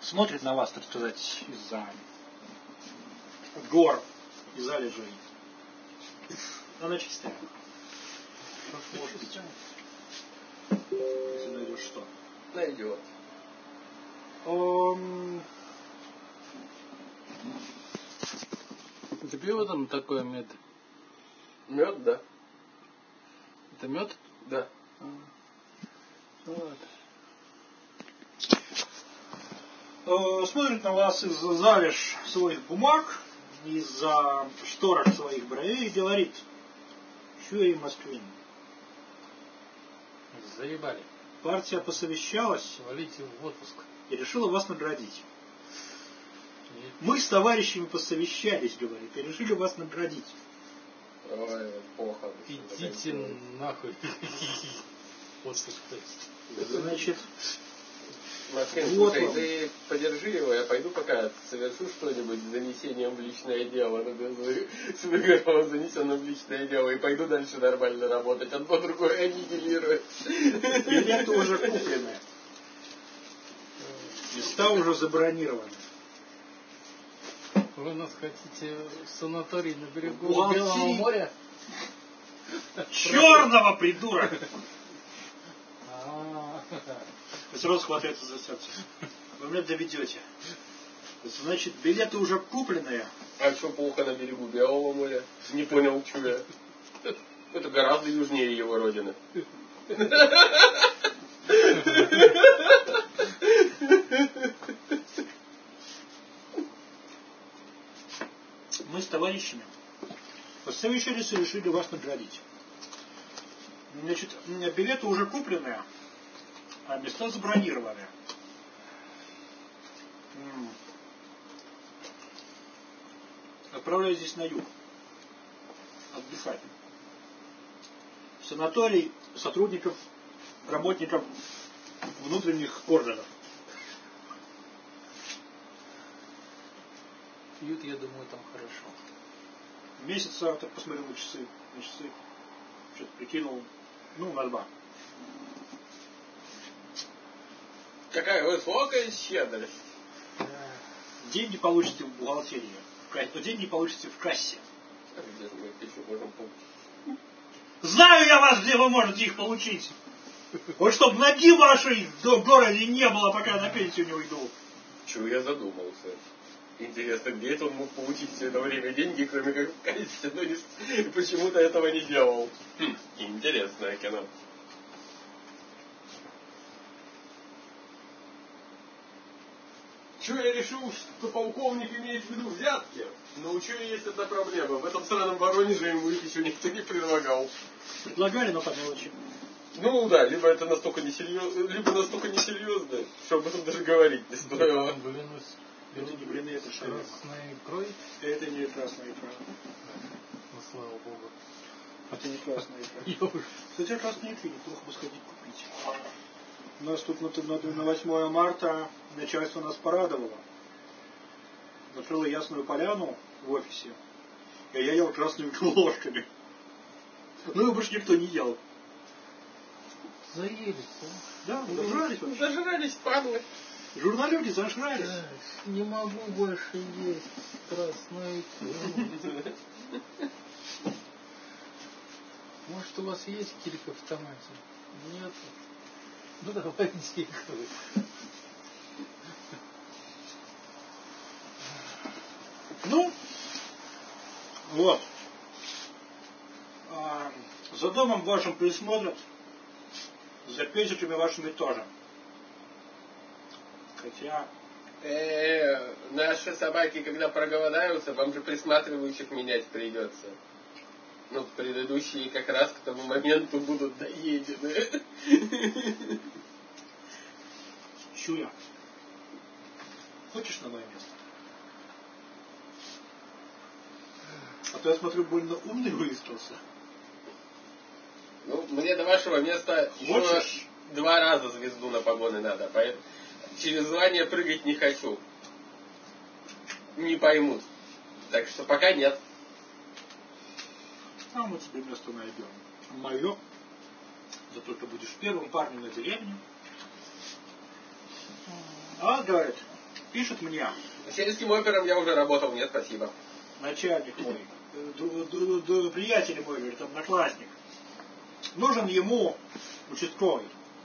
смотрит на вас, так сказать, из-за гор и залежей. Она чистая. Если найдешь что. Найдет. Это пиво там такое мед? Мед, да. Это мед? Да. Вот. Смотрит на вас из-за залеж своих бумаг, из-за шторок своих бровей и говорит: "Чё и Москвин? Заебали. Партия посовещалась Валите в отпуск. и решила вас наградить. И Мы с товарищами посовещались, говорит, и решили вас наградить. Ой, плохо. идите нахуй. Отпуск. Значит, Максим, вот слушай, вам. ты подержи его, я пойду пока совершу что-нибудь с занесением в личное дело, с выговором занесенным в личное дело, и пойду дальше нормально работать, одно другое аннигилирует. билеты уже куплены. Места уже забронированы. Вы нас хотите в санаторий на берегу Бухгалтерия. Белого моря? Черного, придурок! А, Сразу хватается за сердце. Вы меня доведете. Значит, билеты уже купленные. А что плохо на берегу Белого моря? Не понял, что я. Это гораздо южнее его родины. Мы с товарищами посовещались и решили вас наградить. Значит, билеты уже купленные, а места забронированы. Отправляйтесь на юг. Отдыхать. В санаторий сотрудников, работников внутренних органов. пьют, я думаю, там хорошо. Месяца, так посмотрел на часы. Что-то прикинул. На 2. Какая высокая щедрость. Деньги получите в бухгалтерии. Деньги получите в кассе. Где мы их еще можем получить? Знаю я вас, где вы можете их получить. Вот чтоб ноги вашей в городе не было, пока я на пенсию не уйду. Чего я задумался? Интересно, где это он мог получить все это время деньги, кроме как в кассе, но почему-то этого не делал. Интересное кино. Чего я решил, что полковник имеет в виду взятки? Но у чего есть одна проблема. В этом сраном Воронеже ему их еще никто не предлагал. Предлагали, но по мелочи. Ну да, либо это настолько несерьезно, что об этом даже говорить не стоило. Это не блины, это шаверма. Красной икрой? Это не красная икра. Ну, слава богу. Это не красная икра. Кстати, красные икры неплохо бы сходить купить. У нас тут на 8 марта начальство нас порадовало. Накрыло Ясную Поляну в офисе. И я ел красную икру ложками. Ну и больше никто не ел. Заелись, Да, зажрались вообще. Зажрались, падлы. Журналюги зажрались. Не могу больше есть красную икру. Может, у вас есть килька в томате? Нет. Ну, давайте икру. Ну, вот. За домом вашим присмотрят, за песиками вашими тоже. Хотя... Наши собаки, когда проголодаются, вам же присматривающих менять придется. Ну, предыдущие как раз к тому моменту будут доедены. Чуя. Хочешь на мое место? А то я смотрю, больно умный выискался. Ну, мне до вашего места еще 2 раза звезду на погоны надо, поэтому через звание прыгать не хочу. Не поймут. Так что пока нет. А мы тебе место найдем. Мое. Зато ты будешь первым парнем на деревне. А, говорит, Пишет мне Сельским опером я уже работал, нет, спасибо. начальник мой, приятель мой, говорит, одноклассник. Нужен ему участковый.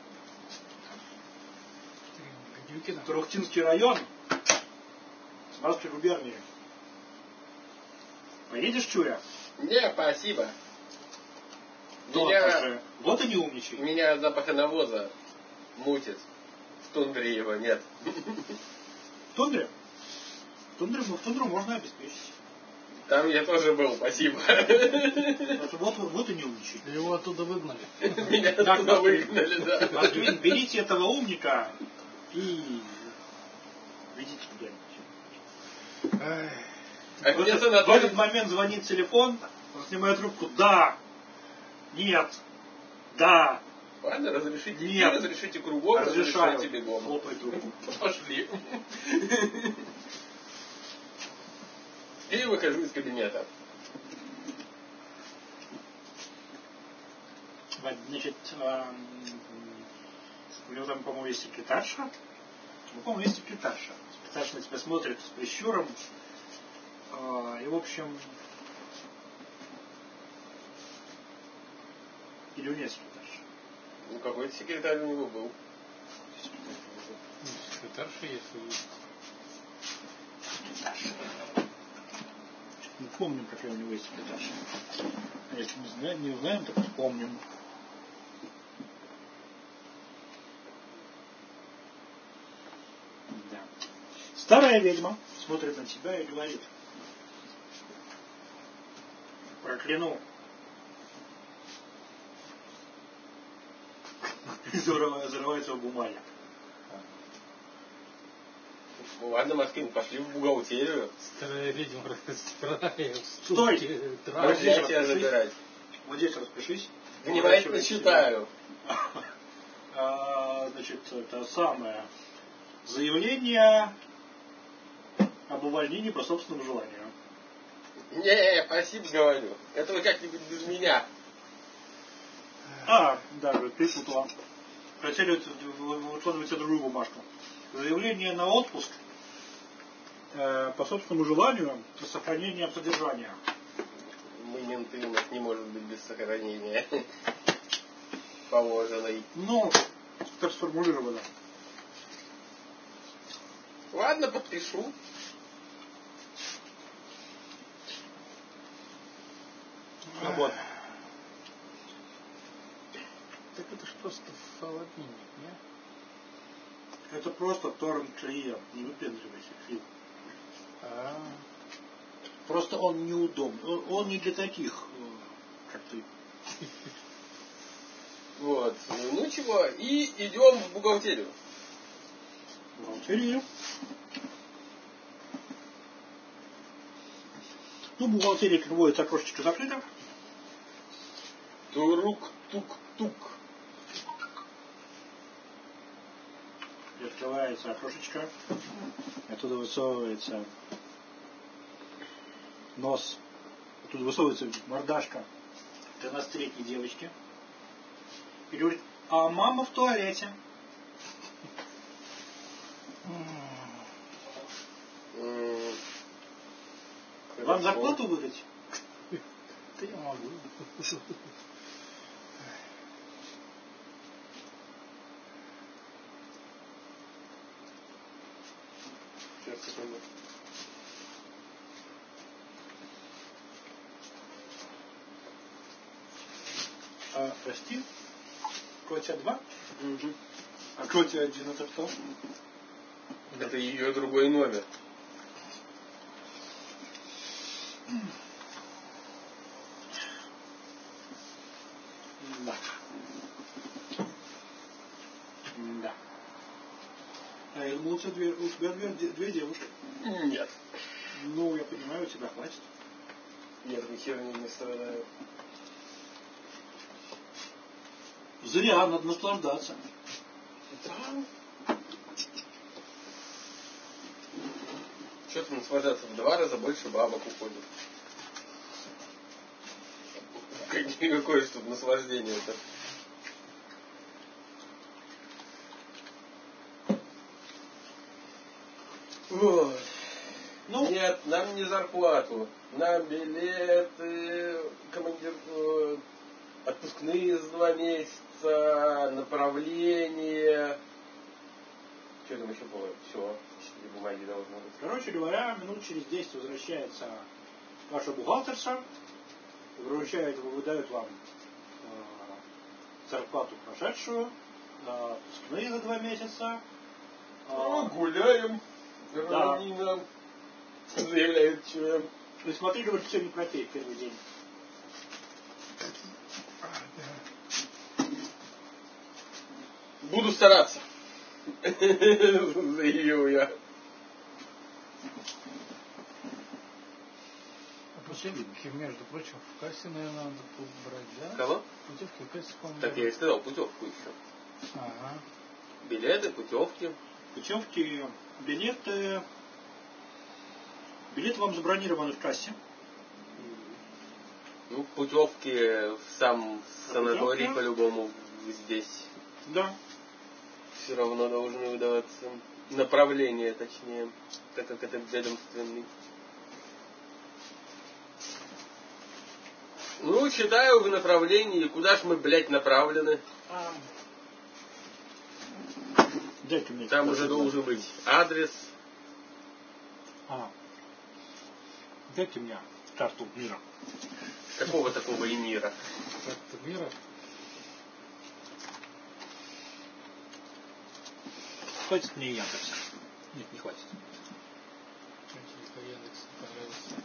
Трухтинский район, Самарской губернии. Поедешь, Чуя? Не, спасибо. Вот и не умничай. Меня запаха навоза мутит. В тундре его нет. В тундре? В тундру можно обеспечить. Там я тоже был, спасибо. Вот и не умничай. Его оттуда выгнали. Меня оттуда выгнали, да. Москвин, берите этого умника и ведите куда-нибудь. В этот момент звонит телефон, он снимает трубку. Да, нет, да. Ладно, разрешите. Нет. Разрешите кругом, Разрешаю. разрешайте бегом. Хлопай трубку. Пошли. И выхожу из кабинета. Значит, у него там, по-моему, есть секретарша. По-моему, есть секретарша. Секретарша на тебя смотрит с прищуром. И, в общем... Или у нее секретарша? Ну, какой-то секретарь у него был. Секретарша есть. Секретарша. Не помним, какая у него есть секретарша. А если не знаем, то вспомним. Да. Старая ведьма смотрит на тебя и говорит: прокляну. И зарывается в бумаге. Ну ладно, Москвин, пошли в бухгалтерию. Старая ведьма распирает. Стой! Вот здесь тебя забирать. Вот здесь распишись. Внимательно читаю. Значит, это самое заявление об увольнении по собственному желанию. Не, спасибо, говорю. Это вы как-нибудь без меня. Да, перепутала. Хотели выкладывать другую бумажку. Заявление на отпуск по собственному желанию с сохранением содержания. Мы менты, у нас не может быть без сохранения положенной. Ну, так сформулировано. Ладно, подпишу. Свободно. Так это ж просто холодильник, не? Это просто торрент-клиент. Не выпендривайся, Фил. Просто он неудобный. Он не для таких, как ты. Вот. Ну чего, и идем в бухгалтерию. Бухгалтерия. Ну, бухгалтерия, как водится, окошечко закрыто. Турук-тук-тук. И открывается окошечко. Оттуда высовывается нос. Оттуда высовывается мордашка 13-летней девочки. И говорит: а мама в туалете. Вам зарплату выдать? Да я могу. Сейчас, секунду. Прости, Котя 2? Угу. А Котя 1 это кто? Это ее другой номер. Да. Да. А я думал, у тебя две девушки. Нет. Ну, я понимаю, у тебя хватит. Нет, ни херни не страдаю. Зря, надо наслаждаться. Да. Что-то наслаждаться, в 2 раза больше бабок уходит. Какое тут наслаждение-то? Ой. Ну, Нет, нам не зарплату. Нам билеты, отпускные за 2 месяца, направление. Что там еще было? Все, бумаги должны быть. короче говоря, минут через 10 возвращается ваша бухгалтерша, выдает вам зарплату прошедшую, отпускные за 2 месяца. Гуляем, Да. равнина, заявляет член. И смотри, говорит, все не пропей первый день. Буду стараться. Заявил я. Путевки, между прочим, в кассе, наверное, надо брать, да? Кого? Путевки в кассе, по-моему. Так я и сказал, путевку еще. Ага. Билеты, путевки. Путевки, билеты. Билеты вам забронированы в кассе. Ну, путевки в сам санаторий Путевки? по-любому здесь Да. все равно должны выдаваться. Направление, точнее, так как это ведомственный. Ну, считаю в направлении, куда ж мы, блядь, направлены. Дайте мне. Там уже должен быть адрес. Дайте мне карту мира. Какого такого и мира? Карта мира. Хватит мне Яндекса. Нет, не хватит. Какие по Яндексу понравился.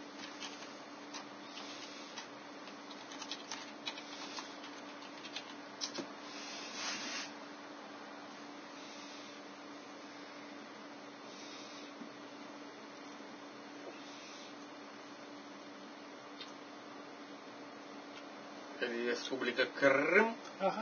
Республика Крым. Ага.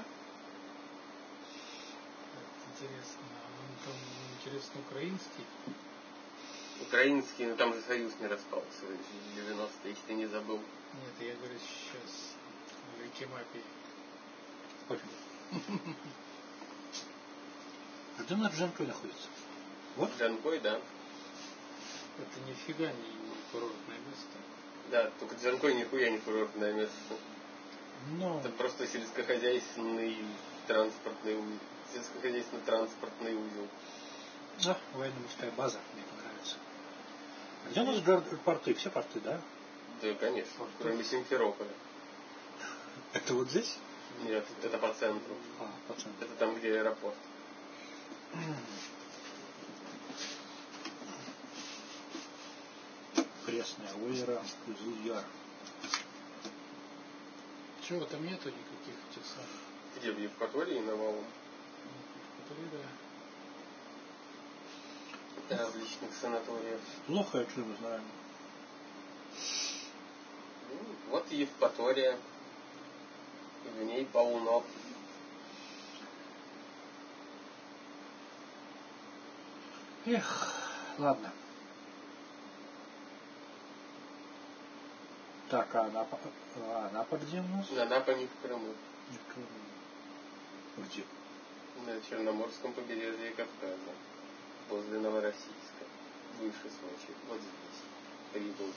Интересно. Он там, интересно, украинский? Украинский, но там же союз не распался в 90-е, если ты не забыл. Нет, я говорю сейчас в Викимапе. А где у нас Джанкой находится? Вот? Джанкой, да. Это нифига не курортное место. Да, только Джанкой нихуя не курортное место. Ну, Это просто сельскохозяйственный транспортный узел. Сельскохозяйственно-транспортный узел. да, военно-морская база, мне понравится. А где у нас порты? Все порты, да? Да, конечно. Кроме Симферополя. Это вот здесь? Нет, это по центру. По центру. Это там, где аэропорт. Крестное озеро, Зуяр. Чего там нету никаких этих самых? Где, в Евпатории, на Валу? Да. Различных санаториев. Плохо я Крым знаю. Ну, вот Евпатория. В ней полно. Эх, ладно. Так, а Анапа где у нас? Анапа не в Крыму. Не в Крыму. Где? На Черноморском побережье Кавказа. Возле Новороссийска. Выше Сочи. Вот здесь. Прибыл.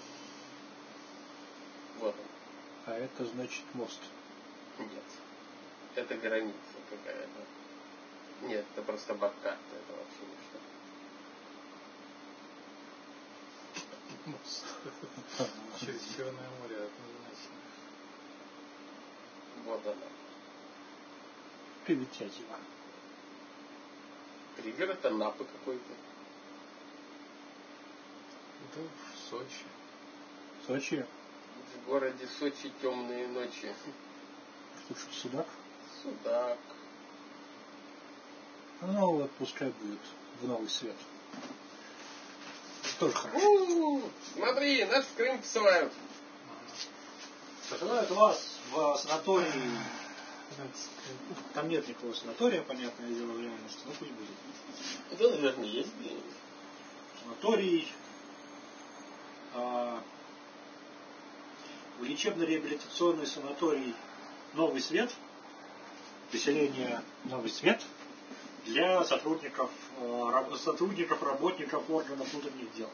Вот он. А это значит мост. Нет. Это граница какая-то. Нет, это просто баккарта. Это вообще ничто. Через Черное море однозначно. Вот она. Привитятина. Пригород Анапы какой-то. Это в Сочи. Сочи? В городе Сочи темные ночи. Слушай, судак? Судак. Ну вот пускай будет в новый свет. Тоже хорошо. Смотри, нас в Крым посылают. Посылают вас в санаторий. Там нет никакого санатория, понятное дело, в реальности. Ну пусть будет. Да, наверное, есть. Санаторий. Лечебно-реабилитационный санаторий Новый Свет. Поселение Новый Свет. для сотрудников, работников органов внутренних дел.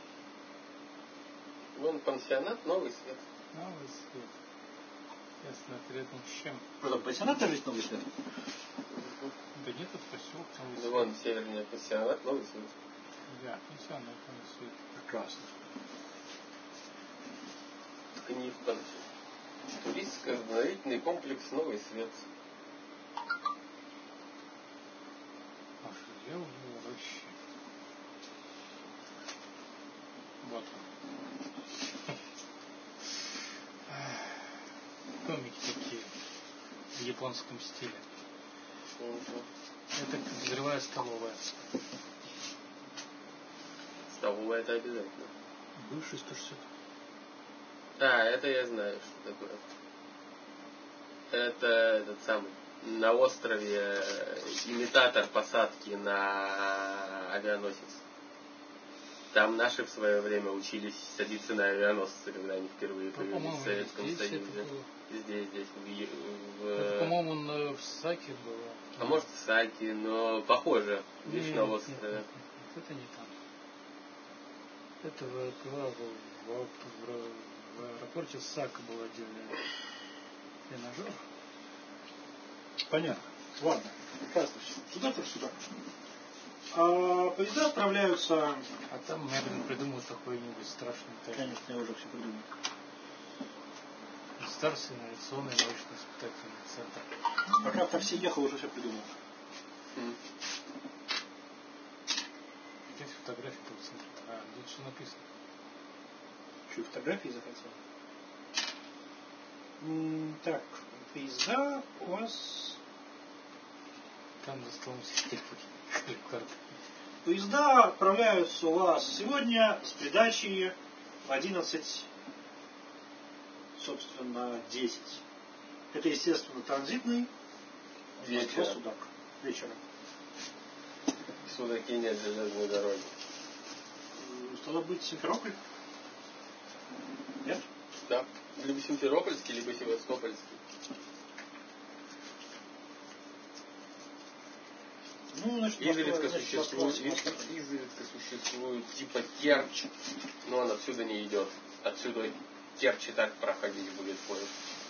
Вон пансионат «Новый свет». Новый свет. Ясно, перед этим с чем? Что, пансионат тоже есть Новый свет? Да нет, это поселок Новый Ну, свет. вон северный пансионат «Новый свет». Да, пенсионный Новый свет. Прекрасно. Так не в туристско-оздоровительный комплекс «Новый свет». А что я уже вообще? Вот он. Домики такие в японском стиле. Это как взрывая столовая. Столовая это обязательно. Бывший 160. Да, это я знаю, что такое. Это этот самый на острове имитатор посадки на авианосец. Там наши в свое время учились садиться на авианосцы, когда они впервые появились в Советском Союзе. Здесь, Это, по-моему, в Саке было. А может в Саке, но похоже, лишь на острове. Нет, это не там. Это в аэропорте Сака был отдельный тренажер. Понятно. Ладно. Прекрасно. Сюда, так сюда. А поезда отправляются... А там Мерлин придумал какой-нибудь страшный тайм. Конечно, я уже все придумал. Государственный авиационный научно-испытательный центр. Пока в такси ехал, уже все придумал. Здесь фотографии этого центра. А, тут что написано? Что, фотографии захотел? Так, поезда у вас... Там за столом сидят карты. Поезда отправляются у вас сегодня с передачи в 11, собственно, 10. Это, естественно, транзитный. Вечером. Судак. Вечером. Судаки нет железной дороги. Стало быть, Симферополь? Нет? Да. Либо Симферопольский, либо Севастопольский. Ну, значит, Изредка существует типа Керчь, но он отсюда не идет. Отсюда Керчь и так проходить будет поезд.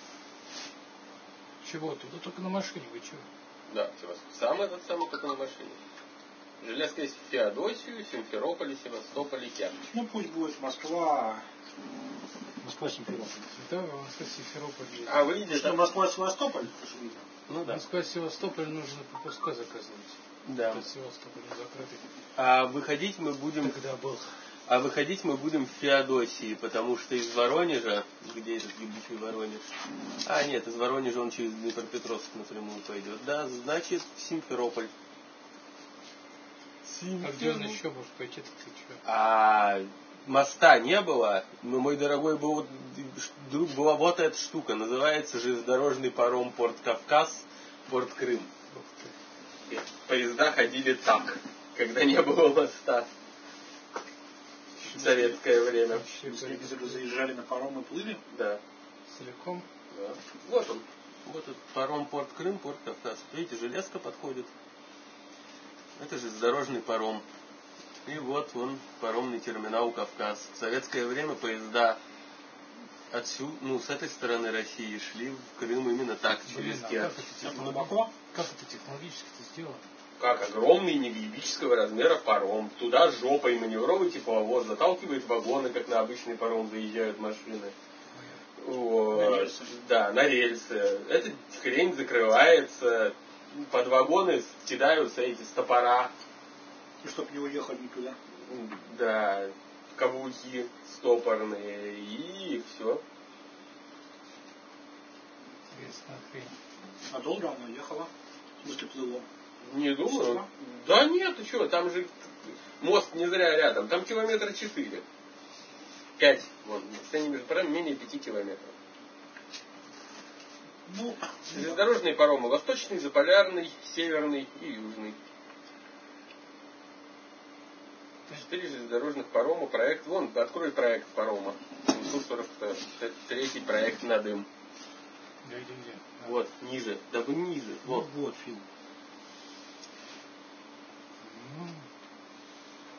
Чего? Туда только на машине, вы чего? Да, самый только на машине. Железка есть в Феодосию, Симферополе, Севастополе, Керчь. Ну, пусть будет Москва, Симферополь. Да, Москва, Симферополь. А выйдет что, Москва, Севастополь? Ну да. Москва, Севастополь нужно пропуска заказывать. Да. Это Севастополь закрытый. А выходить мы будем... Когда был. А выходить мы будем в Феодосии, потому что из Воронежа... Где этот ебучий Воронеж? А, нет, из Воронежа он через Днепропетровск напрямую пойдет. Да, значит, в Симферополь. А где он еще может пойти, ты что? А моста не было, но, мой дорогой, была вот эта штука. Называется железнодорожный паром Порт Кавказ, Порт Крым. Поезда ходили так, когда не было моста. В советское время. Если заезжали на паром и плыли? Да. Целиком? Да. Вот он. Вот этот паром Порт Крым, Порт Кавказ. Видите, железка подходит. Это железнодорожный паром. И вот он, паромный терминал Кавказ. В советское время поезда отсюда, с этой стороны России шли в Крым именно так, через Керчь. Как это технологически сделано? Как огромный неглибического размера паром. Туда жопой маневровый тепловоз заталкивает вагоны, как на обычный паром заезжают машины. Вот. На рельсы. Да, на рельсы. Эта хрень закрывается. Под вагоны кидаются эти стопора. И чтоб не уехали никуда. Да, каблуки стопорные. И все. Интересная хрень. А долго оно ехало? В смысле, плыло? Не думаю. Чего? Да нет, ты что, там же мост не зря рядом. Там 4 километра. 5. Вон, расстояние между паромами менее 5 километров. Ну, железнодорожные паромы: восточный, заполярный, северный и южный. 4 железнодорожных парома. Проект, вон, открой проект парома. 743 проект на дым. Где? Вот, ниже. Да вы ниже. Вот. вот фильм.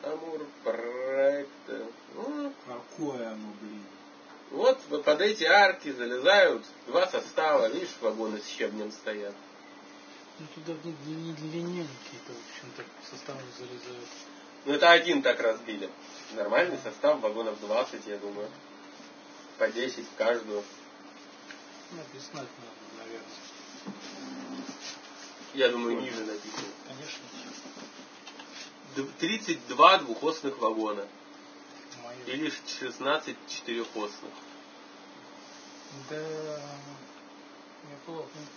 Амур проекта. Ну, Какое оно, блин. вот под эти арки залезают два состава, видишь, вагоны с щебнем стоят. Ну туда не длинненькие-то, в общем-то, составы залезают. Ну это один так разбили. Нормальный состав, вагонов 20, я думаю. По 10 в каждую. Написать надо, наверное. Я думаю, ниже написано. Конечно. 32 двухосных вагона. Моё. Или 16 четырехосных. Да, неплохонько.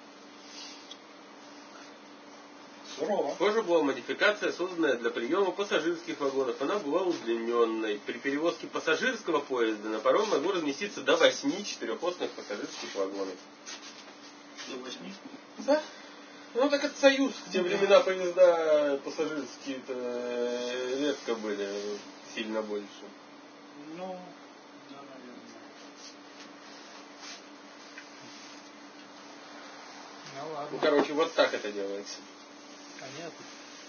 Сурово. Позже была модификация, созданная для приема пассажирских вагонов. Она была удлиненной. При перевозке пассажирского поезда на паром могло разместиться до 8 четырехосных пассажирских вагонов. До 8? Да. Ну так это союз. В те времена поезда пассажирские-то редко были сильно больше. Ну, да, наверное. Ну ладно. Ну, короче, вот так это делается. Понятно.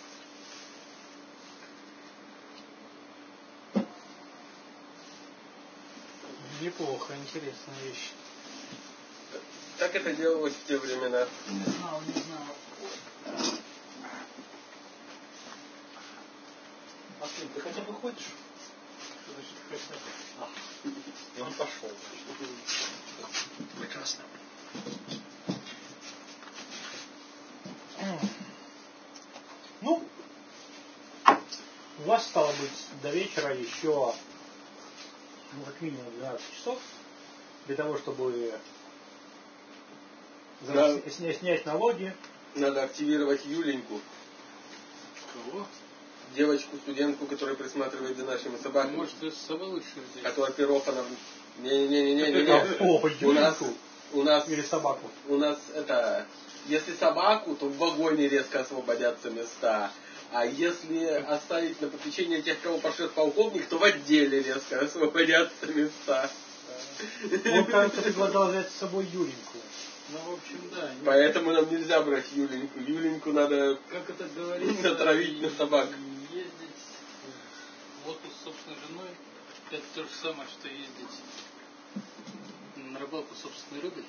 Неплохо, интересная вещь. Так это делалось в те времена. Не знал, не знал. Максим, ты хотя бы ходишь? Что значит ты ходишь? И он пошел. Прекрасно. Ну, у вас стало быть до вечера еще, ну, как минимум 12 часов для того, чтобы Да. снять налоги. Надо активировать Юленьку. Кого? Девочку, студентку, которая присматривает за нашими собаками. Может, из собой лучше взять? А то оперов она... Не-не-не-не. О, Юленьку? У нас... Или собаку? У нас это... Если собаку, то в вагоне резко освободятся места. А если оставить на попечение тех, кого пошлет полковник, то в отделе резко освободятся места. Он, кажется, предлагал взять с собой Юленьку. Ну, в общем, да. Поэтому нам нельзя брать Юленьку. Юленьку надо Как это говорится, натравить на собак. Ездить в отпуск с собственной женой, это то же самое, что ездить на рыбалку с собственной рыбой.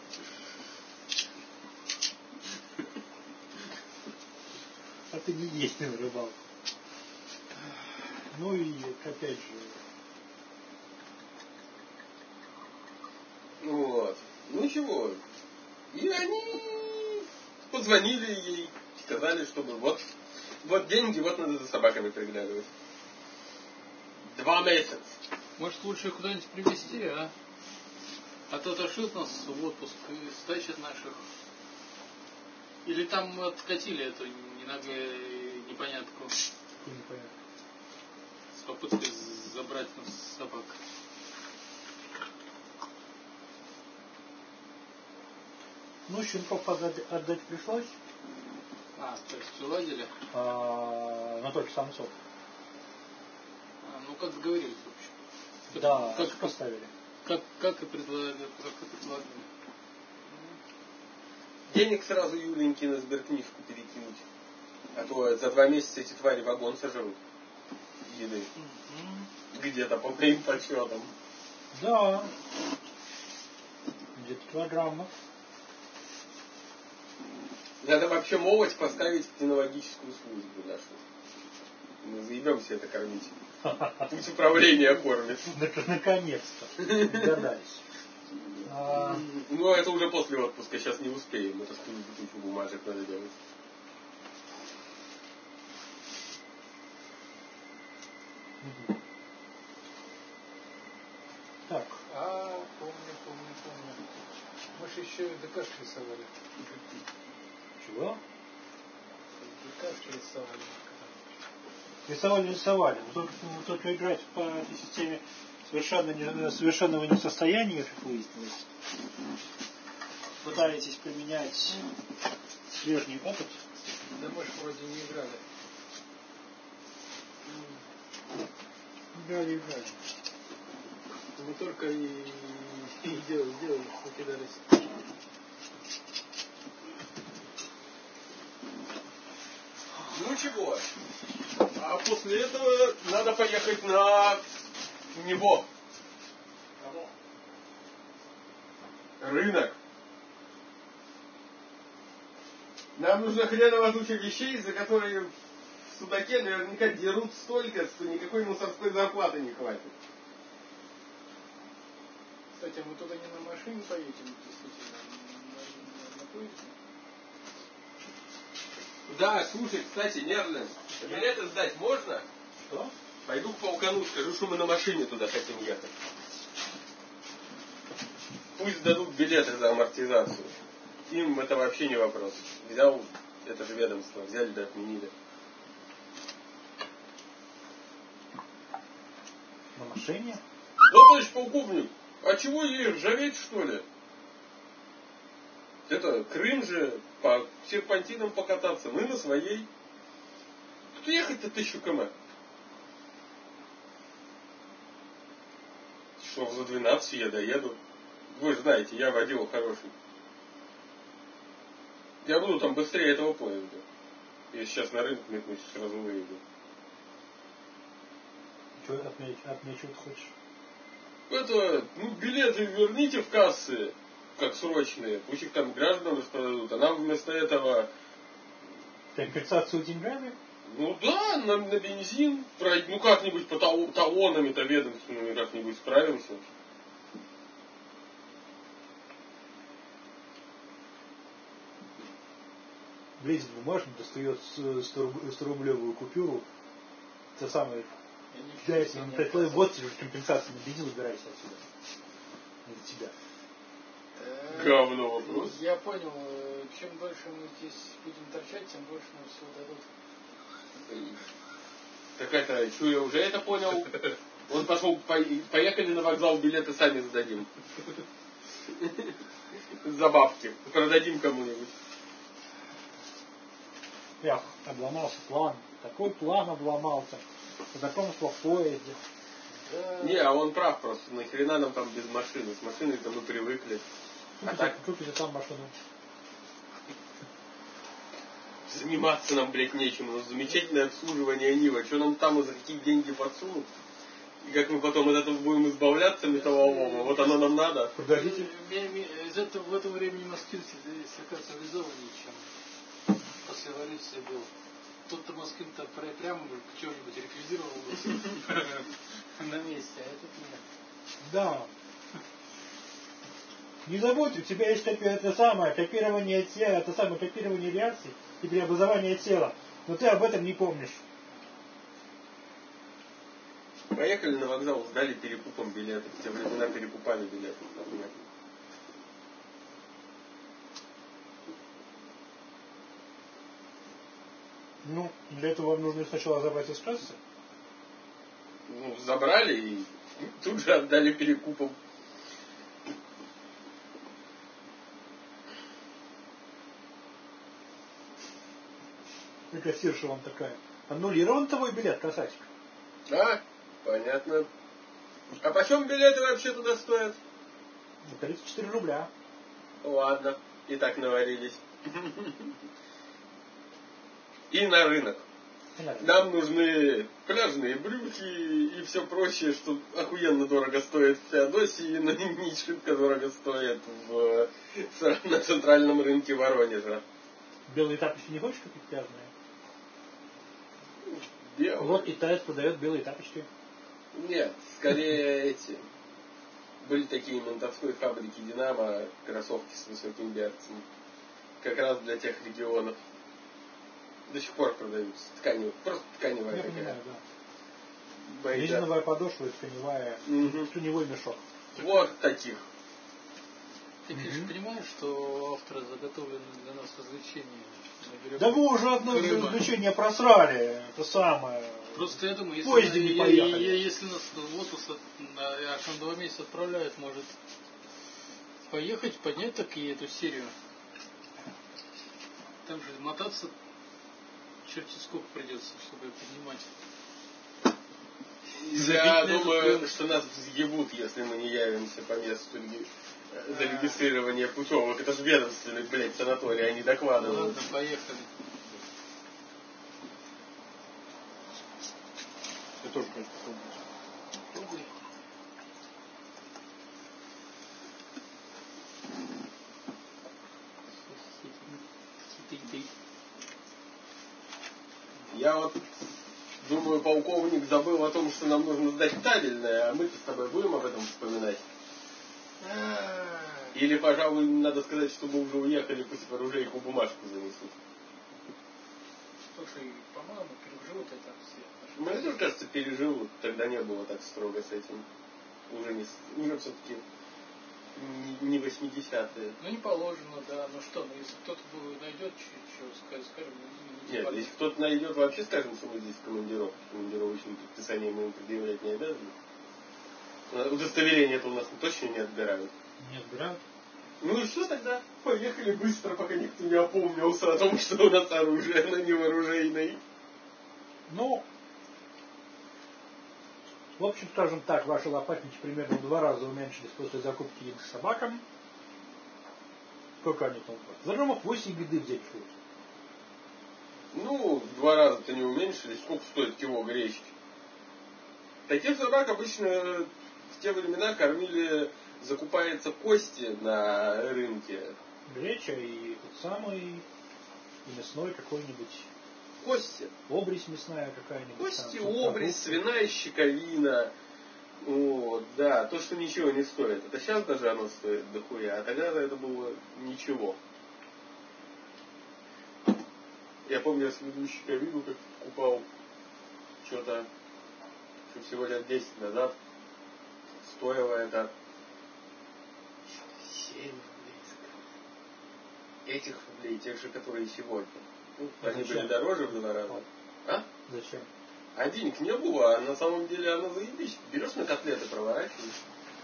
А ты не есть на рыбалку. Ну и, опять же... Вот. Ну чего? И они позвонили ей, сказали, чтобы вот деньги, вот надо за собаками приглядывать. 2 месяца. Может, лучше куда-нибудь привезти, а? А то отошлют нас в отпуск и стащат наших. Или там откатили эту непонятку Непонятно. с попыткой забрать нас собак. Ну, щенков отдать пришлось, А, то есть уладили? но только самцов. Ну, как договорились, в общем. Да, как поставили. Как и предлагали. Денег сразу Юленьки на сберкнижку перекинуть. А то за 2 месяца эти твари вагон сожрут. Еды. Где-то по моим подсчетам. Да. Где-то килограммов. Надо вообще молоть поставить в кинологическую службу нашу. Мы заебемся это кормить. Пусть управление кормит. Наконец-то. Догадались. Ну, это уже после отпуска, сейчас не успеем. Это кучу бумажек надо делать. Так. Помню. Мы же еще и ДКшки рисовали. Чего? ДКшки рисовали. Рисовали. Только играть по этой системе совершенного несостояния, как выяснилось. Пытаетесь применять прежний опыт. Да мы же вроде не играли. Играли. Мы только и делали, покидались. Ну чего? А после этого надо поехать на него. Кого? Рынок. Нам нужно хреново туча вещей, за которые в судаке наверняка дерут столько, что никакой мусорской зарплаты не хватит. Кстати, мы туда не на машине поедем, действительно, на поезде. Да, слушай, кстати, Нерлин, билеты сдать можно? Что? Пойду к полкану, скажу, что мы на машине туда хотим ехать. Пусть дадут билеты за амортизацию. Им это вообще не вопрос. Взял, это же ведомство, взяли да отменили. На машине? Да, товарищ полковник, а чего ей ржаветь, что ли? Это Крым же, по серпантинам покататься, мы на своей. Тут ехать-то 1000 км. Часов за 12 я доеду. Вы же знаете, я водила хороший. Я буду там быстрее этого поезда. Я сейчас на рынок метнусь, сразу выеду. Что от меня что ты хочешь? Это, билеты верните в кассы, как срочные. Пусть их там гражданам распродадут, а нам вместо этого... Компенсацию деньгами? Ну да, на бензин, как-нибудь по талонами-то ведомственными как-нибудь справимся. Лезет в бумажник, достает 100-рублевую купюру. Это самое. Дайте нам 5 лет, вот тебе компенсация на бензин, убирайся отсюда. Это тебя. Говно вопрос. Я понял, чем дольше мы здесь будем торчать, тем больше нам всего дадут. Так это, что я уже это понял? Он пошел, поехали на вокзал, билеты сами сдадим. За бабки. Продадим кому-нибудь. Эх, обломался план. Такой план обломался. Знакомство в поезде. Да. Не, а он прав просто. Нахрена нам там без машины? С машиной-то мы привыкли. Купите там машину. Заниматься нам, блядь, нечем. У нас замечательное обслуживание Нива. Что нам там и за какие деньги подсунут? И как мы потом от этого будем избавляться металлолома? Вот оно нам надо. Продадите. В это времени москвич слегка цивилизованнее, чем после революции был. Тут-то Москвин-то прямо чего-нибудь реквизировал на месте, а этот нет. Да. Не забудь, у тебя есть это самое копирование тела, это самое копирование реакций и преобразование тела. Но ты об этом не помнишь. Поехали на вокзал, сдали перекупом билеты. В те времена перекупали билеты. Ну, для этого вам нужно сначала забрать из кассы. Ну, забрали и тут же отдали перекупом. И кассирша вам такая. Аннулирован твой билет, красавчик. Да, понятно. А почем билеты вообще туда стоят? 34 рубля. Ладно, и так наварились. И на рынок. Нам нужны пляжные брюки и все прочее, что охуенно дорого стоит в Феодосии, но не шибко дорого стоит на центральном рынке Воронежа. Белые тапочки не хочешь купить пляжные? Белые? Вот китаец продает белые тапочки. Нет, скорее эти. Были такие на Монтовской фабрике Динамо кроссовки с высоким берцем. Как раз для тех регионов. До сих пор продаются. Тканевые. Просто тканевая Я такая. понимаю, да. Байда. Резиновая подошва и тканевая, тканевой мешок. Вот таких. Ты, конечно, понимаешь, что авторы заготовлены для нас развлечения на берегу Да вы уже одно Крыма. развлечение просрали. Это самое. Просто я думаю, В поезде не поехали. если нас в отпуск аж на 2 месяца отправляют, может поехать, поднять такие эту серию. Там же мотаться черти сколько придется, чтобы поднимать. Я думаю, что нас взъебут, если мы не явимся по месту зарегистрирования путевок. Это же ведомственный, блядь, санаторий, они докладывают. Ладно, поехали. Я тоже хочу попробовать. Пробуй. Я вот думаю, полковник забыл о том, что нам нужно сдать табельное, а мы-то с тобой будем об этом вспоминать. Или, пожалуй, надо сказать, чтобы уже уехали, пусть в оружейку бумажку занесут. Слушай, по-моему, переживут это все. Мне тоже кажется, переживут. Тогда не было так строго с этим. Уже все-таки не 80-е. Ну не положено, да. Ну что, если кто-то найдет, что скажем, Нет, если кто-то найдет, вообще скажем, что мы здесь в командировке. Командировочное предписание мы им предъявлять не обязаны. Удостоверение это у нас точно не отбирают. Не отбирают? Ну и что тогда? Поехали быстро, пока никто не опомнился о том, что у нас оружие, оно не вооружейное. Ну, в общем, скажем так, ваши лопатники примерно в 2 раза уменьшились после закупки их собакам. Сколько они там? За граммов 8 беды в день шут. Ну, в 2 раза-то не уменьшились. Сколько стоит кило гречки? Таких собак обычно в те времена кормили, закупается кости на рынке. Греча и тот самый, и мясной какой-нибудь. Кости. Обрезь мясная какая-нибудь. Кости, там, обрезь, свиная щековина. Вот, да, то, что ничего не стоит. Это сейчас даже оно стоит дохуя, а тогда это было ничего. Я помню, я свиную щековину как купал что-то всего лет 10 назад. Стоило это 7 рублей. Этих рублей, тех же, которые сегодня. Ну, они зачем? были дороже в 2 раза. А? Зачем? А денег не было, а на самом деле оно заебись. Берешь на котлеты, проворачиваешь.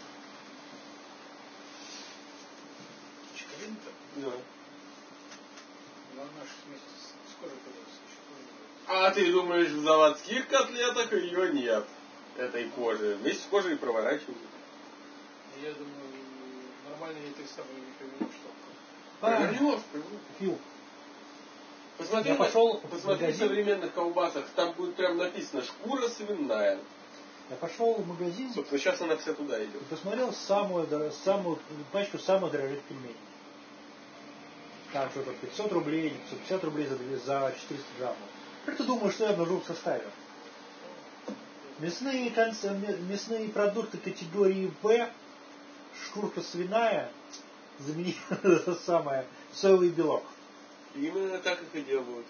Чекалин-то? Да. Но она же вместе с кожей подается еще. А ты думаешь, в заводских котлетах ее нет? Этой кожи. Вместе с кожей проворачивают. Я думаю, нормально я ты с собой не повернешь, что. Провернешь. Фил. Посмотри, Я пошел посмотри в современных колбасах, там будет прям написано шкура свиная. Я пошел в магазин. Собственно, сейчас она вся туда идет. И посмотрел самую пачку самых дорогих пельменей. Там что-то 500 рублей, 550 рублей за 400 граммов. Как ты думаешь, что я обнаружил в составе? Мясные продукты категории В, шкурка свиная, заменила самое соевый белок. Именно так их и делают.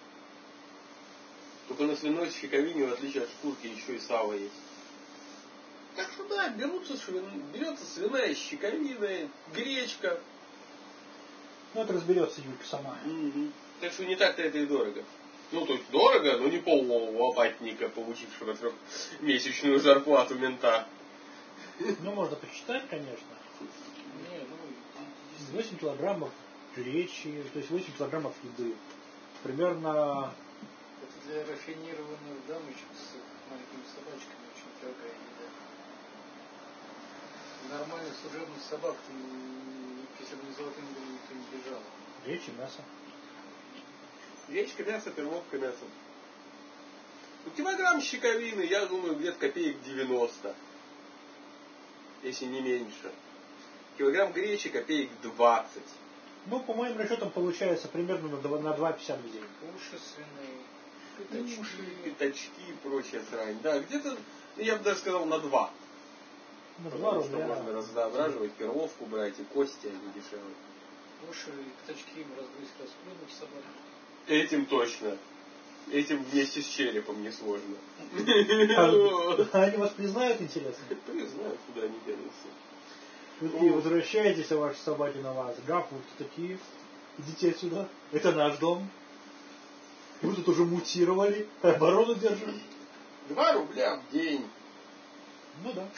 Только на свиной щековине, в отличие от шкурки, еще и сало есть. Так что да, берется свиная щековина, гречка. Ну, это разберется Юлька сама. Угу. Так что не так-то это и дорого. Ну, то есть дорого, но не полного лопатника, получившего 3-месячную зарплату мента. Ну, можно посчитать, конечно. Не, 8 килограммов гречи, то есть 8 килограммов еды. Примерно... это для рафинированных дамочек с маленькими собачками очень дорогая еда. Нормальных служебных собак, если бы не золотым были, никто не бежал. Гречи, мясо. Гречка, мясо, перловка, мясо. Ну, килограмм щековины, я думаю, где-то копеек 90. Если не меньше. Килограмм гречи копеек 20. Ну, по моим расчетам, получается примерно на 2,50 в день. Уши свиные, Уши, пятачки и прочая срань. Да, где-то, я бы даже сказал, на 2. На 2 Потому что рубля. можно разноображивать, перловку брать и кости, они дешевые. уши и пятачки им разгрызть, расплюнуть собак. Этим точно. Этим вместе с черепом несложно. Они вас признают, интересно? Признаю, куда они денутся. Вы такие возвращаетесь, а ваши собаки на вас гапают такие. Идите отсюда. Это наш дом. И вы тут уже мутировали. Оборону держим. 2 рубля в день. Ну да.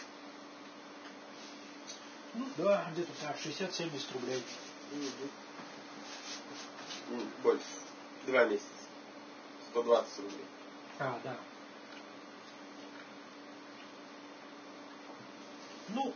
Ну да, где-то так, 60-70 рублей. Больше. 2 месяца. 120 рублей. А, да. Ну,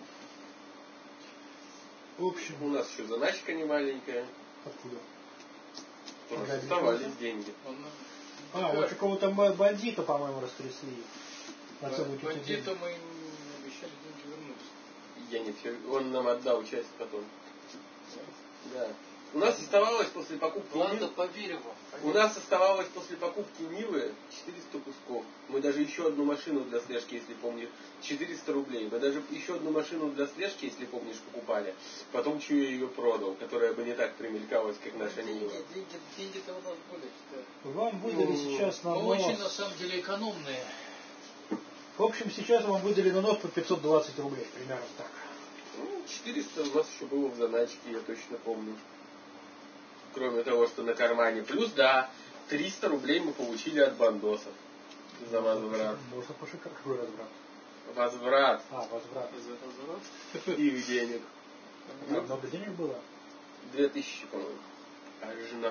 в общем, У нас еще заначка не маленькая. откуда? Потому что Погоди, оставались деньги. А, вот какого-то бандита, по-моему, растрясли. Бандитам мы обещали деньги вернуть. Я не все. Он нам отдал часть потом. Да. У нас оставалось после покупки Ладно, поверю вам. У нас оставалось после покупки Нивы 400 кусков. Мы даже еще одну машину для слежки, если помнишь, 400 рублей. Мы даже еще одну машину для слежки, если помнишь, покупали. Потом чую я ее продал, которая бы не так примелькалась, как наша Нива. Деньги-то у нас были. Вам выдали сейчас на Мы нос. очень, на самом деле, экономные. В общем, сейчас вам выдали на нос по 520 рублей, примерно так. 400 у нас еще было в заначке, я точно помню. Кроме того, что на кармане. Плюс, да, 300 рублей мы получили от бандосов за возврат. Можно пошикать. Какой возврат? Возврат. Возврат. Их денег. Много денег было? 2000, по-моему. А жена.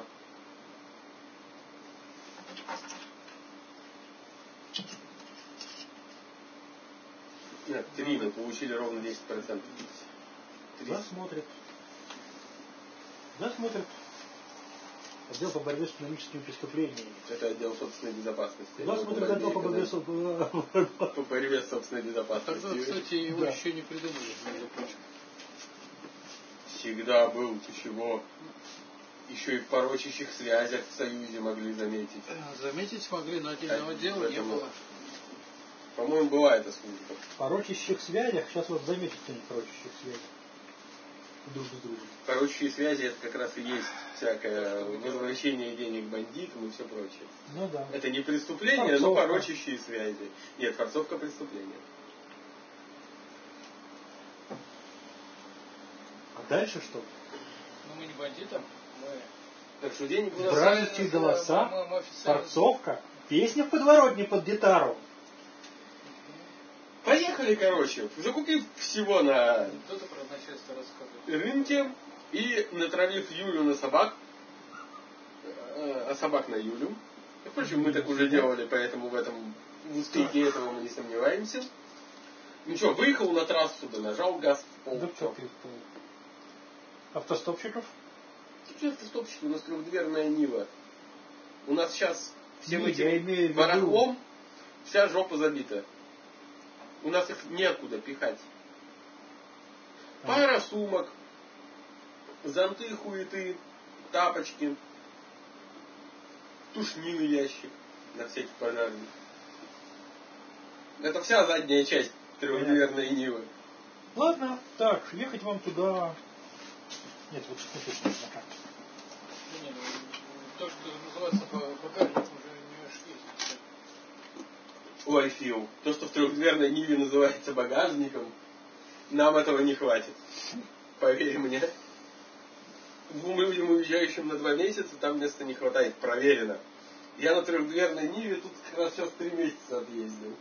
Нет, 3 мы получили ровно 10%. 30. Да, смотрит. Отдел по борьбе с экономическими преступлениями. Это отдел собственной безопасности. Да, смотрит отдел по борьбе с... По борьбе с собственной безопасностью. Тогда, кстати, его еще не придумали, между прочим. Всегда был, ты чего? Еще и в порочащих связях в Союзе могли заметить. Заметить могли, но отдельного дела не было. По-моему, была эта служба. В порочащих связях, сейчас вот заметите кто-нибудь в порочащих связях. Друг с другом. Порочащие связи это как раз и есть всякое возвращение денег бандитам и все прочее. Ну да. Это не преступление, Форцовка. но порочащие связи. Нет, форцовка преступление. А дальше что? Ну мы не бандитам, мы... Так что денег у нас... Вражеские голоса, мы официально... форцовка, песня в подворотне под гитару. Поехали, короче, закупив всего на Кто-то про начальство рассказывает. рынке и натравив Юлю на собак, а собак на Юлю. Впрочем, мы так уже делали, поэтому в успехе этого мы не сомневаемся. Ну что, выехал на трассу, да нажал газ в пол. Да кто ты? Автостопщиков? Какие автостопщики? У нас трехдверная Нива. У нас сейчас всем Я имею в этим виду- барахлом вся жопа забита. У нас их некуда пихать. Пара сумок, зонты, хуеты, тапочки, тушнилый ящик на всякий пожарный. Это вся задняя часть трехдверной Нивы. Ладно, так, ехать вам туда... Нет, вот что точно на карте. Не, ну, то, что называется багажник, уже не ошли. Ой, Фил, то, что в трехдверной Ниве называется багажником, нам этого не хватит. Поверь мне. Двум людям, уезжающим на 2 месяца, там места не хватает, проверено. Я на трехдверной Ниве тут как раз сейчас 3 месяца отъездил.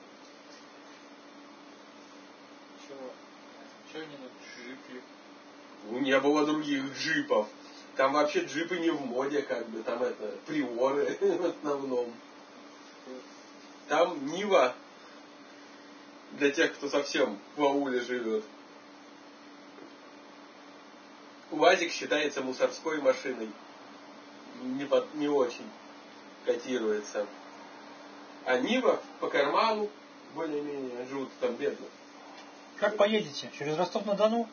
Чего? Чего не на джипе? Не было других джипов. Там вообще джипы не в моде, как бы, там это, приоры в основном. Там Нива для тех, кто совсем в ауле живет. УАЗик считается мусорской машиной. Не очень котируется. А Нива по карману более-менее живут там бедно. Как поедете? Через Ростов-на-Дону?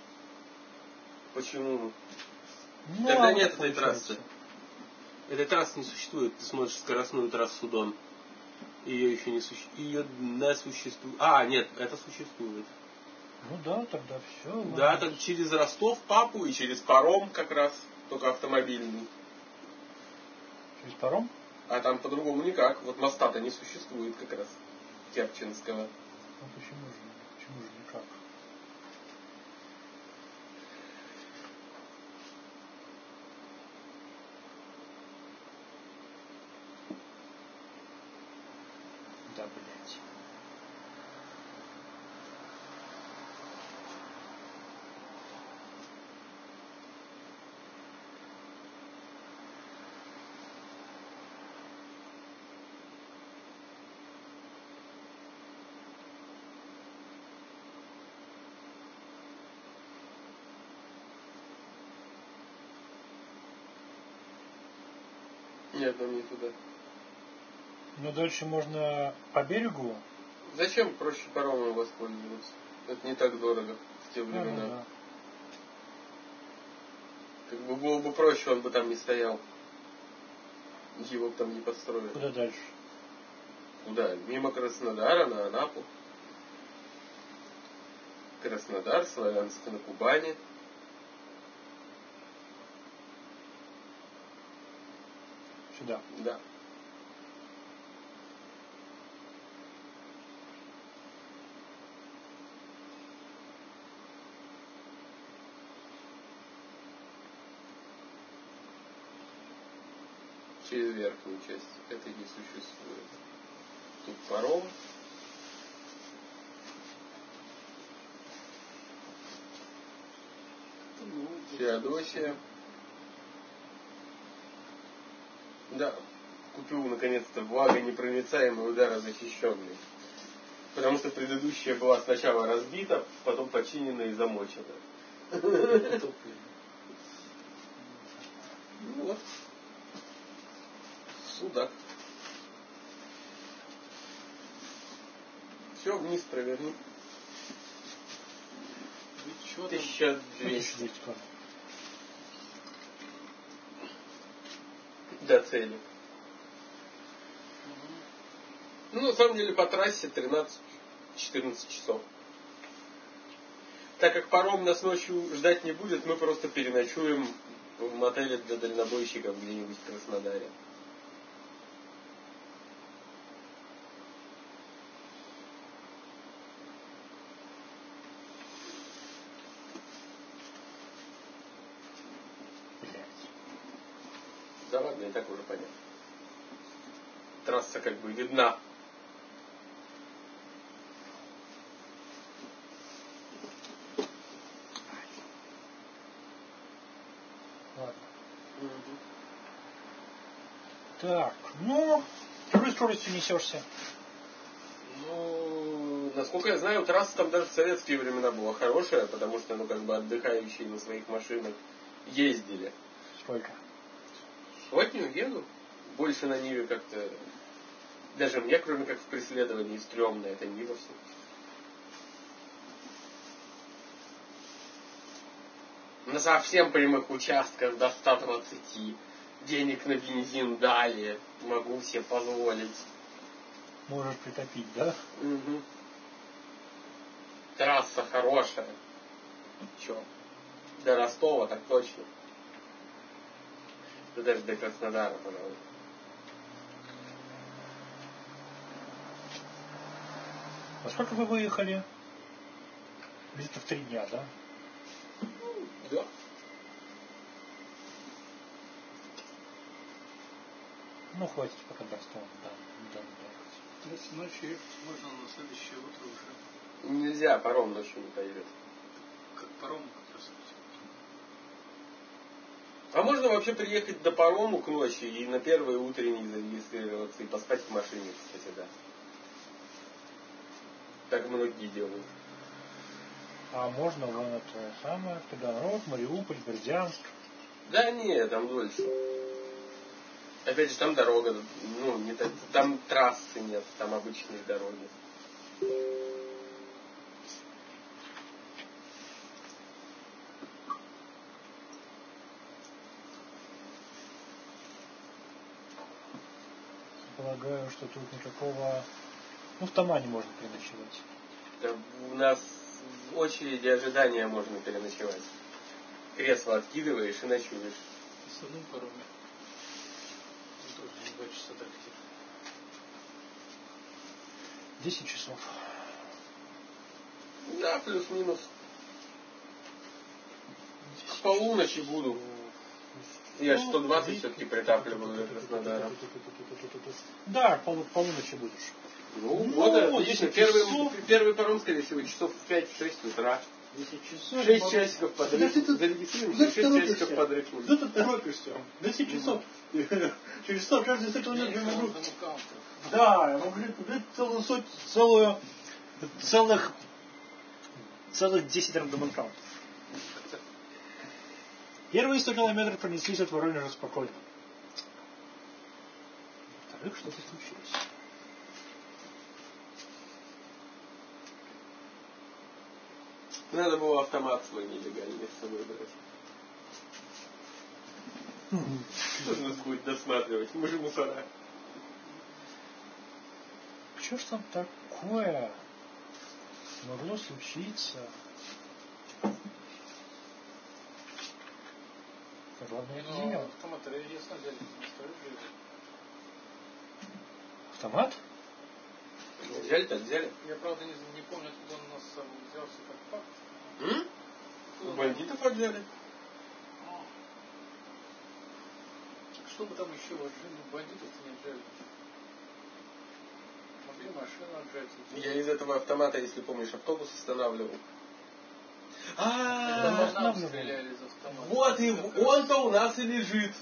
Почему? Ну, Тогда а нет вот этой получается. трассы. Этой трассы не существует. Ты смотришь скоростную трассу Дон. Ее еще не существует. Ее не существует. А, нет, это существует. Ну да, тогда все. Да, так через Ростов папу и через паром как раз. Только автомобильный. Через паром? А там по-другому никак. Вот моста-то не существует как раз. Керченского. Ну почему же? Почему же никак? Да, блядь. Нет, нам не туда. Ну дальше можно по берегу Зачем проще паромом воспользоваться? Это не так дорого в те времена. Да. Как бы было бы проще, он бы там не стоял. Его бы там не подстроили. Куда дальше? Куда? Мимо Краснодара на Анапу. Краснодар, Славянск на Кубани. Сюда. Да. Через верхнюю часть этой не существует. Тут паром. Феодосия. Да, купил наконец-то влагонепроницаемый ударозащищенный. Потому что предыдущая была сначала разбита, потом починена и замочена. Ну вот. Судак. Все, вниз проверни. 1200 до цели. Ну, на самом деле, по трассе 13-14 часов. Так как паром нас ночью ждать не будет, мы просто переночуем в мотеле для дальнобойщиков где-нибудь в Краснодаре. Да ладно, и так уже понятно. Трасса как бы видна. Ладно. Так, ну, какой скоростью несешься? Ну, насколько я знаю, трасса там даже в советские времена была хорошая, потому что, ну, как бы отдыхающие на своих машинах ездили. Сколько? Сотню еду. Больше на Ниве как-то... Даже мне, кроме как в преследовании, стрёмно это Нива все. На совсем прямых участках до 120. Денег на бензин дали. Могу себе позволить. Можешь притопить, да? Угу. Трасса хорошая. Чё? До Ростова так точно. Да даже до Краснодара, пожалуй. А сколько вы выехали? Где-то в 3 дня, да? Да. Ну, хватит пока до Ростова, да, доехать. Если ночью ехать, можно на следующее утро уже. Нельзя, паром ночью не поедет. Как паром как раз. А можно вообще приехать до парому к ночи и на первое утреннее зарегистрироваться и поспать в машине, кстати, да. Так многие делают. А можно вон это самое, Таганрог, Мариуполь, Бердянск. Да не, там дольше. Опять же, там дорога, ну, не так, там трассы нет, там обычные дороги. Полагаю, что тут никакого... Ну, в Тамане можно переночевать. Да, у нас в очереди ожидания можно переночевать. Кресло откидываешь и ночуешь. С одним пароме. Тоже 2 часа трактир. 10 часов. Да, плюс-минус. К полуночи буду. Я 120 все-таки притапливаю до Краснодара. Да, к полуночи будешь. Ну, вот отлично. Первый паром, скорее всего, часов в 5-6 утра. 10 часов. 6 часиков подрыхнуть. Зарегистрируемся, 6 часиков подрыхнуть. Куда ты торопишься? 10 часов. Через 100 каждый с этого нет минут. Да, могли целых 10 рандом-аккаунтов. Первые 100 километров пронеслись от Воронежа спокойно. Во-вторых, что-то случилось. Надо было автомат свой нелегальный с собой брать. Кто же нас будет досматривать? Мы же мусора. Что ж там такое могло случиться? Ладно, я не знаю. Автомат ясно взяли, не стоит же. Автомат? Взяли так взяли. Я правда не помню, откуда он у нас взялся как факт. У бандитов отжали. Что бы там еще бандитов-то не отжали? Могли машину отжать. Я из этого автомата, если помнишь, автобус останавливал. Нам стреляли из автомата. Вот и он-то у нас и лежит.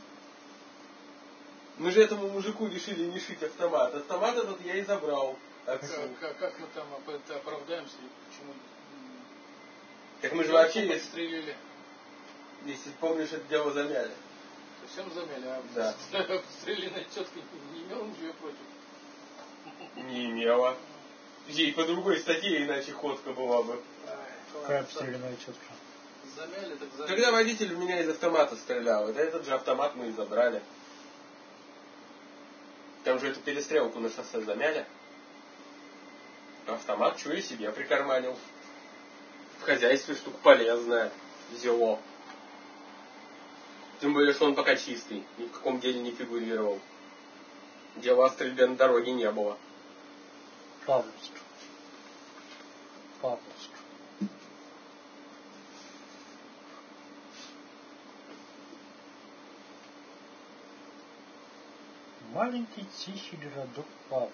Мы же этому мужику решили не шить автомат. Автомат этот я и забрал. Как мы там оправдаемся? Почему? Так мы же вообще, подстрелили. Если помнишь, это дело замяли. Совсем замяли, а да. Стрелянная тетка не имела ничего против? Не имела. Ей по другой статье иначе ходка была бы. Какая обстрелянная тетка? Замяли, так замяли. Когда водитель в меня из автомата стрелял, это этот же автомат мы и забрали. Там же эту перестрелку на шоссе замяли. Автомат чую себе прикарманил. В хозяйстве штука полезная. Зело. Тем более, что он пока чистый. Ни в каком деле не фигурировал. Дела о стрельбе на дороге не было. Павловск. Маленький тихий городок Павловск.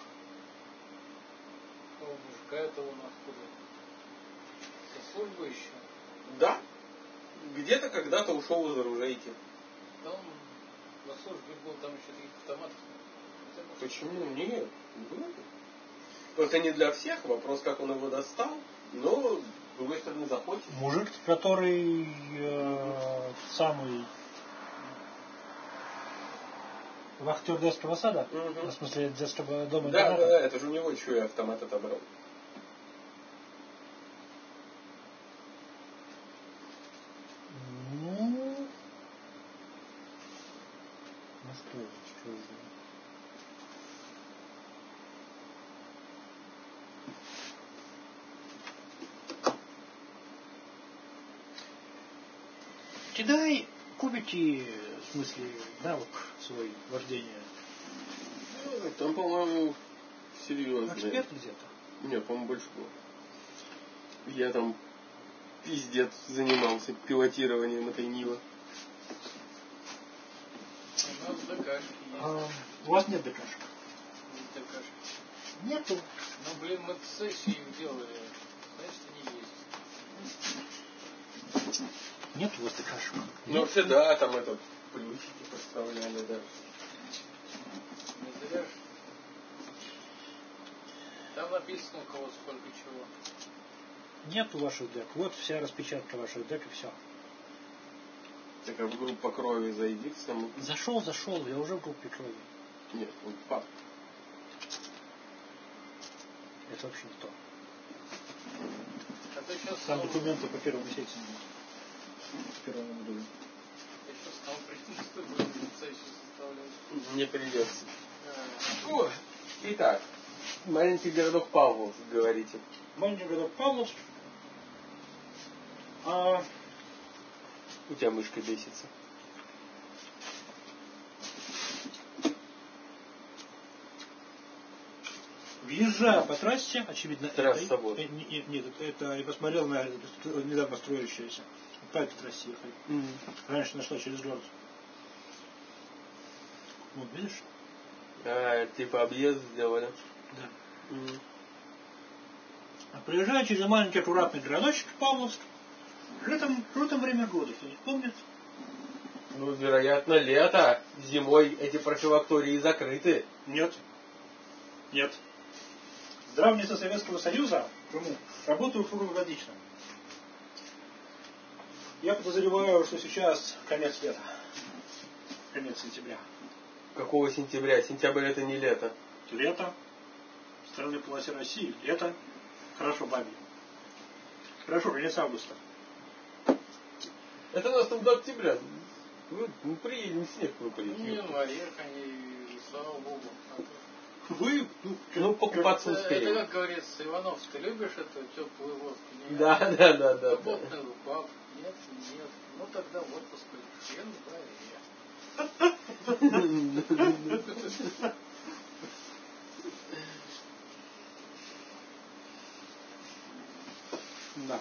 Мужика этого он откуда? Со службы еще? Да. Где-то когда-то ушел из оружейки. Да он на службе был, там еще таких автоматов. Почему? Нет. Было. Просто не для всех. Вопрос, как он его достал. Но, с другой стороны, захочет. Мужик, который самый вахтер детского сада? В смысле, детского дома? Да, это же у него еще и автомат отобрал. Ну, что же. Кидай кубики, в смысле, навык свой вождения. Там, по-моему, серьезно. Эксперт где-то? Нет, по-моему, больше было. Я там пиздец занимался пилотированием этой Нивы. У нас ДКшки есть. У вас нет ДКшек? ДКшек. Нету. Ну, блин, мы сессии их делали. Значит, они есть. Нет у вас ДКшек? Ну, вообще, да, там это плюсики поставляли, да. Не зря же. Там написано, у кого сколько чего. Нет у ваших дек. Вот вся распечатка ваших дек и все. Так, а в группу по крови зайди к самому. Зашел, я уже в группе крови. Нет, он пап. Это вообще не то. А ты сейчас Там документы по первому сети. По первому модулю. Я сейчас стал присутствовать, сессию составлять. Не придется. О, итак, маленький городок Павловск, говорите. Маленький городок Павловск. У тебя мышка бесится. Въезжая по трассе, очевидно, Трасса вот. Нет, это я посмотрел на недавно строящуюся. По этой трассе ехали. Раньше нашла через город. Вот, видишь? Типа объезд сделали. Да. А приезжая через маленький аккуратный городочек Павловск, летом время года, кто-нибудь помнит? Ну, вероятно, лето. Зимой эти профилактории закрыты. Нет. Здравница Советского Союза, работают круглогодично. Я подозреваю, что сейчас конец лета. Конец сентября. Какого сентября? Сентябрь это не лето. Лето. В стране полосе России. Лето. Хорошо бабье. Хорошо, конец августа. Это у нас там до октября. Мы приедем, снег выпадет. Не, январе, они, слава богу. Вы, Ну, покупаться Это успеем. как говорится, Иванов, ты любишь эту теплую водку? Нет. Да. Плотный рукав? Нет. Ну тогда в отпуск в январе. Да.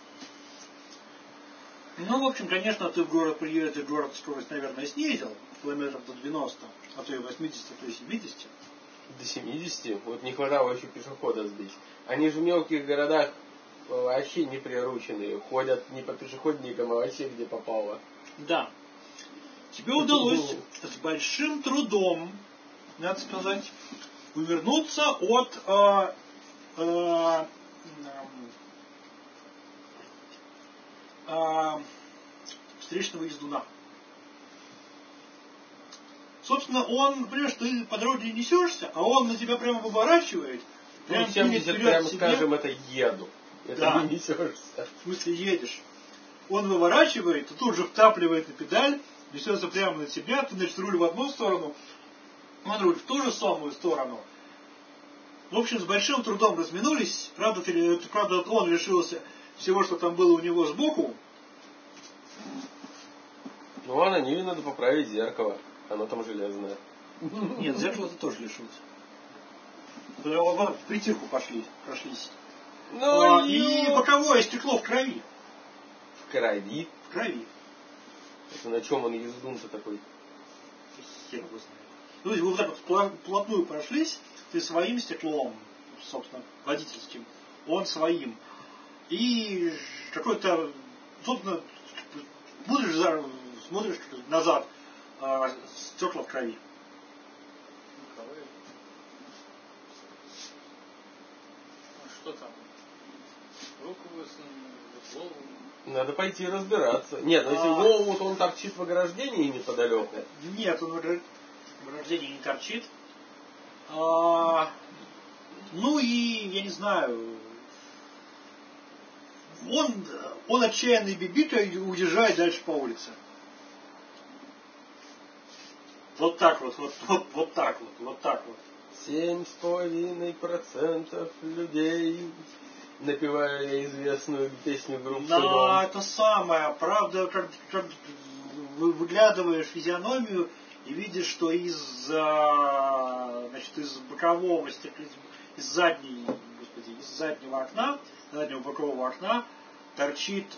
Ну, в общем, конечно, ты в город приедешь, город скорость, наверное, снизил, километров до 90, а то и 80, а то и 70. До 70? Вот не хватало еще пешехода сбить. Они же в мелких городах вообще не прирученные. Ходят не по пешеходникам, а вообще где попало. Да. Тебе удалось с большим трудом, надо сказать, увернуться от встречного ездуна. Собственно, он, понимаешь, ты по дороге несешься, а он на тебя прямо выворачивает. Ну, 70, прямо скажем, это еду. Это да. не несешься. В смысле, едешь. Он выворачивает, и тут же втапливает на педаль, несется прямо на тебя, ты, значит, руль в одну сторону, он руль в ту же самую сторону. В общем, с большим трудом разминулись. Правда, он лишился всего, что там было у него сбоку. Ну, а на Ниве надо поправить зеркало. Оно там железное. Нет, зеркало ты тоже лишился. В притирку прошлись. Ну, и боковое стекло в крови. В крови? В крови. Это на чем он ездун-то такой? Хер его знает. Ну, вы вот так вот вплотную прошлись, ты своим стеклом, собственно, водительским, он своим. И какой-то, собственно, смотришь назад, стекла в крови. Что там? Руку высунули, голову. Надо пойти разбираться. Нет, ну если голову, то он торчит в ограждении неподалеку. Нет, он в ограждении не торчит. Ну и, я не знаю, он отчаянный бибикой уезжает дальше по улице. Вот так вот. 7,5% людей, напевая известную песню группы Да, «Дом». это самое. Правда, как выглядываешь физиономию и видишь, что из бокового стекла, из заднего окна, заднего бокового окна торчит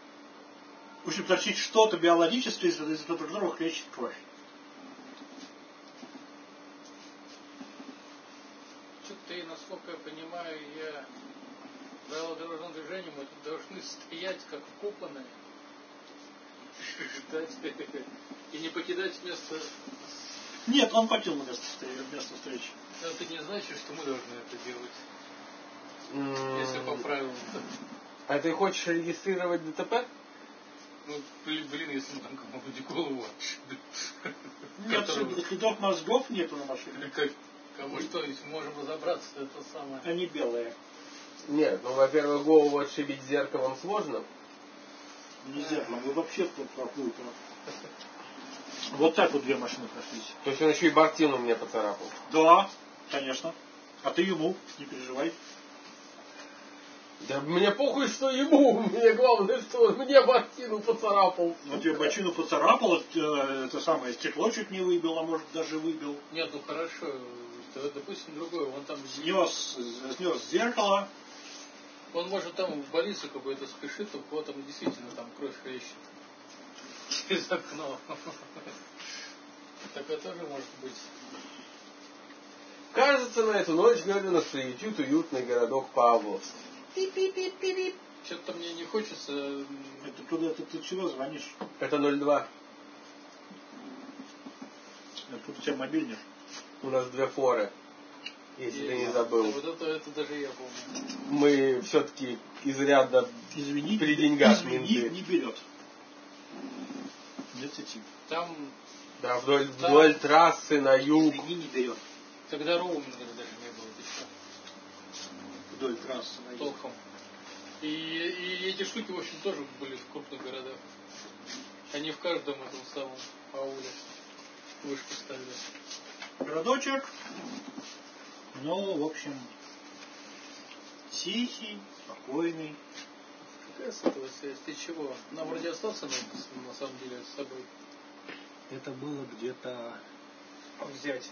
что-то биологическое, из которого хлещет кровь. Что-то, насколько я понимаю, правила дорожного движения мы тут должны стоять как вкопанные, ждать и не покидать место. Нет, он покинул место встречи. Это не значит, что мы должны это делать. Если по правилам. А ты хочешь регистрировать ДТП? Ну, блин, если мы там кому-нибудь голову отшибли. Нет, следов мозгов нету на машине. Кому что-нибудь можем разобраться, это самое. Они белые. Нет, ну, во-первых, голову отшибить зеркалом сложно. Не зеркалом, вы вообще плохую. Вот так вот две машины прошлись. То есть он еще и бортину мне поцарапал. Да, конечно. А ты ему, не переживай. Да мне похуй, что ему. Мне главное, что он мне бортину поцарапал. Вот тебе бочину поцарапал, это самое стекло чуть не выбил, а может даже выбил. Нет, ну хорошо. Допустим, другой, он там снес зеркало. Он может там в больницу какой-то спешит, у кого там действительно там кровь хлещет через окно. Такое тоже может быть. Кажется, на эту ночь Галина приютит уютный городок Павловск. Пип-пип-пип-пип. Что-то мне не хочется. Это куда ты чего звонишь? Это 02. Откуда у тебя мобильник? У нас 2 форы. Если ты не забыл. Вот это даже я помню. Мы все-таки изрядно при деньгах менты. Не берет. Нет сети. Там. Да, вдоль трассы на юг. Извини, не берет. Тогда роуминга даже не было. Ты что? Вдоль трассы на юг. Толком. И эти штуки, в общем, тоже были в крупных городах. Они в каждом этом самом ауле вышку ставили. Городочек, ну, в общем, тихий, спокойный. Какая с этого связь? Ты чего? Нам вроде остался на самом деле с собой. Это было где-то взять.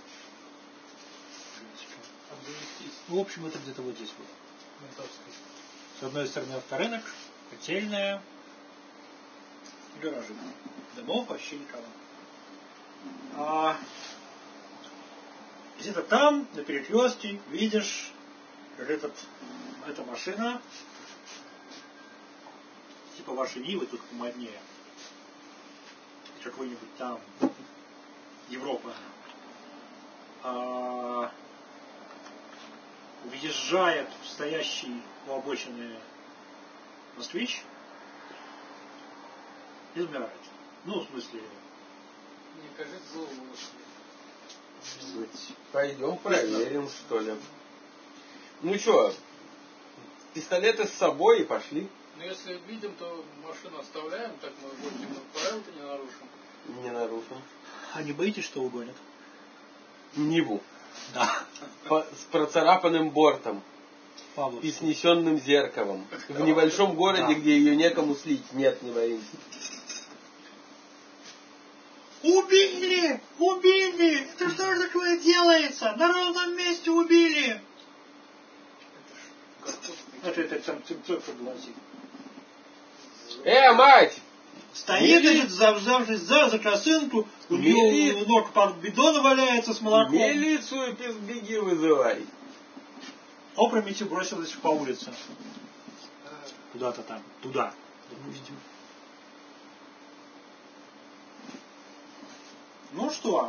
Обзавестись. В общем, это где-то вот здесь было. Ментовской. С одной стороны авторынок, котельная, гаражи. Домов вообще никого. А где-то там, на перекрестке, видишь, как эта машина, типа вашей Нивы, тут помоднее. Какой-нибудь там Европа. Въезжает стоящий у обочины москвич и замирает. Ну, в смысле... Мне кажется, злого Пойдем проверим, что ли. Ну что, пистолеты с собой и пошли. Ну, если видим, то машину оставляем, так мы будем правила-то не нарушим. Не нарушим. А не боитесь, что угонят? Ниву. Да. С процарапанным бортом. Павлов. И снесенным зеркалом. В небольшом городе, Да. где ее некому слить. Нет, не боимся. Убили! Убили! Это что же такое делается? На ровном месте убили! Это сам Цимцов согласен. Мать! Стоит, значит, взявшись за косынку, у нее у ног пар бидона валяется с молоком. Милицию беги вызывай. Опрометью бросилась по улице. Куда-то там. Туда, допустим. Ну что?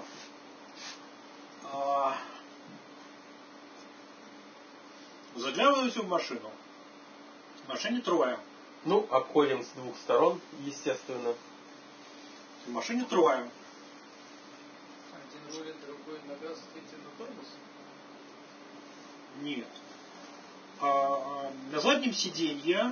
Заглядываете в машину. В машине трое. Ну, обходим с двух сторон, естественно. В машине трое. Один рулит, другой на газ, третий на тормоз. Нет. На заднем сиденье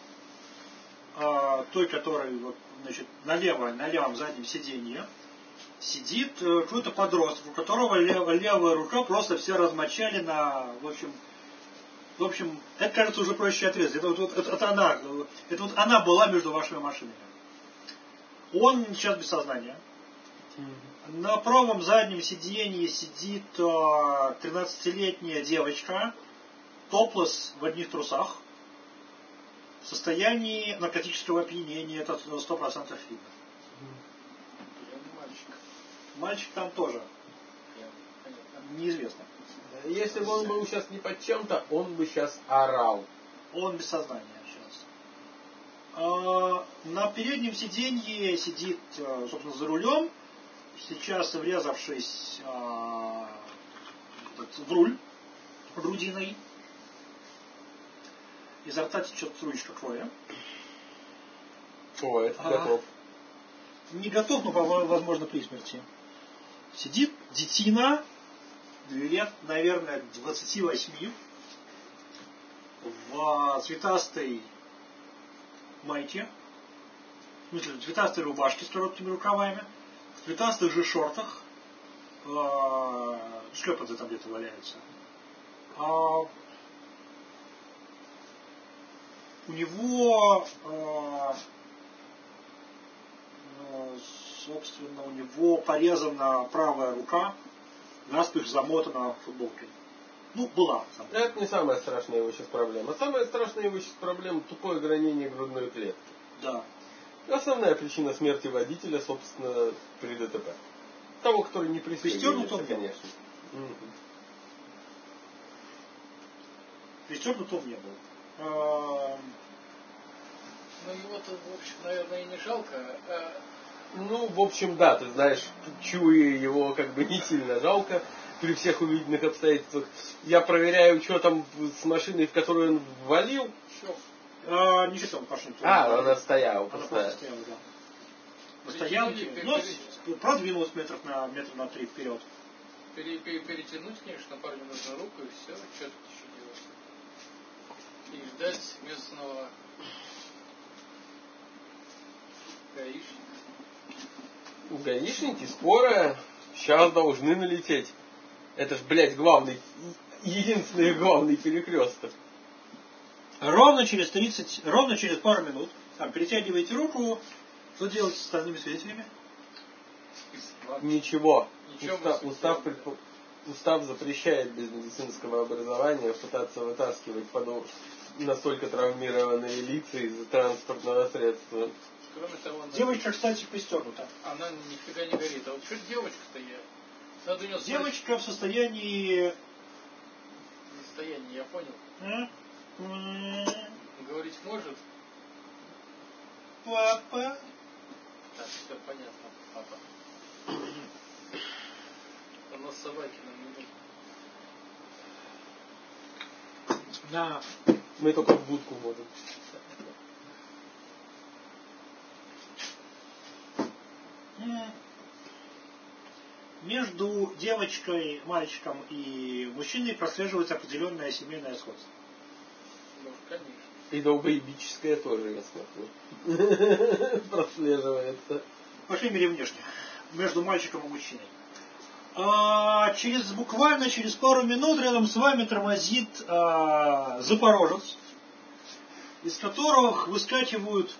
той, которой вот, значит, на левом заднем сиденье сидит какой-то подросток, у которого левая рука просто вся размочали на, в общем, это, кажется, уже проще отрезать. Это вот она была между вашими машинами. Он сейчас без сознания. На правом заднем сиденье сидит 13-летняя девочка, топлесс в одних трусах, в состоянии наркотического опьянения, это 100% видно. Мальчик там тоже. Неизвестно. Если бы он был сейчас не под чем-то, он бы сейчас орал. Он без сознания сейчас. На переднем сиденье сидит, собственно, за рулем, сейчас врезавшись в руль грудиной. Изо рта течет струечка крови. О, это готов. Не готов, но, возможно, при смерти. Сидит детина, лет, наверное, 28, в цветастой майке, в смысле, в цветастой рубашке с короткими рукавами, в цветастых же шортах, шлепанцы там где-то валяются. У него, собственно, у него порезана правая рука, наспех замотана футболкой. Ну, была. Это не самая страшная его сейчас проблема. Самая страшная его сейчас проблема — тупое гранение грудной клетки. Да. Основная причина смерти водителя, собственно, при ДТП. Того, который не пристегивается, конечно. Пристегнут он не был. Ну его-то, в общем, наверное, и не жалко. Ну, в общем, да, ты знаешь, чуя его как бы не сильно жалко при всех увиденных обстоятельствах. Я проверяю, что там с машиной, в которую он ввалил. Ничего там машина. Она стояла. Она просто стояла, да. На стоянке. Но продвинулась метров на 3 вперед. Перетянуть, конечно, парню нужно руку и все. Что тут еще делать? И видать местного гаишника. Гаишники скоро сейчас должны налететь. Это ж, блядь, единственный главный перекресток. Ровно через пару минут, перетягиваете руку, что делать с остальными свидетелями? Ничего. Устав запрещает без медицинского образования пытаться вытаскивать настолько травмированные лица из транспортного средства. Кроме того, девочка, кстати, пристегнута. Она нифига не горит. А вот что девочка-то я? Девочка в состоянии... Состояние, я понял. Говорить может? Папа. Так, все понятно, папа. У нас собаки нам не нужны. Да. Мы только в будку можем. Между девочкой, мальчиком и мужчиной прослеживается определенное семейное сходство. Ну, конечно. И долгоебическое тоже, я смотрю. Прослеживается. По крайней мере, внешне. Между мальчиком и мужчиной. Буквально через пару минут рядом с вами тормозит запорожец, из которого выскакивают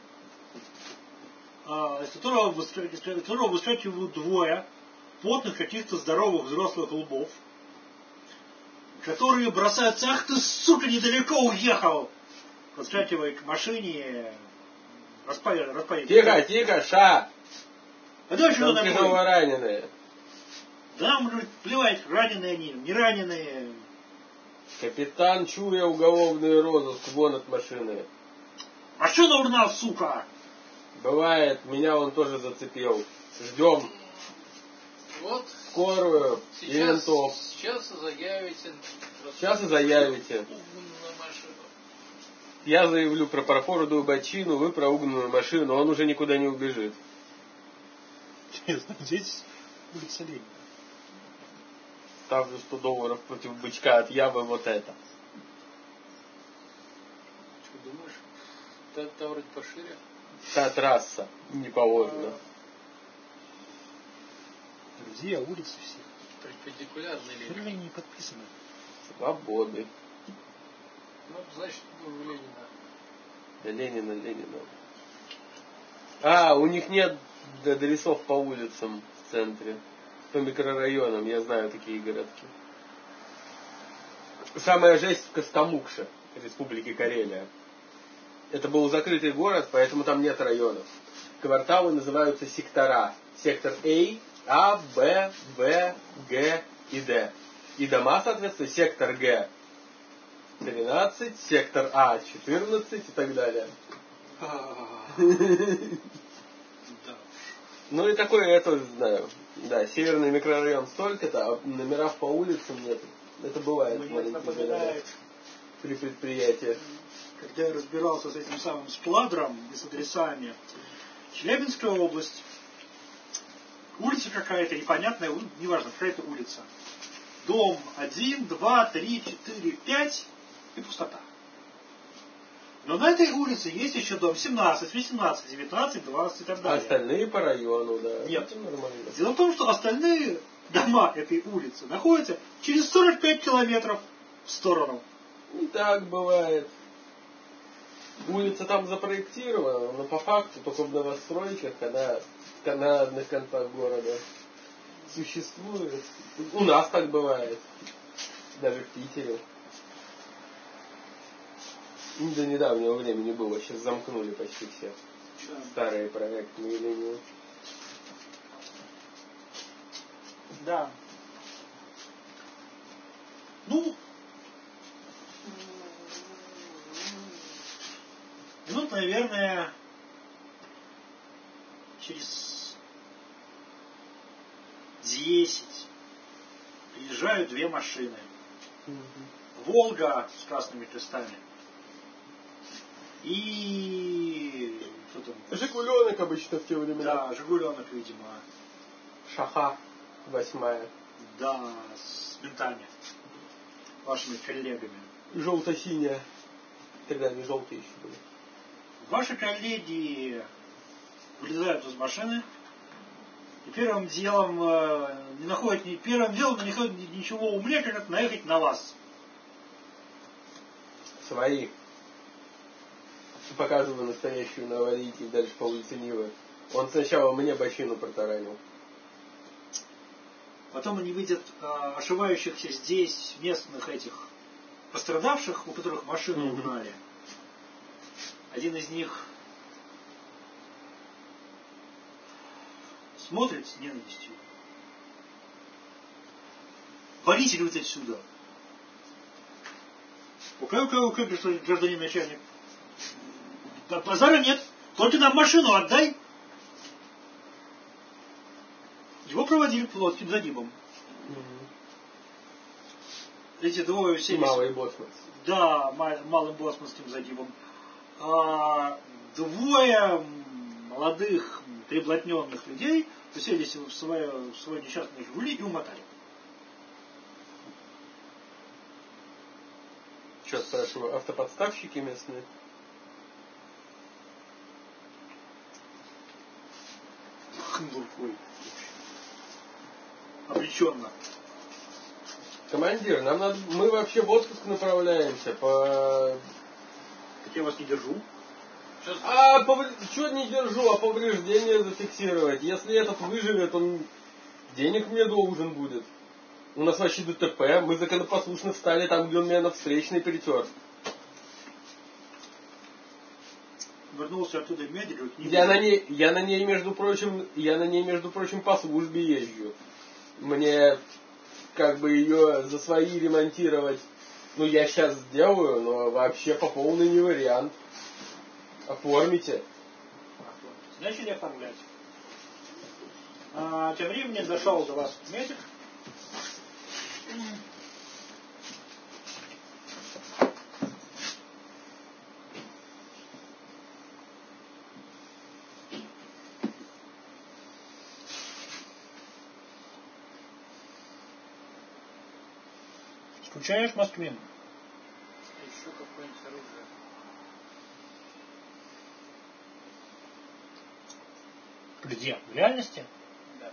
двое потных каких-то здоровых взрослых лбов, которые бросаются: ах ты, сука, недалеко уехал! Подскакивая к машине, распаивая. Тихо, ша! А дальше что такое? Тяжело раненые. Да нам плевать, раненые они, не раненые. Капитан, чуя уголовный розыск, вон от машины. Машину угнал, сука! Бывает, меня он тоже зацепил. Ждем. Вот. Скорую и ментов. Сейчас и заявите. Я заявлю про пропоротую бочину, вы про угнанную машину, он уже никуда не убежит. Интересно, здесь улица Ленина. Ставлю $100 против бычка от Явы вот это. Что думаешь? Та вроде пошире. Та трасса не положена. Где улицы все? Перпендикулярные линии. Почему они не подписаны? Свободы. Ну, значит, у Ленина. Ленина. У них нет адресов по улицам в центре. По микрорайонам, я знаю такие городки. Самая жесть в Костомукше, Республике Карелия. Это был закрытый город, поэтому там нет районов. Кварталы называются сектора. Сектор А, Б, В, Г и Д. И дома, соответственно, сектор Г 13, сектор А 14 и так далее. Ну и такое я тоже знаю. Да, северный микрорайон столько-то, а номеров по улицам нет. Это бывает в маленьких городах. При предприятиях. Когда я разбирался с этим самым складром и с адресами, Челябинская область, улица какая-то непонятная, неважно, какая-то улица. Дом 1, 2, 3, 4, 5 и пустота. Но на этой улице есть еще дом 17, 18, 19, 20 и так далее. А остальные по району, да. Нет. Это нормально. Дело в том, что остальные дома этой улицы находятся через 45 километров в сторону. И так бывает. Улица там запроектирована, но по факту только в новостройках, на одних концах города существует. У нас так бывает. Даже в Питере. До недавнего времени было, сейчас замкнули почти все старые проектные линии. Да. Ну, минут, наверное, через 10 приезжают две машины. Волга с красными крестами. И... Что там? Жигуленок обычно в те времена. Да, Жигуленок, видимо. Шаха 8. Да, с ментами. Вашими коллегами. Желто-синяя. тогда они желтые еще были. Ваши коллеги вылезают из машины и первым делом не находят ничего умнее, как наехать на вас. Свои. Показываю настоящую на аварийке и дальше по улице Нивы. Он сначала мне бочину протаранил. Потом они видят ошивающихся здесь местных этих пострадавших, у которых машину угнали. Один из них смотрит с ненавистью. Валите, говорит, отсюда. Окей, гражданин начальник. Базара нет. Только нам машину отдай. Его проводили плоским загибом. Эти двое все... Малый боцман. Да, малым боцманским загибом. Двое молодых, приблотненных людей уселись в свой несчастный «Жигули» и умотали. Что, спрашиваю, автоподставщики местные? Хмуркой. Обреченно. Командир, нам надо... Мы вообще в отпуск направляемся по... Так я вас не держу. Чего не держу, а повреждения зафиксировать. Если этот выживет, он денег мне должен будет. У нас вообще ДТП, мы законопослушно встали там, где он меня на встречный перетер. Вернулся оттуда медленно. Я на ней, между прочим, по службе езжу. Мне как бы ее за свои ремонтировать, я сейчас сделаю, но вообще по полной не вариант. Оформите. Начали оформлять. Тем временем зашел до вас медик. Скучаешь, Москвин? Еще какое-нибудь оружие. Где? В реальности? Да.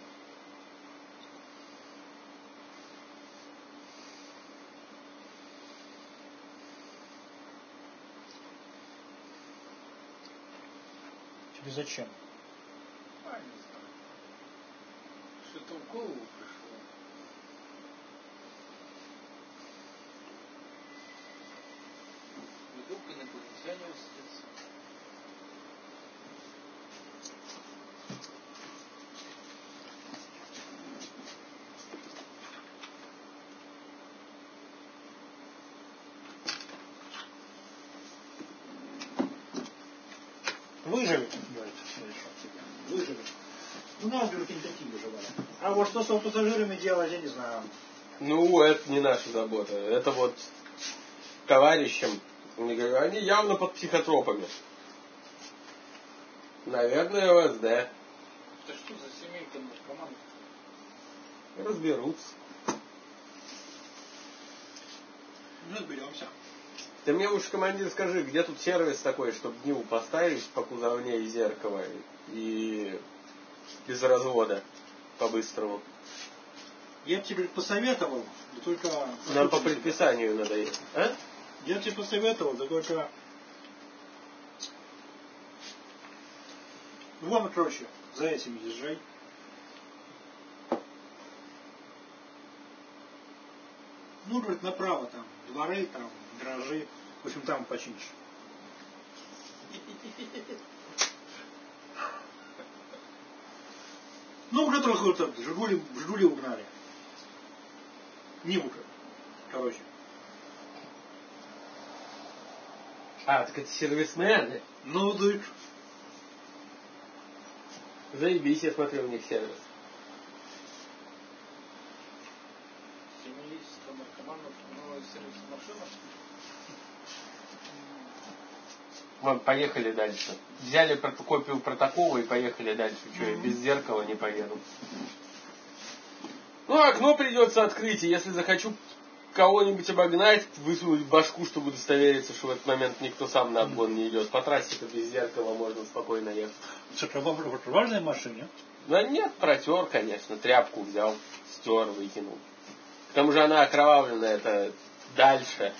Тебе зачем? Не знаю. Что-то в голову пришло. Вдруг инопланетяне высадятся. Выживет, говорит. Выживет. У нас, говорит, не такие выживали. А вот что с пассажирами делать, я не знаю. Это не наша забота. Это вот товарищам. Они явно под психотропами. Наверное, ЛСД. Это что за семейка наркоманов? Разберутся. Разберемся. Ты мне лучше, командир, скажи, где тут сервис такой, чтобы Ниву поставить по кузовне и зеркало и без развода по-быстрому. Я бы тебе посоветовал, да только... Нам по предписанию надо ехать. А? Я бы тебе посоветовал, да только... Вам короче, за этим езжай. Говорит, направо там, дворы, там, гаражи. В общем, там починишь. У которых вот Жигули угнали. Ниву, короче. Так это сервисмены? Да. Заебись, я смотрю, у них сервис. Семейство наркоманов, новая сервисная машина. Мы поехали дальше. Взяли копию протокола и поехали дальше. Что, я без зеркала не поеду. Окно придется открыть, и если захочу кого-нибудь обогнать, высунуть башку, чтобы удостовериться, что в этот момент никто сам на обгон не идет. По трассе-то без зеркала можно спокойно ехать. Это важная машина? Да нет, протер, конечно, тряпку взял, стер, выкинул. К тому же она окровавленная, это дальше.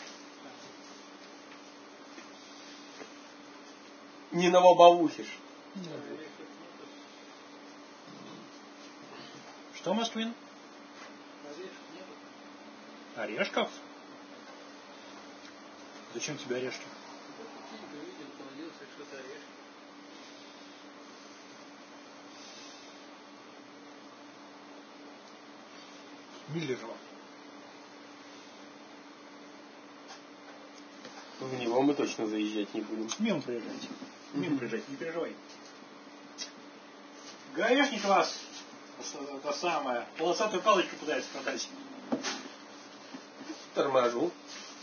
Не новобавухишь. Что, Москвин? Орешков? Зачем тебе орешки? Миллерова. В него мы точно заезжать не будем. Мимо проезжать. Мимо проезжать, не переживай. Гаишник вас, это самое, полосатую палочку пытается продать. Торможу.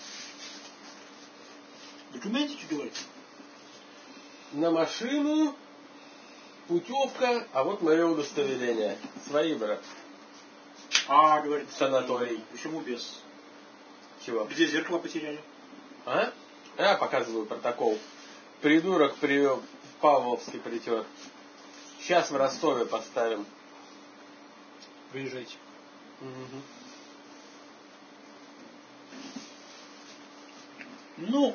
Документики говорите? На машину, путевка, а вот мое удостоверение. Свои, брат. Говорит, санаторий. Почему без? Чего? Где зеркало потеряли? А? Я показываю протокол. Придурок в Павловске притер. Сейчас в Ростове поставим. Приезжайте. Угу. Ну,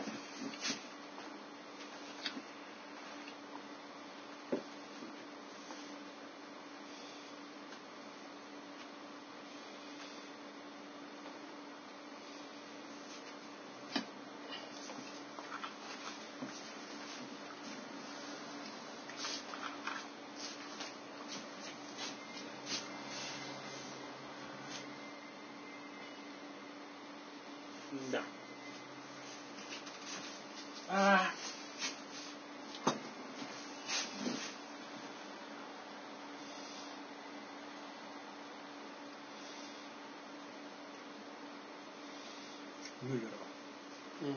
да. Мюллерова. Угу.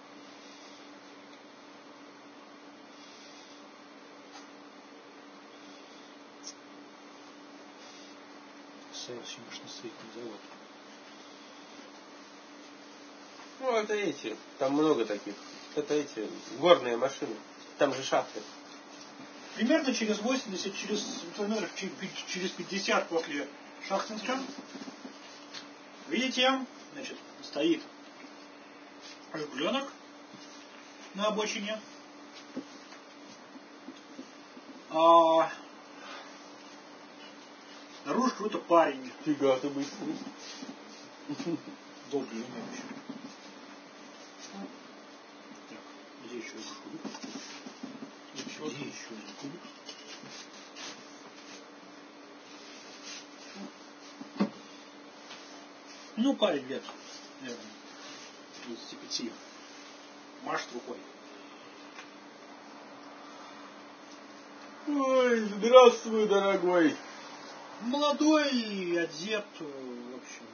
Саевский машиностроительный завод. Ну, это эти. Там много таких. Это эти горные машины. Там же шахты. Примерно через 80, через 50 после Шахтинска, видите, значит, стоит «Жигуленок» на обочине. Снаружи какой-то парень. Фига ты быстрый. Долго не еще. Так, где еще Жигулик? Где еще Жигулик? Ну, парень лет, наверное, 25. Машет рукой. Ой, здравствуй, дорогой. Молодой, одет, в общем,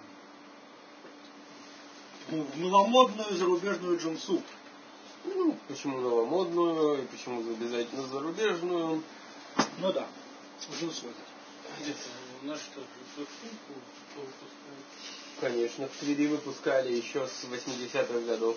в новомодную зарубежную джинсу. Ну, почему новомодную, и почему обязательно зарубежную? Ну да, джинсу этот. У нас что, сумку выпускают? Конечно, в Твери выпускали еще с 80-х годов.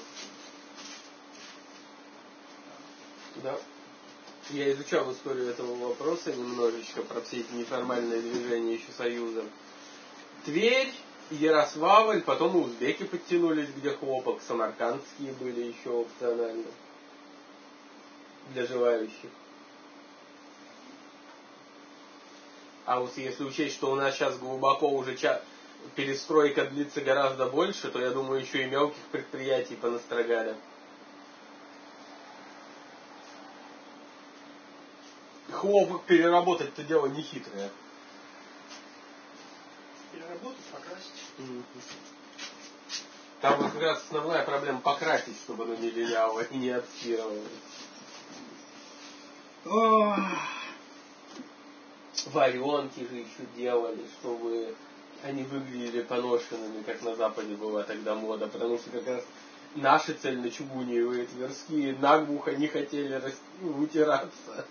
Да. Я изучал историю этого вопроса немножечко, про все эти неформальные движения еще Союза. Тверь, Ярославль, потом и узбеки подтянулись, где хлопок, самаркандские были еще опционально. Для желающих. А вот если учесть, что у нас сейчас глубоко уже перестройка длится гораздо больше, то я думаю, еще и мелких предприятий понастрогали. Хлопок переработать-то дело не хитрое. Переработать, покрасить. Там вот как раз основная проблема покрасить, чтобы оно не линяло и не отстирывалось. Варенки же еще делали, чтобы они выглядели поношенными, как на Западе была тогда мода, потому что как раз наши цельночугуневые тверские наглухо не хотели вытираться.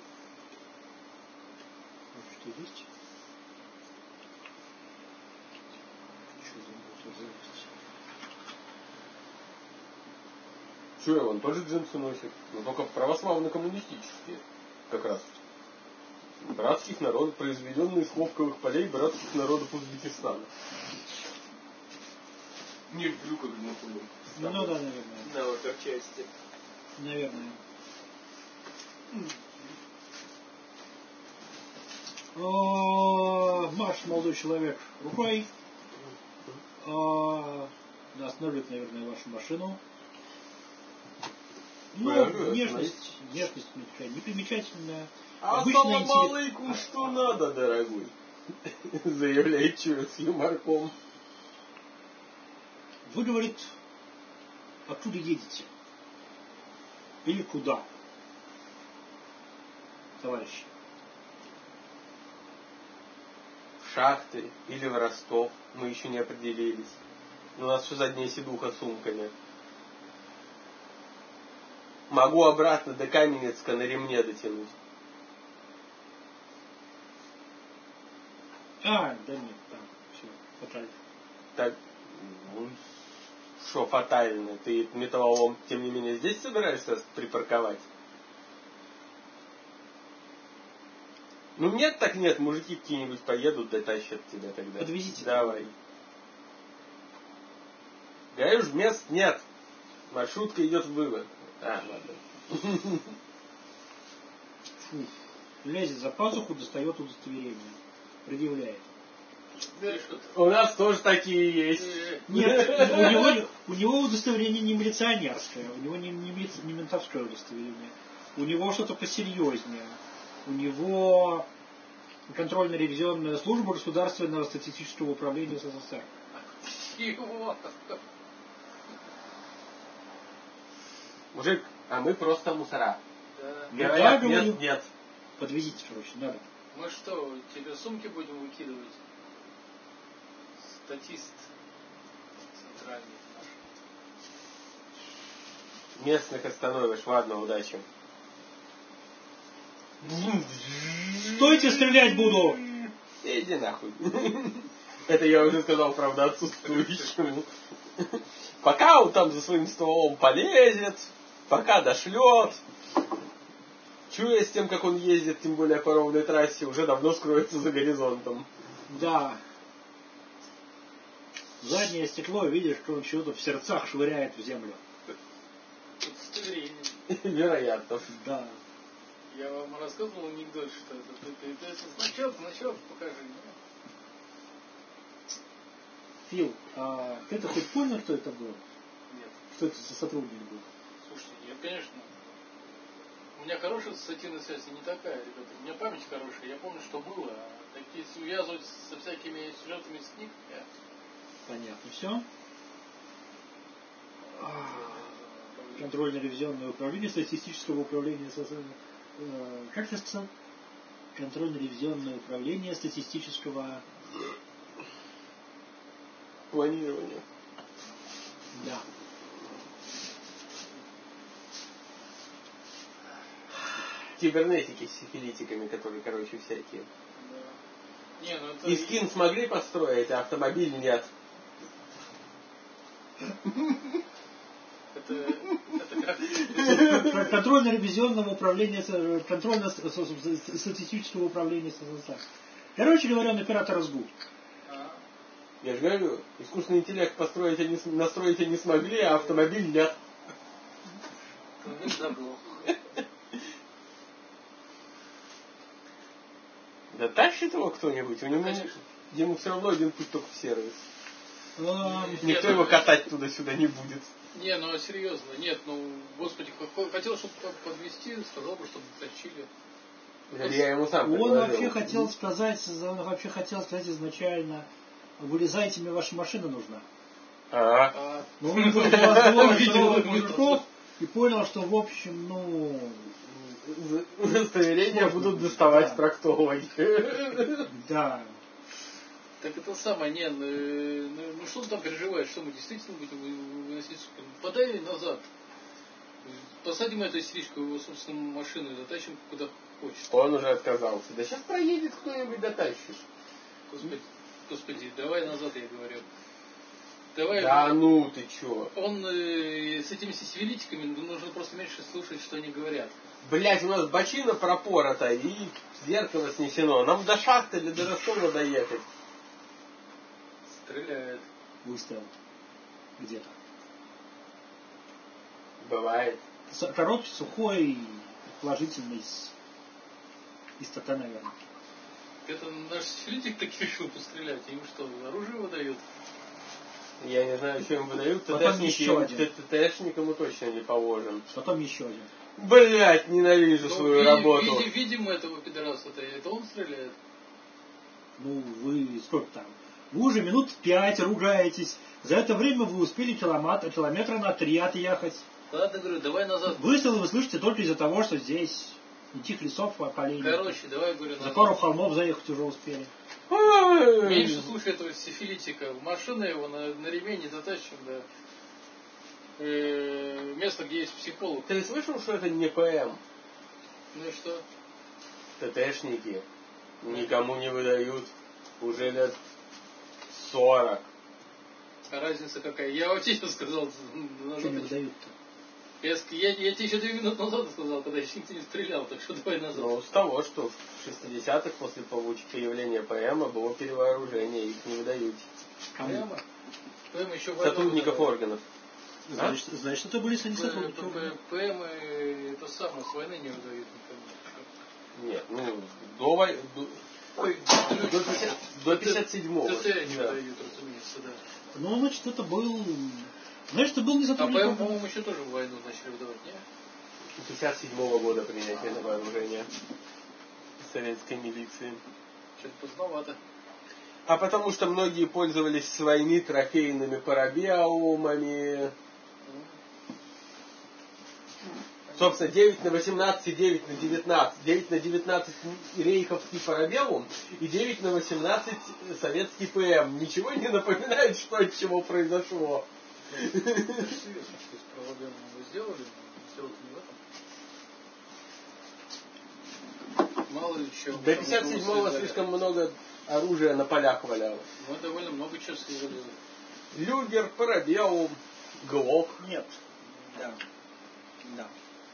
Что есть? Что забыл завести? Что, он тоже джинсы носит, но только православно-коммунистические, как раз. Братских народов, произведенные из хлопковых полей братских народов Узбекистана. Не в брюках на полу. Ну да, наверное. На оперчасти. Наверное. Маш, молодой человек, рукой. Остановит, наверное, вашу машину. Ну, внешность такая непримечательная. Ассаламу алейкум, что надо, дорогой? Заявляет человек с юморком. Вы, говорит, откуда едете? Или куда? Товарищи. В шахты или в Ростов. Мы еще не определились. У нас все задняя сидуха с сумками. Могу обратно до Каменецка на ремне дотянуть. Да нет, там все, фатально. Так, ну, что фатально? Ты металлолом, тем не менее, здесь собираешься припарковать? Ну нет, так нет, мужики какие-нибудь поедут, дотащат тебя тогда. Подвезите. Давай. Говоришь, мест нет. Маршрутка идет в вывод. Ладно. Лезет за пазуху, достает удостоверение. Предъявляет. У нас тоже такие есть. Нет, у него удостоверение не милиционерское, у него не ментовское удостоверение. У него что-то посерьезнее. У него контрольно-ревизионная служба Государственного статистического управления СССР. Мужик, а мы просто мусора. Да. Говорят, мест нет. Подвезите, короче, надо. Мы что, тебе сумки будем выкидывать? Статист центральный наш. Местных остановишь. Ладно, удачи. Стойте, стрелять буду! Иди нахуй. Это я уже сказал, правда, отсутствующему. Пока он там за своим стволом полезет, пока дошлет. Чуя с тем, как он ездит, тем более по ровной трассе, уже давно скроется за горизонтом. Да. Заднее стекло, видишь, что он чего-то в сердцах швыряет в землю. Удостоверение. Вероятно. Да. Я вам рассказывал анекдот, что это значок, покажи. Фил, ты-то хоть понял, кто это был? Нет. Что это за сотрудник был? Слушайте, нет, конечно. У меня хорошая ассоциативная связь, и не такая, ребята. У меня память хорошая, я помню, что было. А такие связывать со всякими сюжетами из книг, я... Понятно, все. Контрольно-ревизионное управление статистического управления СССР. Как ты сказал? Контрольно-ревизионное управление статистического Планирование. Да. Кибернетики с сифилитиками, которые, короче, всякие. Да. Не, ну это... И скин смогли построить, а автомобиль нет. Это как? Контрольно-ревизионного управления, контрольно-статистического управления СССР. Короче говоря, он оператор СГУ. Я же говорю, искусственный интеллект настроить они смогли, а автомобиль нет. Да тащит его кто-нибудь, ему все равно один путь только в сервис. Никто его катать туда-сюда не будет. Не, ну серьезно, нет, ну, господи, хотел, чтобы подвезти, сказал бы, чтобы тащили. Я ему сам Он вообще хотел сказать изначально, вылезайте, мне ваша машина нужна. Но он увидел мужиков и понял, что в общем, удостоверения будут доставать трактовать. Да. Так это самое, ну что он там переживает, что мы действительно будем выносить сумки? Подай назад. Посадим эту истеричку в его собственную машину и дотащим куда хочет. Он уже отказался. Да сейчас проедет кто-нибудь, дотащишь. Господи, давай назад, я говорю. Давай. Да ну ты чё? Он с этими сифилитиками нужно просто меньше слушать, что они говорят. Блять, у нас бочина пропорота и зеркало снесено. Нам до шахты или до Ростова доехать. Стреляет. Выстрел. Где-то. Бывает. Короткий, сухой, положительный из ТТ, наверное. Это наш сифилитик так решил пострелять. Им что, оружие выдают? Я не знаю, что им выдают. Потом еще один. ТТшник ему точно не положен. Потом еще один. Блять, ненавижу свою работу. Видим этого пидораса-то, это он стреляет? Ну, вы сколько там? Вы уже минут 5 ругаетесь. За это время вы успели километра на 3 отъехать. Ладно, говорю, давай назад. Выстрелы вы слышите только из-за того, что здесь никаких лесов, полей. Короче, давай, говорю, назад. За пару холмов заехать уже успели. Меньше слушай этого сифилитика. Машина его на ремень не затащим, да. Место, где есть психолог. Ты слышал, что это не ПМ? Ну и что? ТТшники никому не выдают уже лет 40. А разница какая? Я вот тебе сказал. Что не выдают-то? Я тебе еще 2 минуты назад сказал, когда еще никто не стрелял, так что давай назад. Ну, с того, что в 60-х после появления ПМа было перевооружение, их не выдают. Кому? ПМ еще Сотрудников органов. Значит, это были среди сотрудников. ПМ это самое, с войны не выдают никому. Нет, ну, до 57-го. ТТ не выдают, разумеется, да. Ну, значит, это был... Значит, это был не А сотрудник. ПМ, по-моему, еще тоже в войну начали выдавать, нет? 57-го года принятия на вооружение советской милиции. Что-то поздновато. А потому что многие пользовались с войны трофейными парабиаумами. Собственно, 9 на 18 и 9 на 19. 9 на 19 рейховский парабеллум и 9 на 18 советский ПМ. Ничего не напоминает, что от чего произошло. Серьезно, что из парабеллума вы сделали? Сделали не в этом? Мало ли чего. До 57-го слишком много оружия на полях валялось. Мы довольно много чего связали. Люгер, парабеллум, глок. Нет. Да. Да.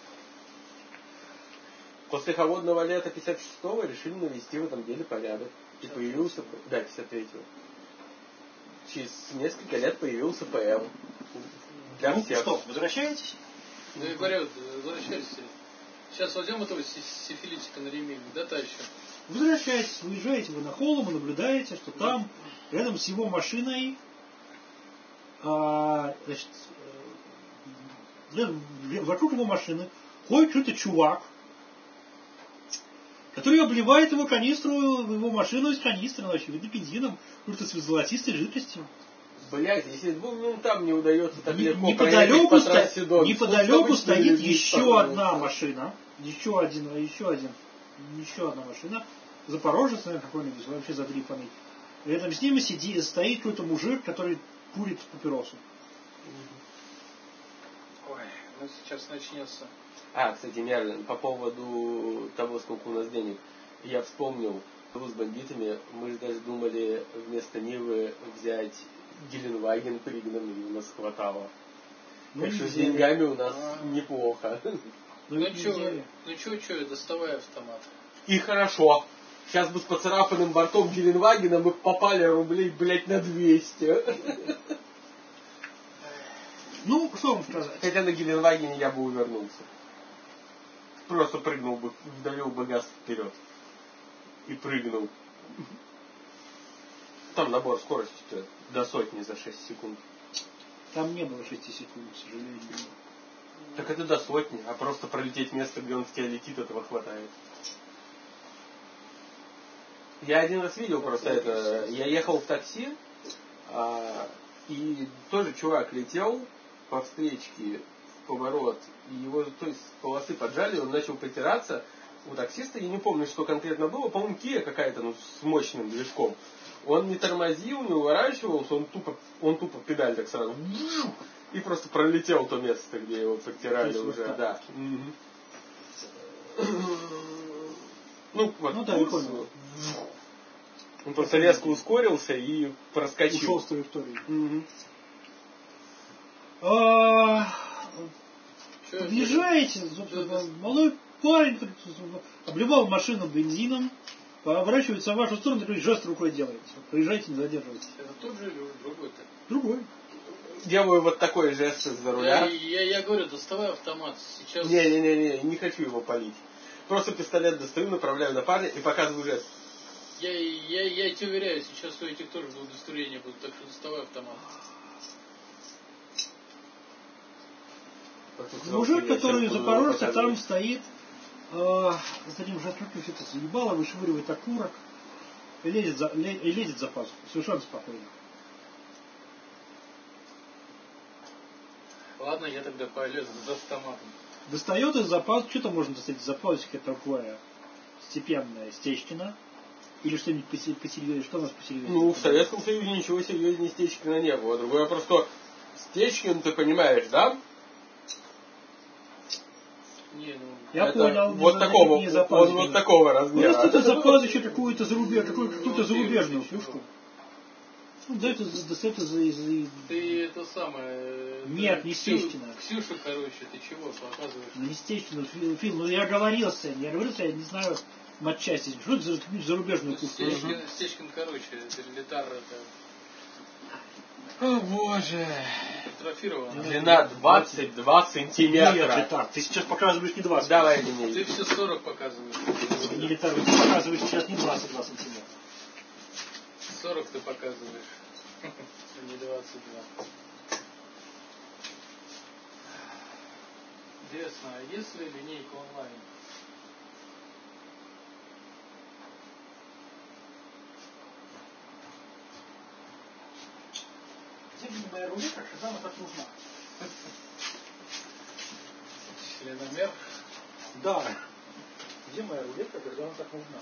После холодного лета 56-го решили навести в этом деле порядок. И появился... Да, 53-го. Через несколько лет появился ПМ. Для всех. Что, возвращаетесь? Ну я говорю, возвращайся. Сейчас возьмем этого сифилитика на ремень, да, тащим? Возвращаетесь, выезжаете вы на холм и наблюдаете, что там рядом с его машиной значит, вокруг его машины ходит какой-то чувак, который обливает его канистру, его машину из канистры, очевидно, бензином, какой-то с золотистой жидкостью. Блять, если 2 минутам не удается так легко Неподалеку, проехать по трассе Дон, неподалеку стоит еще одна становится. машина, еще одна машина, запорожец, наверное, какой-нибудь, вообще задрипанный. Рядом с ними стоит какой-то мужик, который курит папиросу. Ой, ну сейчас начнется. Кстати, Мерлин, по поводу того, сколько у нас денег, я вспомнил, с бандитами, мы же даже думали вместо Нивы взять Геленваген пригнанный, у нас хватало. Так что с деньгами у нас неплохо. Ну что, доставай автомат. И хорошо. Сейчас бы с поцарапанным бортом Геленвагена мы попали рублей, блять, на 200. Ну, что вам сказать? Хотя на Геленвагене я бы увернулся. Просто прыгнул бы, вдавил бы газ вперед. И прыгнул. Там набор скорости до 100 за 6 секунд. Там не было 6 секунд, к сожалению. Так это до 100, а просто пролететь место, где он в тебя летит, этого хватает. Я один раз видел просто это. Я ехал в такси, и тоже чувак летел по встречке в поворот, и его то есть, с полосы поджали, он начал притираться. У таксиста, я не помню, что конкретно было, по-моему, Kia какая-то, с мощным движком. Он не тормозил, не уворачивался, он тупо педаль так сразу и просто пролетел то место, где его подтирали уже. Да. Ну, вот, ну да, я понял. Он просто резко ускорился и проскочил. Ушел с траектории. Подъезжаете, молодой парень обливал машину бензином, поворачивается в вашу сторону, такой жест рукой делает. Проезжайте, не задерживайтесь. Это тот же или другой-то? Другой. Делаю вот такой жест из-за руля. Я говорю, доставай автомат. Сейчас... Не хочу его палить. Просто пистолет достаю, направляю на парня и показываю жест. Я тебе уверяю, сейчас у этих тоже удостоверения будут, так что доставай автомат. Мужик, который из Запорожца, там стоит, с этим жестким все это заебало, вышвыривает окурок и лезет за пазуху. Совершенно спокойно. Ладно, я тогда полезу за автоматом. Достает из-за пазухи, что-то можно достать из-за пазухи такое степенное, Стечкина. Или что-нибудь посерьезнее. Что у нас посерьезнее? Ну, в Советском Союзе ничего серьезнее Стечкина не было. Другой вопрос, что Стечкин, ты понимаешь, да? Не, ну... Я понял. Вот такого, он вот такого размера. Просто ты запазываешь какую-то зарубежную пушку. Ну, да, это за... Ты это самое... Нет, не Стечкина. Ксюша, короче, ты чего показываешь? Ну, не Стечкина, фильм. Ну, я говорил, я не знаю матчасти. Что это за зарубежную пушку? Стечкин, короче, это элитар, это... О, боже. Трофировано. Длина 22 сантиметра. Нет, Литар, ты сейчас показываешь не 20. Давай, Денис. Ты все 40 показываешь. Не Литар, ты показываешь сейчас не 22 сантиметра. 40 ты показываешь. Не 22. Интересно, а есть ли линейка онлайн? Где моя рулетка, когда она так нужна? Членомер? Да. Где моя рулетка, когда она так нужна?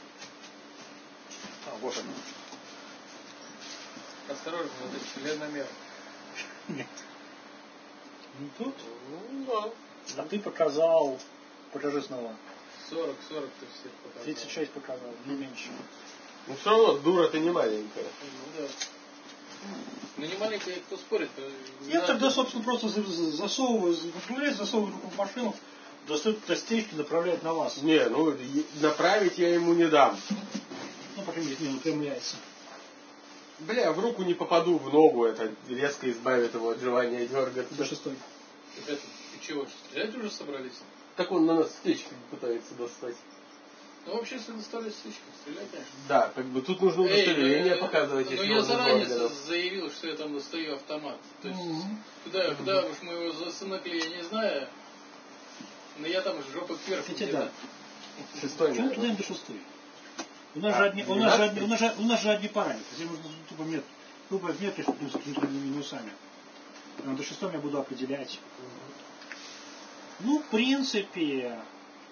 А, вот она. Осторожно, это членомер. Нет. Не тут? Ну, да. А ты показал... Покажи снова. 40 ты всех показал. 36 показал, не меньше. Ну, все равно дура-то не маленькая. Ну, да. Ну, не маленькая, кто спорит. Я тогда, собственно, просто засовываю руку в машину, достает Стечки, направляет на вас. Не, ну, направить я ему не дам. Ну, пока не выпрямляется. Бля, в руку не попаду, в ногу, это резко избавит его от желания дергаться. До 6. Ребята, ты чего, стрелять уже собрались? Так он на нас Стечкин пытается достать. Ну, вообще, если доставлять стычки, стрелять, конечно. Да, как бы тут нужно удостоверение показывать. Ну, я заранее заявил, что я там достаю автомат. То есть, куда уж мы его засынокли, я не знаю. Но я там жопа кверху. Кстати, да. 6-й, Почему туда до 6? У нас же одни параметры. Здесь можно тупо метры с какими-то минусами. До 6 я буду определять. Ну, в принципе...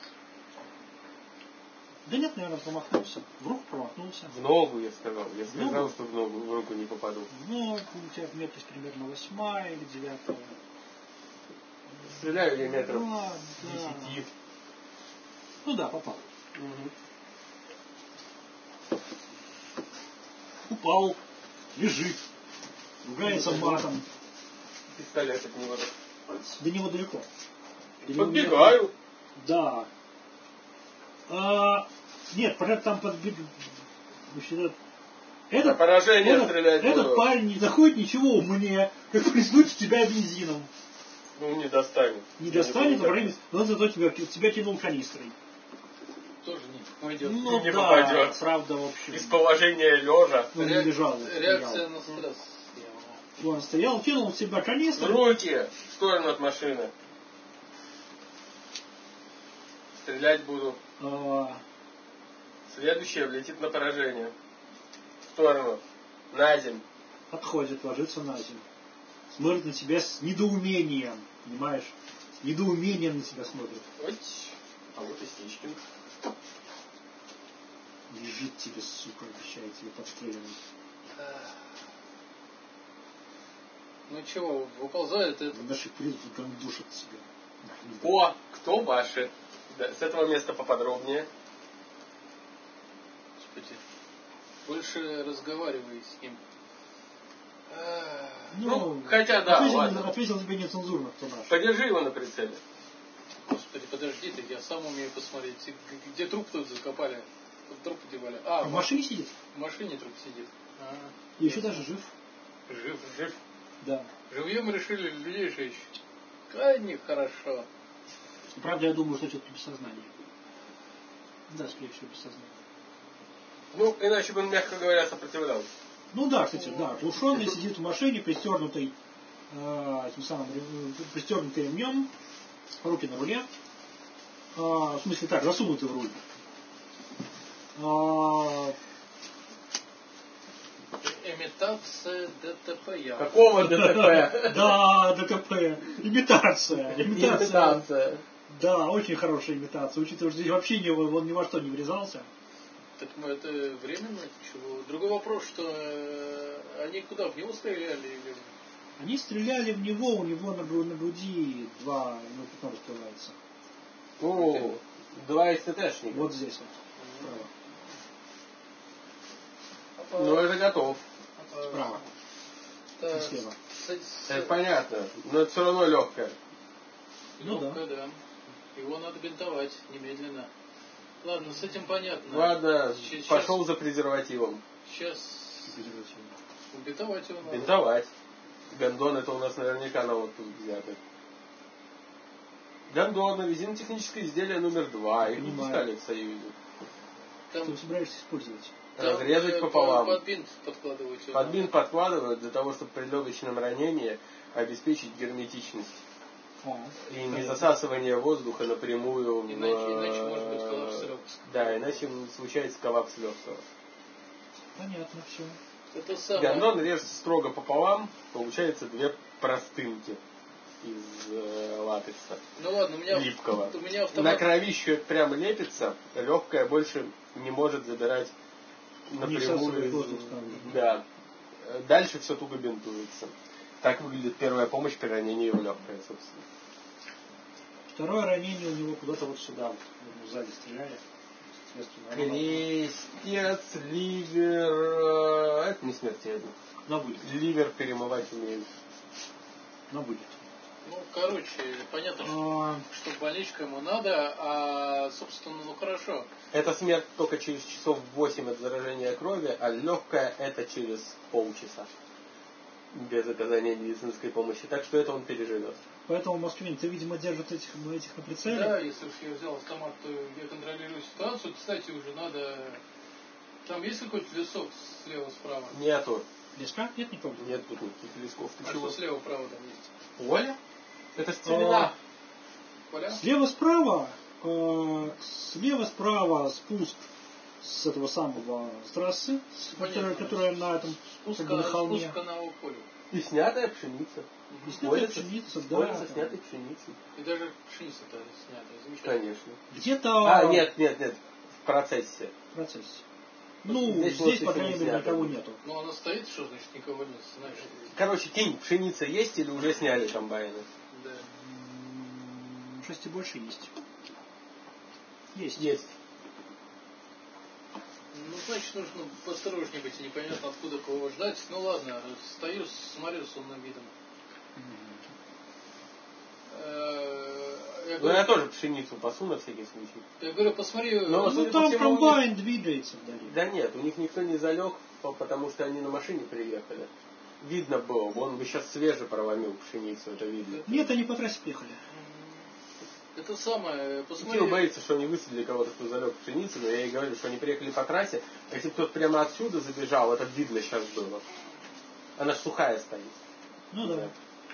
Да нет, наверное, промахнулся. В руку промахнулся. В ногу я сказал. Я сказал, что в ногу, в руку не попаду. Ну, у тебя меткость примерно 8 или 9. Стреляю я метров 10. Ну да, попал. Упал, лежит, ругается матом. Пистолет от него. До него далеко. Подбегаю. Да. Нет, там подбегает. На поражение стрелять буду. Этот парень не заходит ничего мне, как приснуть в тебя бензином. Ну, не достанет. Не достанет, но зато тебя кинул канистрой. Тоже не пойдет. Ну, не да, попадет. Правда, в общем. Из положения лежа. Он не лежал. Реакция на стресс. Он стоял, кинул в себя канистру. Руки в сторону от машины. Стрелять буду. Следующее влетит на поражение. В сторону. На землю. Отходит, ложится на землю. Смотрит на тебя с недоумением. Понимаешь? С недоумением на тебя смотрит. Ой. А вот и Стечкин. Лежит тебе, сука, обещает тебе подстреливать. Ну чего, выползает это? Наши предки гандушат себя. О, кто ваши? Да, с этого места поподробнее. Господи. Больше разговаривай с ним. Ну, хотя да, ладно. Ответил тебе нецензурно, кто наш. Подержи его на прицеле. Господи, подожди ты, я сам умею посмотреть. Где труп тут закопали? Тут труп девали. В машине сидит? В машине труп сидит. И еще даже жив. Жив? Да. Живьем решили людей жечь. Крайне хорошо. Правда, я думаю, что что-то без сознания. Да, скорее всего, без сознания. Ну, иначе бы он, мягко говоря, сопротивлялся. Ну да, кстати, да. Оглушенный сидит в машине, пристегнутый пристегнутый ремнем, руки на руле. В смысле так, засунутый в руль. Имитация ДТП. Какого ДТП? Да, ДТП. Имитация. Имитация. Да, очень хорошая имитация. Учитывая, что здесь вообще он ни во что не врезался. Так это временно? Чего? Другой вопрос, что они куда? В него стреляли? Или... Они стреляли в него, у него на груди два пятно раскрывается. О, два СТТшника. Вот здесь вот. Справа. Ну, это готов. Справа. Так, слева. Это понятно, но это все равно легкое. Легкое, да. Его надо бинтовать немедленно. Ладно, с этим понятно. Ладно, пошел за презервативом. Сейчас бинтовать его надо. Бинтовать. Гондон это у нас наверняка на вот тут взяты. Гондоны, резинотехническое изделие номер 2. Их выпускали в Союзе. Что ты собираешься использовать? Разрезать пополам. Под бинт подкладывать. Под бинт подкладывают для того, чтобы при легочном ранении обеспечить герметичность. И не засасывание воздуха напрямую. Иначе может быть коллапс легкого. Да, иначе случается коллапс легкого. Понятно, все. Это самое. Гондон режется строго пополам, получается две простынки из латекса. Ну ладно, у меня липкого. У меня автомат... На кровищу это прямо лепится, легкое больше не может забирать напрямую. Да. Дальше все туго бинтуется. Так выглядит первая помощь при ранении в легкое, собственно. Второе ранение у него куда-то вот сюда, вот сзади стреляли. Крестец, ливер, это не смертельно. Но будет. Ливер перемывать умеет. Но будет. Ну, короче, понятно, что больничка ему надо, собственно, ну хорошо. Это смерть только через часов 8 от заражения крови, а легкая это через полчаса. Без оказания медицинской помощи. Так что это он переживет. Поэтому, москвин, ты, видимо, держишь этих на прицеле? Да, если уж я взял автомат, то я контролирую ситуацию. Кстати, уже надо... Там есть какой-то лесок слева-справа? Нету. Леска? Нет никого? Нет тут никаких лесков. А что слева-право там есть? Поля? Это целина. Поля? Слева-справа спуск с этого самого с трассы, которая на этом на холме. Спуск канала полю. И снятая пшеница. И снятая пшеница, да. Поле со снятой пшеницей. И даже пшеница-то снятая, замечательно. Конечно. Где-то... Нет. В процессе. Ну, здесь по крайней мере, никого нету. Ну, она стоит, что значит никого нет, знаешь? Короче, кинь, пшеница есть или уже сняли комбайны? Да. 6 и больше есть. Есть. Ну, значит, нужно поосторожнее быть, и непонятно откуда кого ждать. Ну ладно, стою, смотрю с умным видом. Я тоже пшеницу пасу на всякий случай. Я говорю, посмотри... Ну там комбайн двигается вдали. Да нет, у них никто не залег, потому что они на машине приехали. Видно было, он бы сейчас свеже проломил пшеницу, это видно. Нет, они по трассе приехали. Это самое, посмотри... Кирилл боится, что они высадили кого-то, кто залег пшеницу, но я ей говорю, что они приехали по трассе. Если кто-то прямо отсюда забежал, это видно сейчас было. Она ж сухая стоит. Ну да.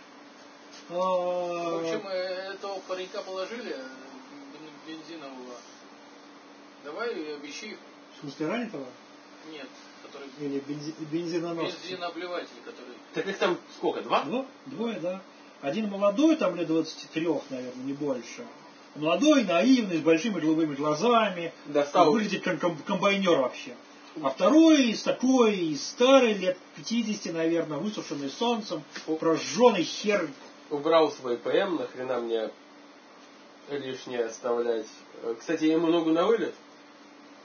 В общем, этого паренька положили, бензинового. Давай обещи. В смысле ранитого? Нет, который... Или бензиноносец? Бензинообливатель, который... Так их там сколько, 2? Двое, да. Один молодой, там лет 23, наверное, не больше. Молодой, наивный, с большими голубыми глазами. Выглядит как комбайнер вообще. А второй такой старый, лет 50, наверное, высушенный солнцем, прожженный хер. Убрал свой ПМ, нахрена мне лишнее оставлять. Кстати, ему ногу на вылет?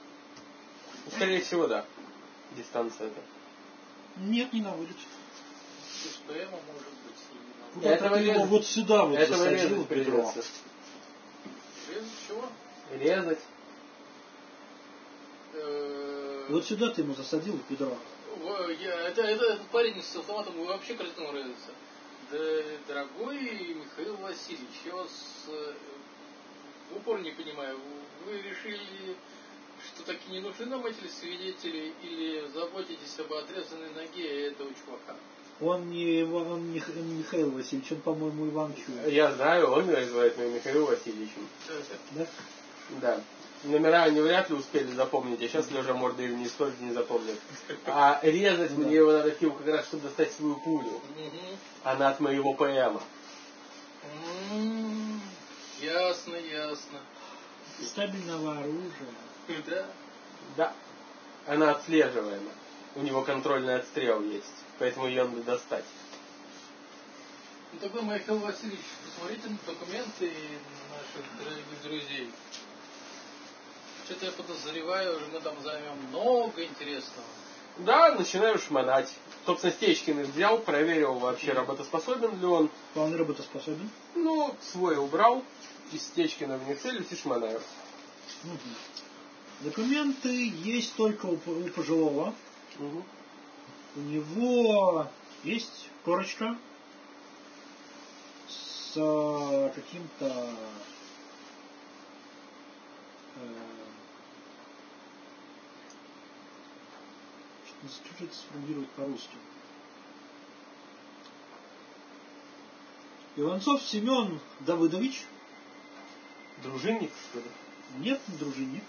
Скорее всего, да. Дистанция это. Нет, не на вылет. СПМ может быть. Вот Этого ты его резать- вот сюда вот Этого засадил резать в бедро. придется. Резать чего? Резать. Вот сюда ты ему засадил в бедро. Этот парень с автоматом вообще картину нравится. Да, дорогой Михаил Васильевич, я вас в упор не понимаю. Вы решили, что так и не нужны нам эти свидетели, или заботитесь об отрезанной ноге этого чувака? Он не Михаил Васильевич, он, по-моему, Иван Чуев. Я знаю, он называет меня Михаилом Васильевичем. Да? Да. Номера они вряд ли успели запомнить, а сейчас Лежа мордой не столько не запомнит. А резать мне его надо Фил как раз, чтобы достать свою пулю. Она от моего ПМа. Ясно, ясно. Стабильного оружия. Да. Да. Она отслеживаема. У него контрольный отстрел есть. Поэтому ее надо достать. Ну тогда, Михаил Васильевич, посмотрите на документы наших дорогих друзей. Что-то я подозреваю, мы там займем много интересного. Да, начинаю шмонать. Собственно, Стечкин их взял, проверил вообще работоспособен ли он. Вполне работоспособен. Ну, свой убрал. Из Стечкина в них целюсь и шмонаю. Документы есть только у пожилого. Угу. У него есть корочка с каким-то что же это сформулировать по-русски? Иванцов Семен Давыдович. Дружинник, что ли? Нет, не дружинник.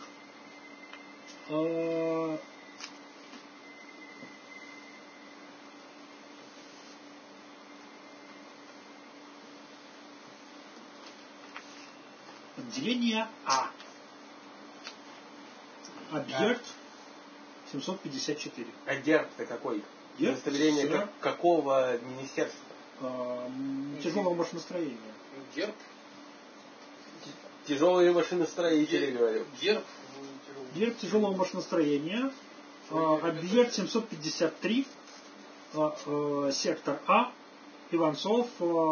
Отделение А. Объект 754. А герб-то какой? Герб, Удостоверение сэр. какого министерства? Тяжелого машиностроения. Герб. Тяжелые машиностроители, говорю. Герб. Герб тяжелого машиностроения. Объект 753. Сектор А. Иванцов.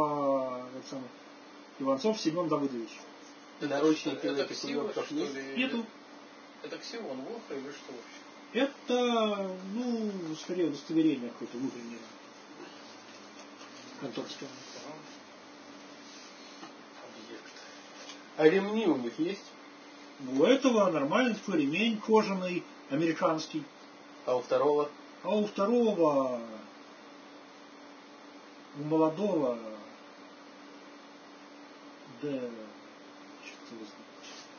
Иванцов Семен Давыдович. Наручники Это этих ксива, уёбков что есть? ли? Нету. Это ксива, он Вохра или что вообще? Это, скорее удостоверение какое-то внутреннее. Конторское. Объект. А ремни у них есть? У этого нормальный такой ремень кожаный, американский. А у второго? А у второго, у молодого, да, что-то вы знаете.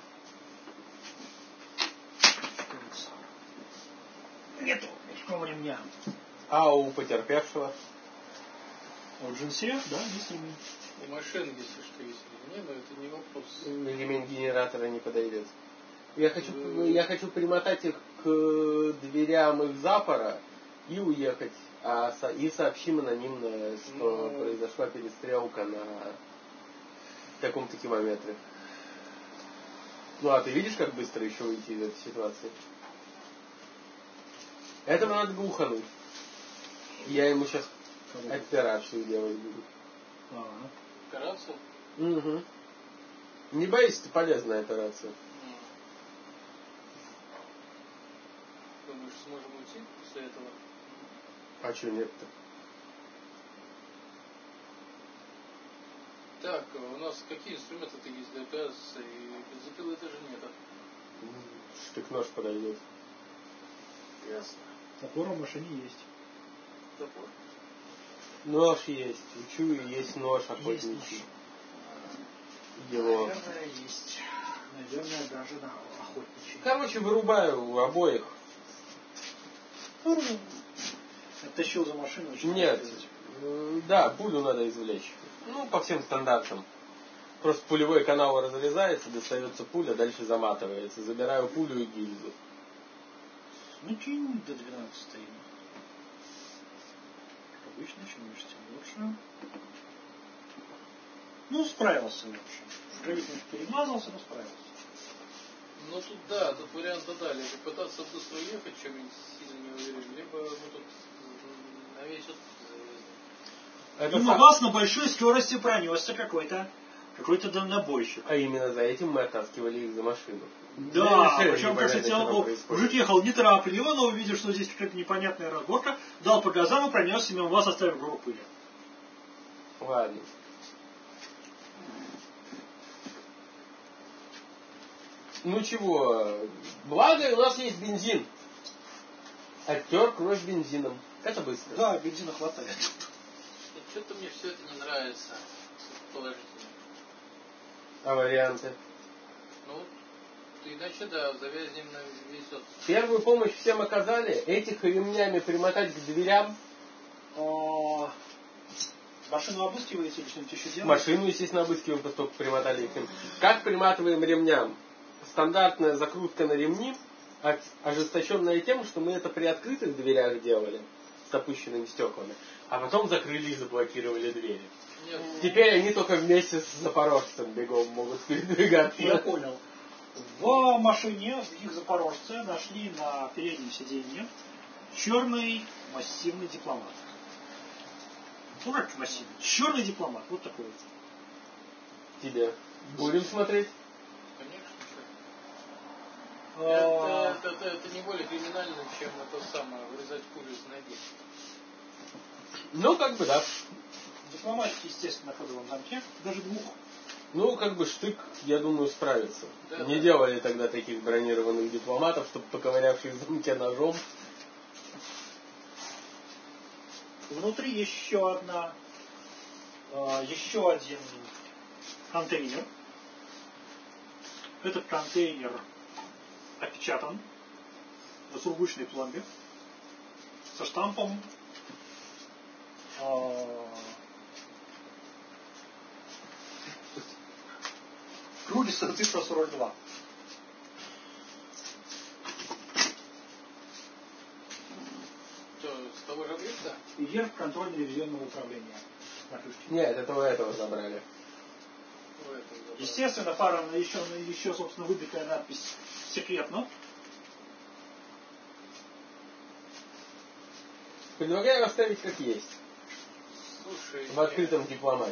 Нету мужского ремня. А у потерпевшего? А у джинсе, да, есть ремень. У машин, если что, есть ремни, но это не вопрос. Ремень генератора не подойдет. Я хочу примотать их к дверям их запора и уехать. И сообщим анонимно, что произошла перестрелка на таком-то километре. Ну а ты видишь, как быстро еще уйти из этой ситуации? Этого надо глухануть. Я ему сейчас операцию делать буду. Операцию? Угу. Не боись, это полезная операция. Думаешь, сможем уйти после этого? А что нет-то? Так, у нас какие инструменты-то есть для операции? Бензопилы даже нет. Штык-нож подойдет. Ясно. Топор в машине есть. Топор? Нож есть. Учу, есть нож охотничий. Его. Наверное, есть. Наверное, даже на охотничий. Короче, вырубаю у обоих. Оттащил за машину. Нет. Да, пулю надо извлечь. Ну, по всем стандартам. Просто пулевой канал разрезается, достается пуля, дальше заматывается. Забираю пулю и гильзу. Ну, кинь до 12 стоим. Как обычно, чем выше, тем лучше. Ну, справился, в общем. В крови, конечно, перемазался, но справился. Ну, тут да, тут варианта да. Либо пытаться быстро уехать, чем я сильно не уверен, либо мы тут на весь отпуск завязли. Мимо вас на большой скорости пронесся какой-то дальнобойщик. А именно за этим мы оттаскивали их за машину. Да, причем, как хотел, мужик ехал неторопливо, но увидев, что здесь какая-то непонятная разборка, дал по газам и пронесся мимо вас, оставив гору пыли. Ладно. Ну чего, благо у нас есть бензин. Оттер кровь бензином. Это быстро. Да, бензина хватает. И что-то мне все это не нравится. Положительно. А варианты? Ну, иначе, да, завязнем на весь отпуск. Первую помощь всем оказали. Этих ремнями примотать к дверям. Машину обыскиваете или что-нибудь еще делаете? Машину, естественно, обыскиваем, только приматали их. Как приматываем ремням? Стандартная закрутка на ремни, ожесточенная тем, что мы это при открытых дверях делали, с опущенными стеклами, а потом закрыли и заблокировали двери. Нет. Теперь они только вместе с запорожцем бегом могут передвигаться. Я понял. В машине, в их запорожце, нашли на переднем сиденье черный массивный дипломат. Ну как массивный? Черный дипломат. Вот такой вот. Тебе. Будем смотреть? Конечно. Это не более криминально, чем это самое, вырезать пулю из ноги. Ну, как бы да. Дипломатики, естественно, на ходовом замке. Даже двух. Ну, как бы штык, я думаю, справится. Да, не да. делали тогда таких бронированных дипломатов, чтобы поковырявший в замке ножом. Внутри еще один контейнер. Этот контейнер опечатан на сургучной пломбе со штампом круглая цифра 42. Что, с того же объекта? И верх контрольно-ревизионного управления на крышке. Нет, этого забрали. Естественно, еще, собственно, выбитая надпись «Секретно». Предлагаю оставить как есть. Слушай, В открытом дипломате.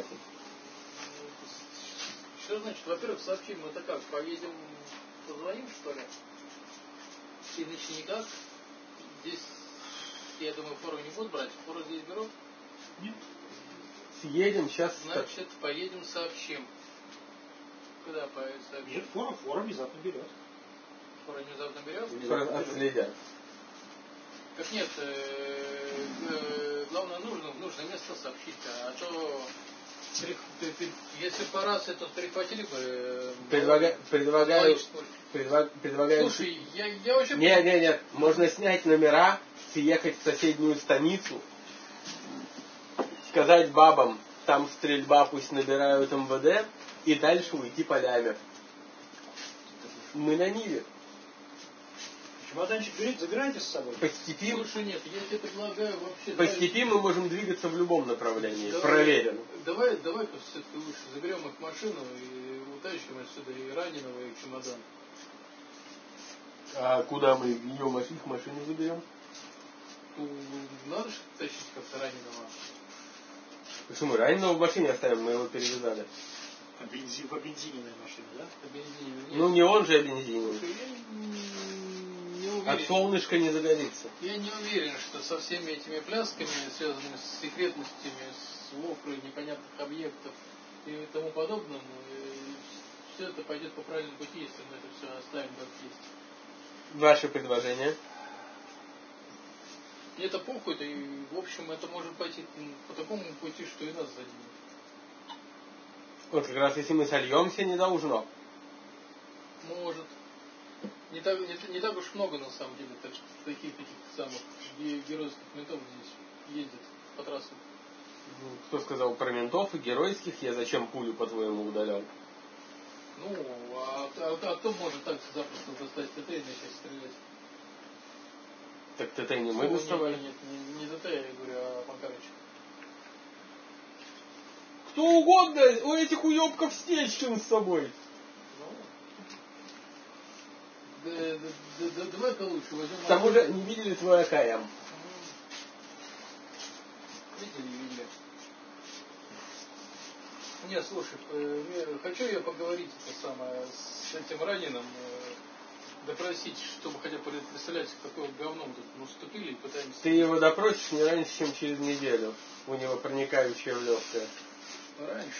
Что значит? Во-первых, сообщим, это как? Поедем, позвоним, что ли? Иначе никак. Здесь, я думаю, фору не будут брать. Фору здесь берут? Нет. Съедем сейчас. Значит, поедем, сообщим. Куда поедем, сообщим? Нет, фора внезапно берет. Фора внезапно берет? Отследят. Как нет, главное, в нужное место сообщить, а то если по рации, то перехватили бы. Предлагаю. Слушай, я вообще... Нет. Можно снять номера, съехать в соседнюю станицу, сказать бабам, там стрельба, пусть набирают МВД, и дальше уйти полями. Мы на Ниве. Чемоданчик забирайте с собой. По степи, Слушай, нет, я тебе предлагаю вообще... по степи мы можем двигаться в любом направлении. Давай, проверено. Давай-ка все-таки лучше заберем их в машину и утащим отсюда и раненого, и чемодан. А куда мы их машину заберем? Ну, надо же тащить как-то раненого. Почему? Раненого в машине оставим, мы его перевязали. По бензиновой машине, да? По бензине. Ну не он же, а бензин. Слушай, я не уверен. От солнышка не загорится. Я не уверен, что со всеми этими плясками, связанными с секретностями, с вофрой непонятных объектов и тому подобному, все это пойдет по правильному пути, если мы это все оставим как есть. Ваше предложение? Мне это похуй, и в общем это может пойти по такому пути, что и нас заденет. Вот как раз если мы сольемся, не должно. Может. Не так уж много на самом деле таких самых геройских ментов здесь ездят по трассам. Кто сказал про ментов и геройских? Я зачем пулю, по-твоему, удалял? Ну, а кто может так запросто достать ТТ и начать стрелять? Так ТТ не мы доставали? Нет, не ТТ, я говорю, а Макарыч. Кто угодно, у этих уебков Стечкин с собой. Давай-ка лучше возьмем... К тому же не видели твой АКМ. Видели. Не, слушай, хочу я поговорить это самое, с этим раненым, допросить, чтобы хотя бы представлять, какое говно мы тут наступили и пытаемся... Ты его допросишь не раньше, чем через неделю. У него проникающее в легкое. Раньше.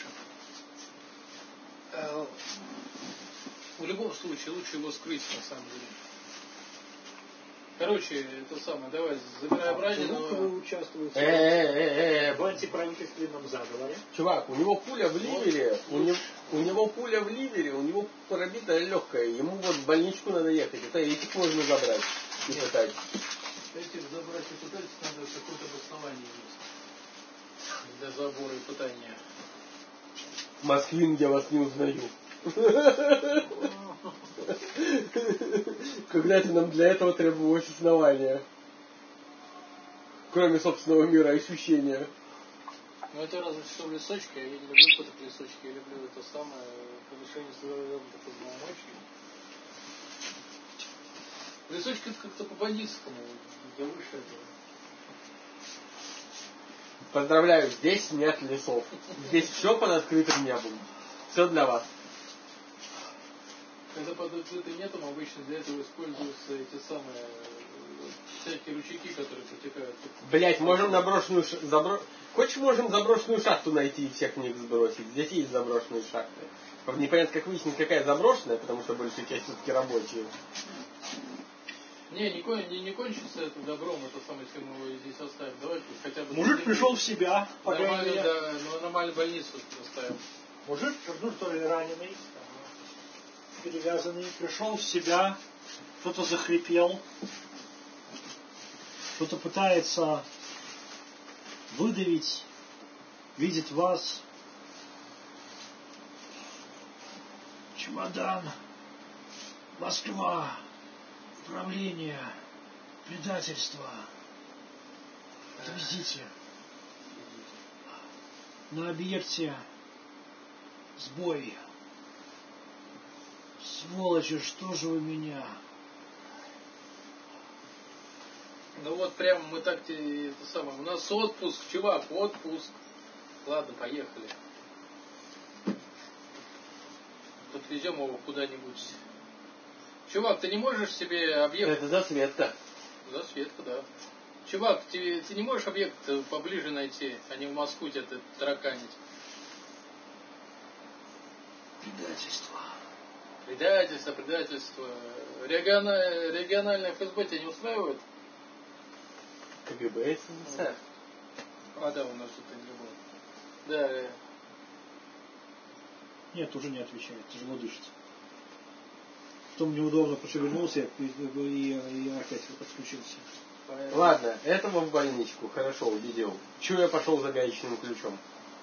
В любом случае, лучше его скрыть, на самом деле. Короче, это самое, давай, забираем раненого. Вы участвуете в антиправительственном заговоре. Чувак, у него пуля в ливере, у него пуля в ливере, у него пробитое легкое, ему вот в больничку надо ехать. Это этих можно забрать и пытать. Этих забрать и пытать надо какое-то обоснование есть. Для забора и пытания. Москвин, я вас не узнаю. Когда-то нам для этого требовалось основание. Кроме собственного мира ощущения. Ну это разве что в лесочке, я не люблю поток лесочки, я люблю это самое повышение здоровья такой мочи. В лесочке это как-то по-бандитскому, да выше этого. Поздравляю, здесь нет лесов. Здесь все под открытым небом. Все для вас. Когда под открытым небом обычно для этого используются эти самые всякие ручейки, которые протекают. Блять, можем Хочешь, можем заброшенную шахту найти и всех в них сбросить? Здесь есть заброшенные шахты. Правда, непонятно, как выяснить, какая заброшенная, потому что большая часть все-таки рабочие. Не кончится это добром, это самое, если мы его здесь оставим. Давайте хотя бы... Мужик пришел в себя, по крайней мере. Да, нормальную больницу оставим. Мужик, ну что ли, раненый, перевязанный, пришел в себя, кто-то захрипел, кто-то пытается выдавить, видит вас. Чемодан, Москва, управление, предательство. Отвезите. На объекте сбой. Сволочи, что же вы меня? Ну вот прям мы так это самое. У нас отпуск, чувак, отпуск. Ладно, поехали. Подвезем его куда-нибудь. Чувак, ты не можешь себе объект... Это засветка. Засветка, да. Чувак, ты не можешь объект поближе найти, а не в Москву тебя тараканить. Предательство. Предательство. Региональное ФСБ тебя не устраивает? КГБ СССР. А, да, у нас это не было. Да. Нет, уже не отвечает, тяжело дышит. Потом неудобно пошевельнулся и опять подключился. Ладно, этого в больничку, хорошо, увидел. Чего я пошел за гаечным ключом?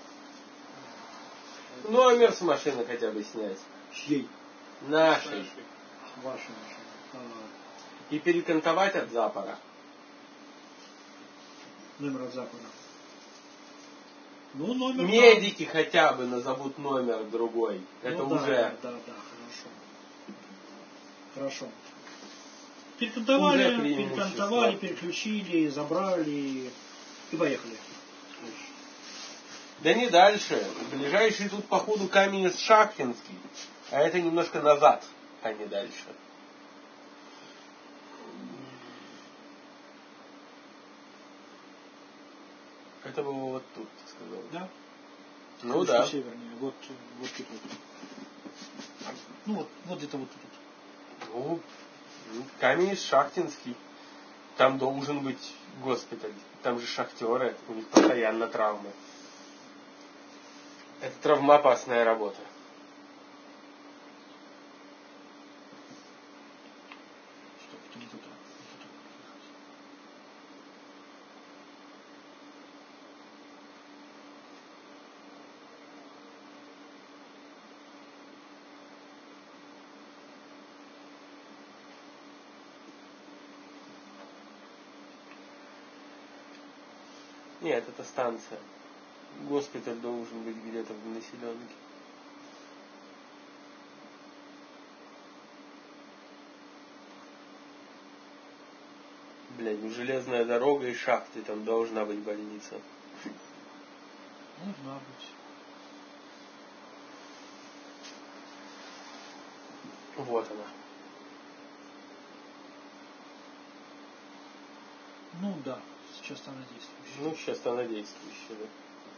Номер с машины хотя бы снять. Чьей? Нашей. Вашей машины. И перекантовать от запора. Номер от запора. Ну, номер... Медики хотя бы назовут номер другой. Ну, это да, уже... Да, хорошо. Перекантовали, переключили, забрали и поехали. Да не дальше. Ближайший тут, походу, Каменец-Шахтинский. А это немножко назад, а не дальше. Это было вот тут, ты сказал. Да? Ну Конечно, да. севернее. Вот тут вот. Ну вот где-то вот тут. Ну, Каменец-Шахтинский. Там должен быть госпиталь. Там же шахтеры, у них постоянно травмы. Это травмоопасная работа. Что, не туда. Нет, это станция. Госпиталь должен быть где-то в населенке. Блядь, ну железная дорога и шахты, там должна быть больница. Должна быть. Вот она. Ну да, сейчас она действующая. Ну, сейчас она действующая, да.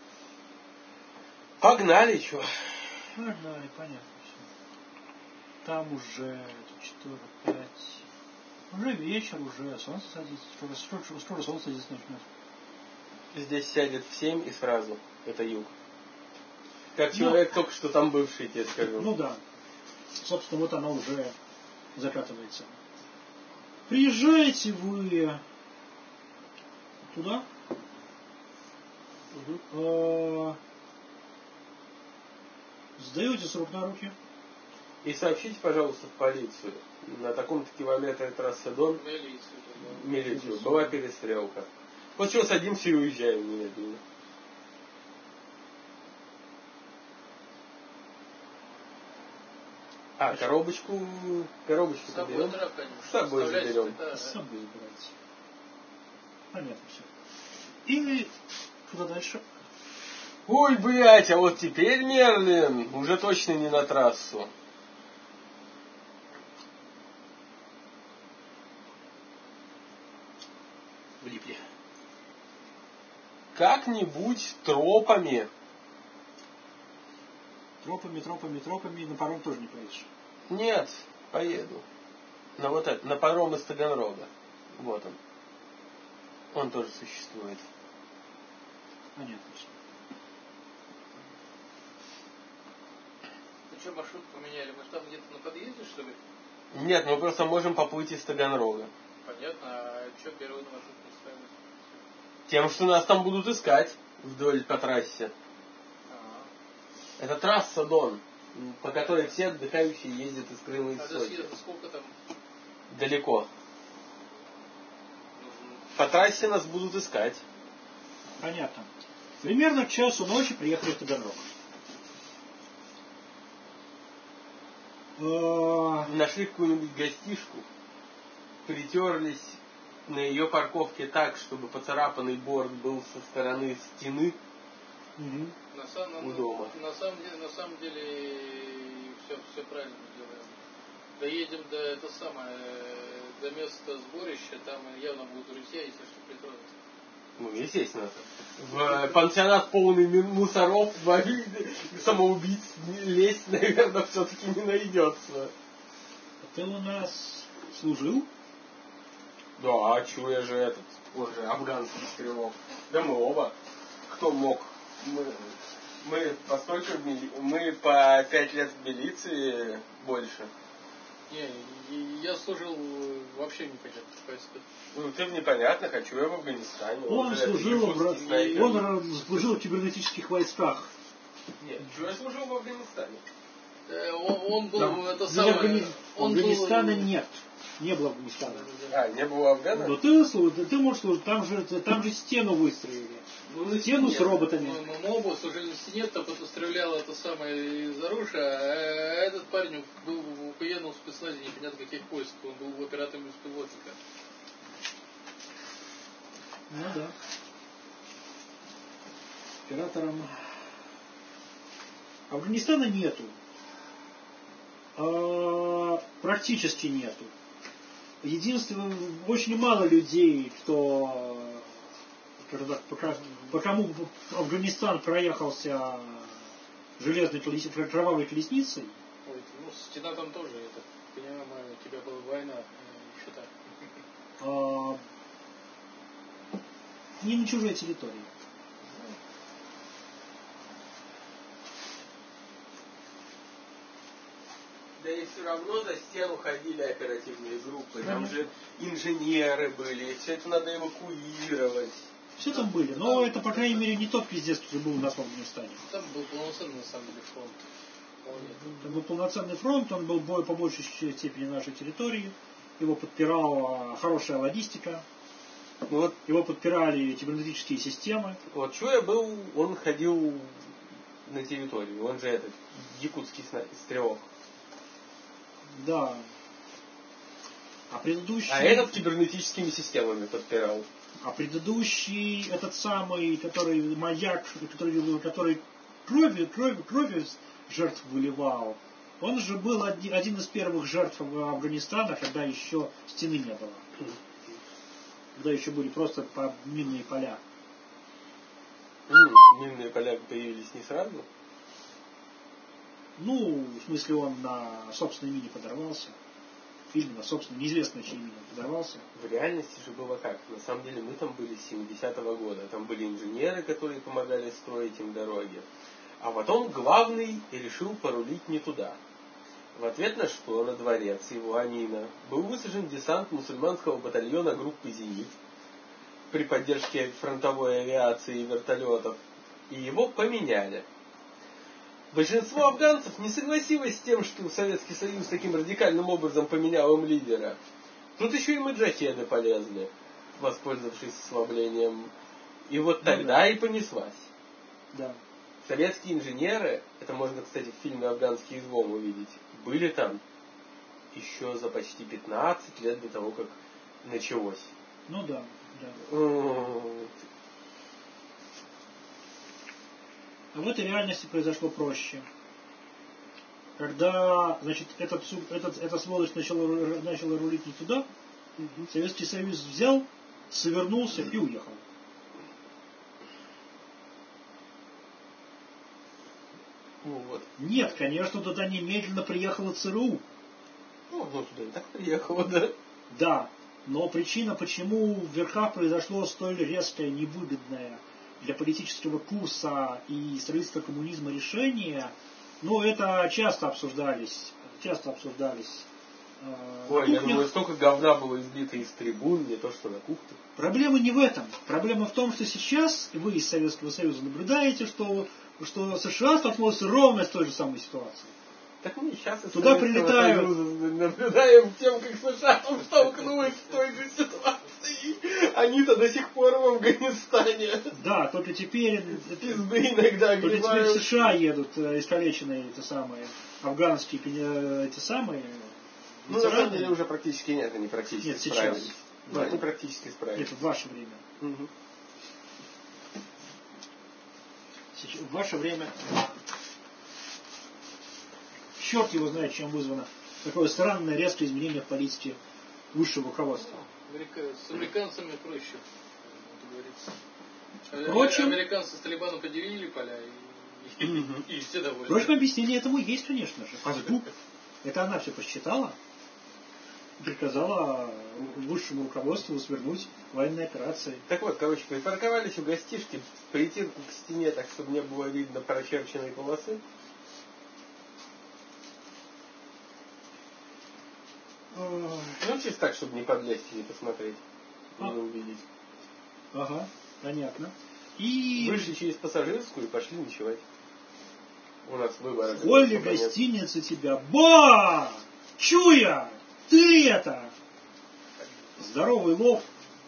Погнали, чё? Погнали, понятно все. Там уже 4-5. Уже вечер, уже солнце садится. Скоро солнце садится начнет. Здесь сядет в 7 и сразу. Это юг. Как человек только что там бывший, тебе скажу. Ну да. Собственно, вот оно уже закатывается. Приезжаете вы туда. Сдаете с рук на руки. И сообщите, пожалуйста, в полицию. На таком-то километре трассы Дон. Милицию. Была перестрелка. Вот что, садимся и уезжаем немедленно. А, коробочку берем. С собой заберем. С собой забирайте. Понятно все. И куда дальше? Ой, блять, а вот теперь, Мерлин, уже точно не на трассу. Влипли. Как-нибудь тропами. Тропами, на паром тоже не поедешь. Нет, поеду. На вот это, на паром из Таганрога. Вот он. Он тоже существует. Понятно все. Ну что, маршрут поменяли? Мы там где-то на подъезде, что ли? Нет, мы просто можем поплыть из Таганрога. Понятно. А что первый на маршрут не ставили? Тем, что нас там будут искать вдоль по трассе. Это трасса Дон, по которой все отдыхающие ездят из Крыма и Сочи. Сочи. А сколько там? Далеко. По трассе нас будут искать. Понятно. Примерно к часу ночи приехали в Таганрог. Нашли какую-нибудь гостишку, притерлись на ее парковке так, чтобы поцарапанный борт был со стороны стены. Угу. У дома. На самом деле все правильно мы делаем. Доедем до места сборища, там явно будут друзья, если что, притронуть. Ну, естественно. В пансионат полный мусоров, самоубийц лезть, наверное, все-таки не найдется. Ты у нас служил? Да, а чё я же этот, уже афганский стрелок. Да мы оба. Кто мог? Мы мы по 5 лет в милиции больше. Не, я служил вообще непонятно. Ну, ты в непонятно, хочу я в Афганистане. Он служил в кибернетических войсках. Нет, я служил в Афганистане. Он был Там, это самое... Афганистана нет. Не было Афганистана. А, не было Афгана? Но ты можешь служить, там же стену выстроили. Ну, стену с роботами. Мы оба служили на стене, там кто-то стрелял это самое из оружия, а этот парень был военным в спецназе, непонятно каких поисков, он был оператором беспилотника. Ну да. Оператором. Афганистана нету. Практически нету. Единственное, очень мало людей, кто по кому Афганистан проехался железной кровавой колесницей. Ой, ну стена там тоже, это, понимаю, у тебя была война, еще так. Не на чужой территории. Да и все равно за стену ходили оперативные группы. Там же инженеры были, все это надо эвакуировать. Все там были, но это, по крайней мере, не тот пиздец, который был у нас в Афганистане. Там был полноценный, на самом деле, фронт. Это был полноценный фронт, он был по большей степени нашей территории. Его подпирала хорошая логистика. Вот. Его подпирали кибернетические системы. Вот что я был, он ходил на территорию. Он же этот якутский стрелок. Да. А предыдущий... А этот кибернетическими системами подпирал. А предыдущий, этот самый, который маяк, который кровью жертв выливал, Он же был один из первых жертв Афганистана, когда еще стены не было. Когда еще были просто минные поля. Минные поля появились не сразу? Ну, в смысле, он на собственной мине подорвался. Или на собственной, неизвестно, чьей мине подорвался. В реальности же было как? На самом деле мы там были с 70-го года. Там были инженеры, которые помогали строить им дороги. А потом главный решил порулить не туда. В ответ на что на дворец его Амина был высажен десант мусульманского батальона группы «Зенит» при поддержке фронтовой авиации и вертолетов. И его поменяли. Большинство афганцев не согласилось с тем, что Советский Союз таким радикальным образом поменял им лидера. Тут еще и маджахеды полезли, воспользовавшись ослаблением. И вот тогда и понеслась. Да. Советские инженеры, это можно, кстати, в фильме «Афганский излом» увидеть, были там еще за почти 15 лет до того, как началось. Ну да, да. А в этой реальности произошло проще. Когда, значит, эта сволочь начала рулить не туда, Советский Союз взял, совернулся и уехал. Вот. Нет, конечно, туда немедленно приехала ЦРУ. Ну, туда и так приехала, да? Да, но причина, почему в верхах произошло столь резкое, невыгодное для политического курса и строительства коммунизма решение, ну, это часто обсуждались. Ой, я думаю, столько говна было избито из трибун, не то что на кухне. Проблема не в этом. Проблема в том, что сейчас вы из Советского Союза наблюдаете, что США столкнулся ровно с той же самой ситуацией. Так мы сейчас из Туда Советского прилетают. Союза наблюдаем тем, как США там столкнулась с той же ситуацией. Они-то до сих пор в Афганистане. Да, только теперь Пизды иногда только теперь огребают. в США едут искалеченные эти самые афганские эти самые Ну, на самом деле уже практически нет, они практически Нет, сейчас. справились. Да, Да. они практически справились. Нет, в ваше время. Угу. В ваше время черт его знает, чем вызвано такое странное резкое изменение в политике высшего руководства. С американцами проще, как говорится. Впрочем, Американцы с Талибаном поделили поля и все довольны. впрочем, объяснение этому есть, конечно же. Пасбук. Это она все посчитала и приказала высшему руководству свернуть военные операции. Так вот, короче, припарковались у гостишки в притирку к стене, так, чтобы не было видно прочерченной полосы. Ну, чисто так, чтобы не подлезть и не посмотреть, не увидеть. Ага, понятно. И Вышли через пассажирскую и пошли ночевать. У нас выбора. в холле гостиницы тебя. Ба! Чуя! Ты это! Здоровый лоб.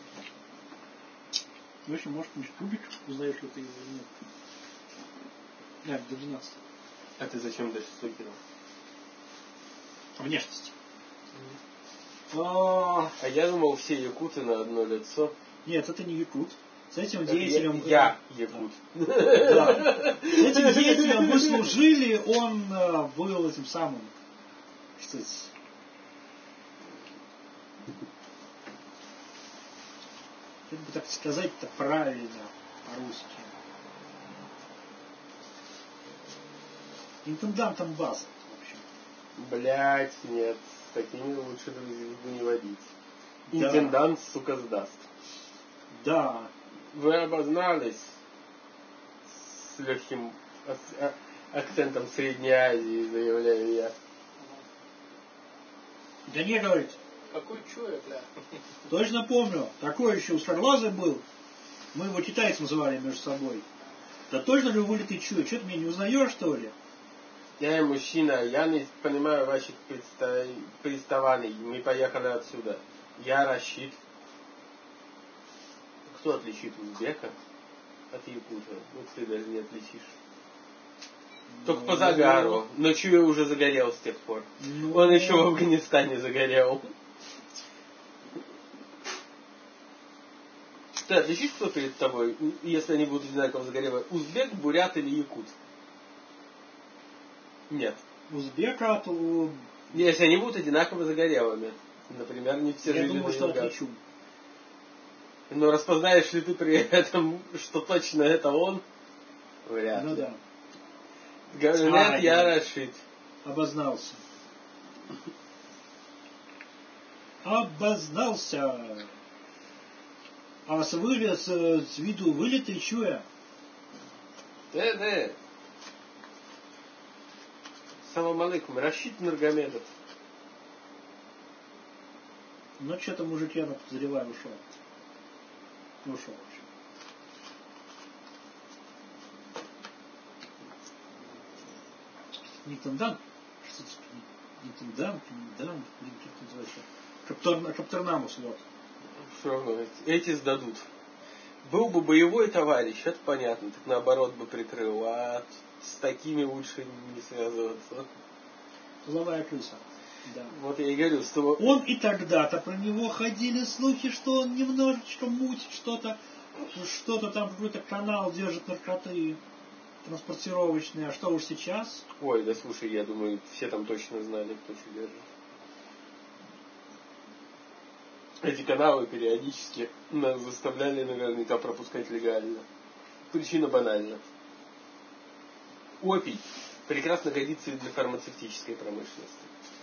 В общем, может, какой-нибудь кубик, узнаешь ли ты его или нет. Да, до 12. А ты зачем до 6 кинул? Внешность. А я думал, все якуты на одно лицо. Нет, это не якут. С этим Это деятелем... Я якут. Да. С этим деятелем мы служили, он был этим самым... Что это? Как бы так сказать-то правильно по-русски. Интендантом базы, в общем. Блять, нет. С такими лучше дружбу не водить. Да. Интендант, сука, сдаст. Да. Вы обознались с легким акцентом Средней Азии, заявляю я. Да не, говорит. Какой чуя, бля. Точно помню. Такой еще у Старлаза был. Мы его китайцы называли между собой. Да точно ли вылитый чуя? Что ты меня не узнаешь, что ли? Я мужчина, я не понимаю ваших приставаний. Мы поехали отсюда. Я Рашид. Кто отличит узбека от якута? Вот ты даже не отличишь. Только по загару. Но чуя уже загорел с тех пор. Он еще в Афганистане загорел. Ты отличишь, кто перед тобой, если они будут одинаково загорелые? Узбек, бурят или якут? Нет. узбека, то... Если они будут одинаково загорелыми. Например, не все Я жили думаю, на что югах. отличу. Но распознаешь ли ты при этом, что точно это он? Вряд ли. Ну да. Говорят, я Рашид. Обознался. Обознался. А с виду вылитый чуя. Да. Салам алейкум. Рашид Нургамедов. Ну, что-то мужик, я подозреваю, ушел. Ушел вообще. Нитендан? Нитендан, блин, как это называется? Каптернамус, вот. Все равно, эти сдадут. Был бы боевой товарищ, это понятно, так наоборот бы прикрыл, а с такими лучше не связываться. Зловая крыса. Да. Вот я и говорю, с того... Он и тогда-то про него ходили слухи, что он немножечко мутит что-то там, какой-то канал держит наркоты транспортировочные. А что уж сейчас? Ой, да слушай, я думаю, все там точно знали, кто что держит. Эти каналы периодически нас заставляли наверняка пропускать легально. Причина банальна. Опий прекрасно годится и для фармацевтической промышленности.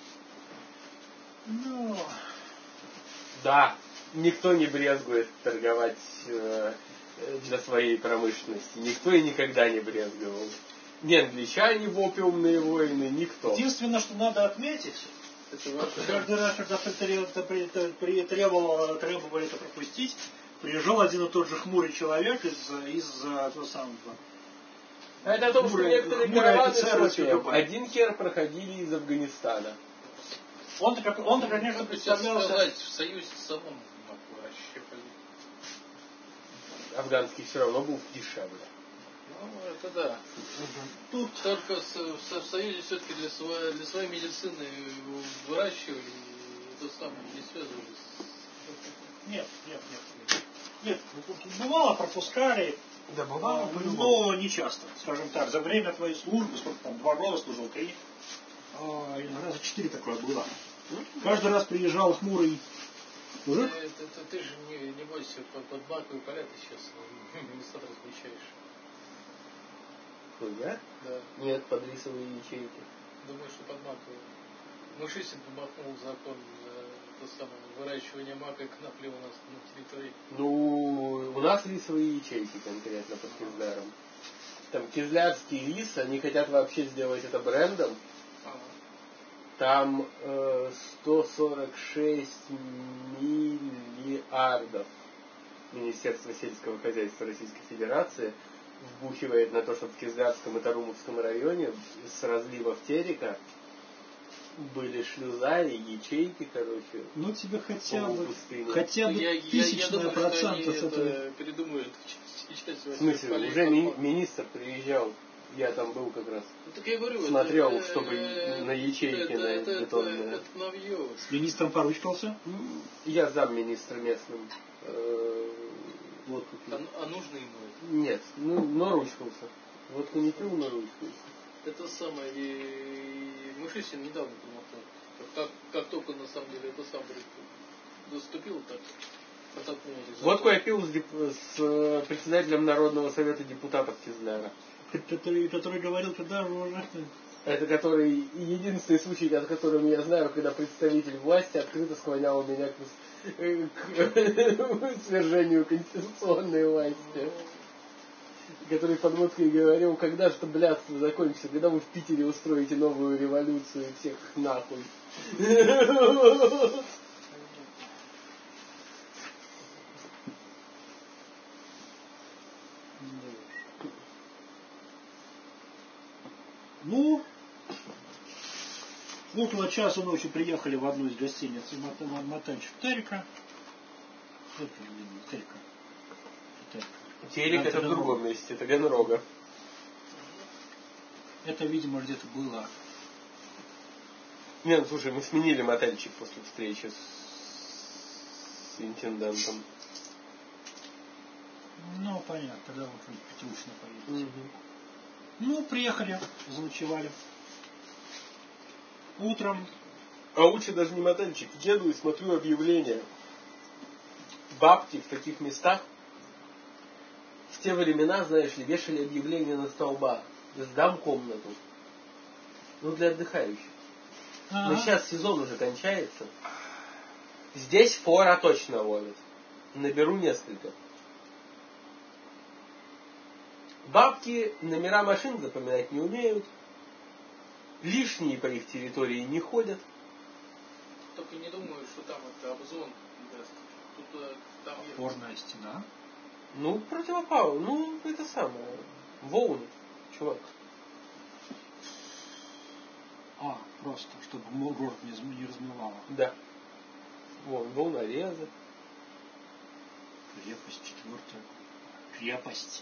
Ну... Да, никто не брезгует торговать для своей промышленности. Никто и никогда не брезговал. Ни англичане в опиумные войны, никто. Единственное, что надо отметить, каждый раз, когда требовали это пропустить, приезжал один и тот же хмурый человек из того самого. Это о том, что некоторые караваны с опием один хер проходили из Афганистана. Он-то, конечно, представлялся... Сказать, в союзе с самым расщепали. Афганский все равно был дешевле. Ну, это да. Тут... Только в союзе все-таки для своей медицины выращивали, это самое, не связывались. Нет, бывало пропускали, Да, бывало, но не часто. Скажем так, за время твоей службы, сколько там, 2 года служил, 3, раза 4 такое было. Каждый раз приезжал хмурый мужик. Ты же не бойся, под маковой поля ты сейчас места размещаешь. Я? Да. Нет, под рисовые ячейки. Думаю, что под маковой. Мышисин помахнул закон то самое, выращивание мака и конопли у нас на территории. Ну, у нас рисовые ячейки конкретно под Кизляром. Там кизлярский рис, они хотят вообще сделать это брендом. Там 146 миллиардов Министерство сельского хозяйства Российской Федерации вбухивает на то, чтобы в Кизлярском и Тарумовском районе с разливов Терека были шлюза и ячейки, короче. Ну тебе хотя бы я тысячная думаю, процента с что они этого. передумают сейчас. В смысле, уже министр приезжал. Я там был как раз. Ну, так я говорю, смотрел, чтобы на ячейки, на бетонные. Это новье. С министром поручкался? Я замминистра местным. Водку пил. А нужно ему это? Нет, но ручкался. Водку не пил, но ручкался. Это самое, и Мышисин недавно помог. Как только на самом деле это сам доступил, так протолкнул. Водку я пил с председателем Народного совета депутатов Кизляра. Который говорил, когда же уже... Это который единственный случай, о котором я знаю, когда представитель власти открыто склонял меня к свержению конституционной власти. Который под водкой говорил, когда же это блядство закончится, когда вы в Питере устроите новую революцию и всех нахуй. Ну, около часа ночи приехали в одну из гостиниц мотанчик Терека. Терек это в другом месте, это Генрога. Это, видимо, где-то было. Не, ну слушай, мы сменили мотельчик после встречи с интендантом. Ну, понятно, тогда вот пятиушно поедете. Ну, приехали, заночевали. Утром. А лучше даже не мотельчик. Еду и смотрю объявления. Бабки в таких местах. В те времена, знаешь ли, вешали объявления на столбах. Сдам комнату. Ну, для отдыхающих. Ага. Но сейчас сезон уже кончается. Здесь фора точно ловит. Наберу несколько. Бабки номера машин запоминать не умеют. Лишние по их территории не ходят. Только не думаю, что там это обзон даст. Тут там Опорная стена. Ну, противопал. Ну, это самое. Волны, чувак. Просто, чтобы город не размывало. Да. Вон, волнорезы. Крепость 4. Крепость.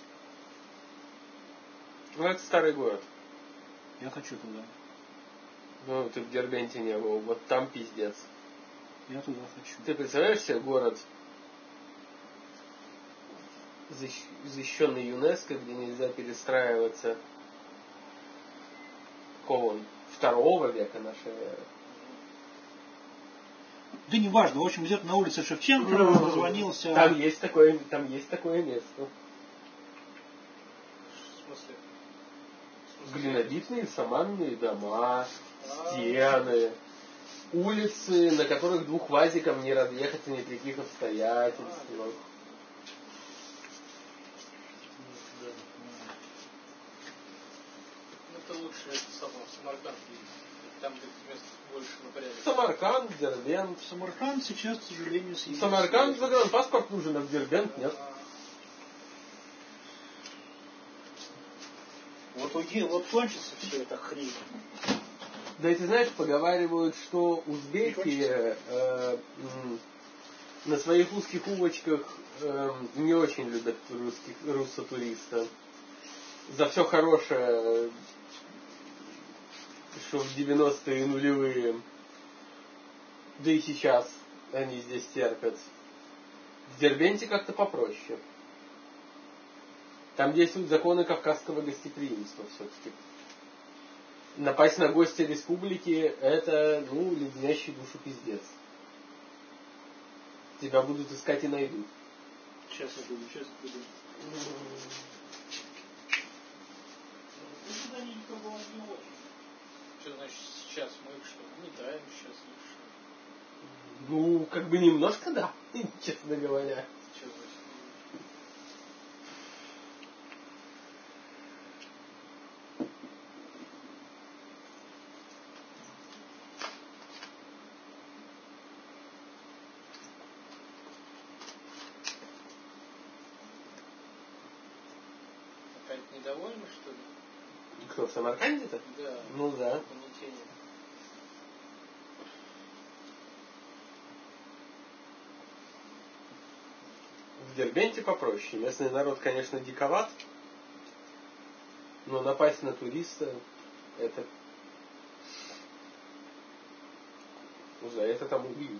Ну, это старый город. Я хочу туда. Ну, ты в Дербенте не был. Вот там пиздец. Я туда хочу. Ты представляешь себе город, защищенный ЮНЕСКО, где нельзя перестраиваться? Какого он? 2 века нашей эры. Да не важно. В общем, где-то на улице Шевченко позвонился. Там есть такое место. В смысле? Глинобитные саманные дома, стены, улицы, на которых 2 УАЗиков не разъехаться ни при каких обстоятельствах. Это лучше Самарканд. Там мест больше на порядок. Самарканд, Дербент. Самарканд сейчас, к сожалению, съездил. Самарканд загранпаспорт нужен, а в Дербент нет. Вот кончится все это хрень. Да и ты знаешь, поговаривают, что узбеки на своих узких улочках не очень любят руссо-туристов. За все хорошее, что в 90-е и нулевые, да и сейчас они здесь терпят. В Дербенте как-то попроще. Там действуют законы кавказского гостеприимства все-таки. Напасть на гостя республики — это, леденящий душу пиздец. Тебя будут искать и найдут. Сейчас я буду. Что значит сейчас? Мы что, гнетаем сейчас? Ну, как бы немножко да, честно говоря. Что значит? Опять недовольны, что ли? Кто, в Самарканде-то? Да. Ну да. Угнетение. В Дербенте попроще. Местный народ, конечно, диковат, но напасть на туриста — это... За это там убьют.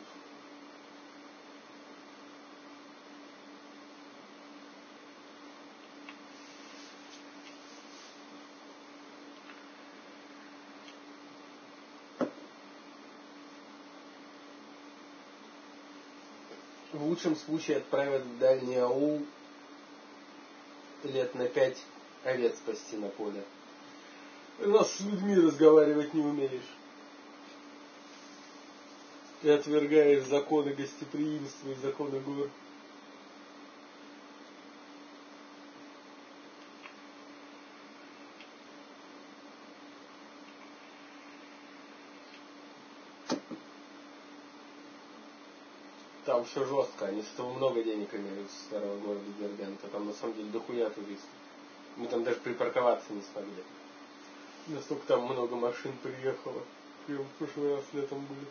В лучшем случае отправят в дальний аул лет на 5 овец спасти на поле. Раз с людьми разговаривать не умеешь. И отвергаешь законы гостеприимства и законы гор. Там все жестко, они с этого много денег имеют с старого города Дербента. Там на самом деле дохуя туристов. Мы там даже припарковаться не смогли. Настолько там много машин приехало. Прям в прошлый раз летом были.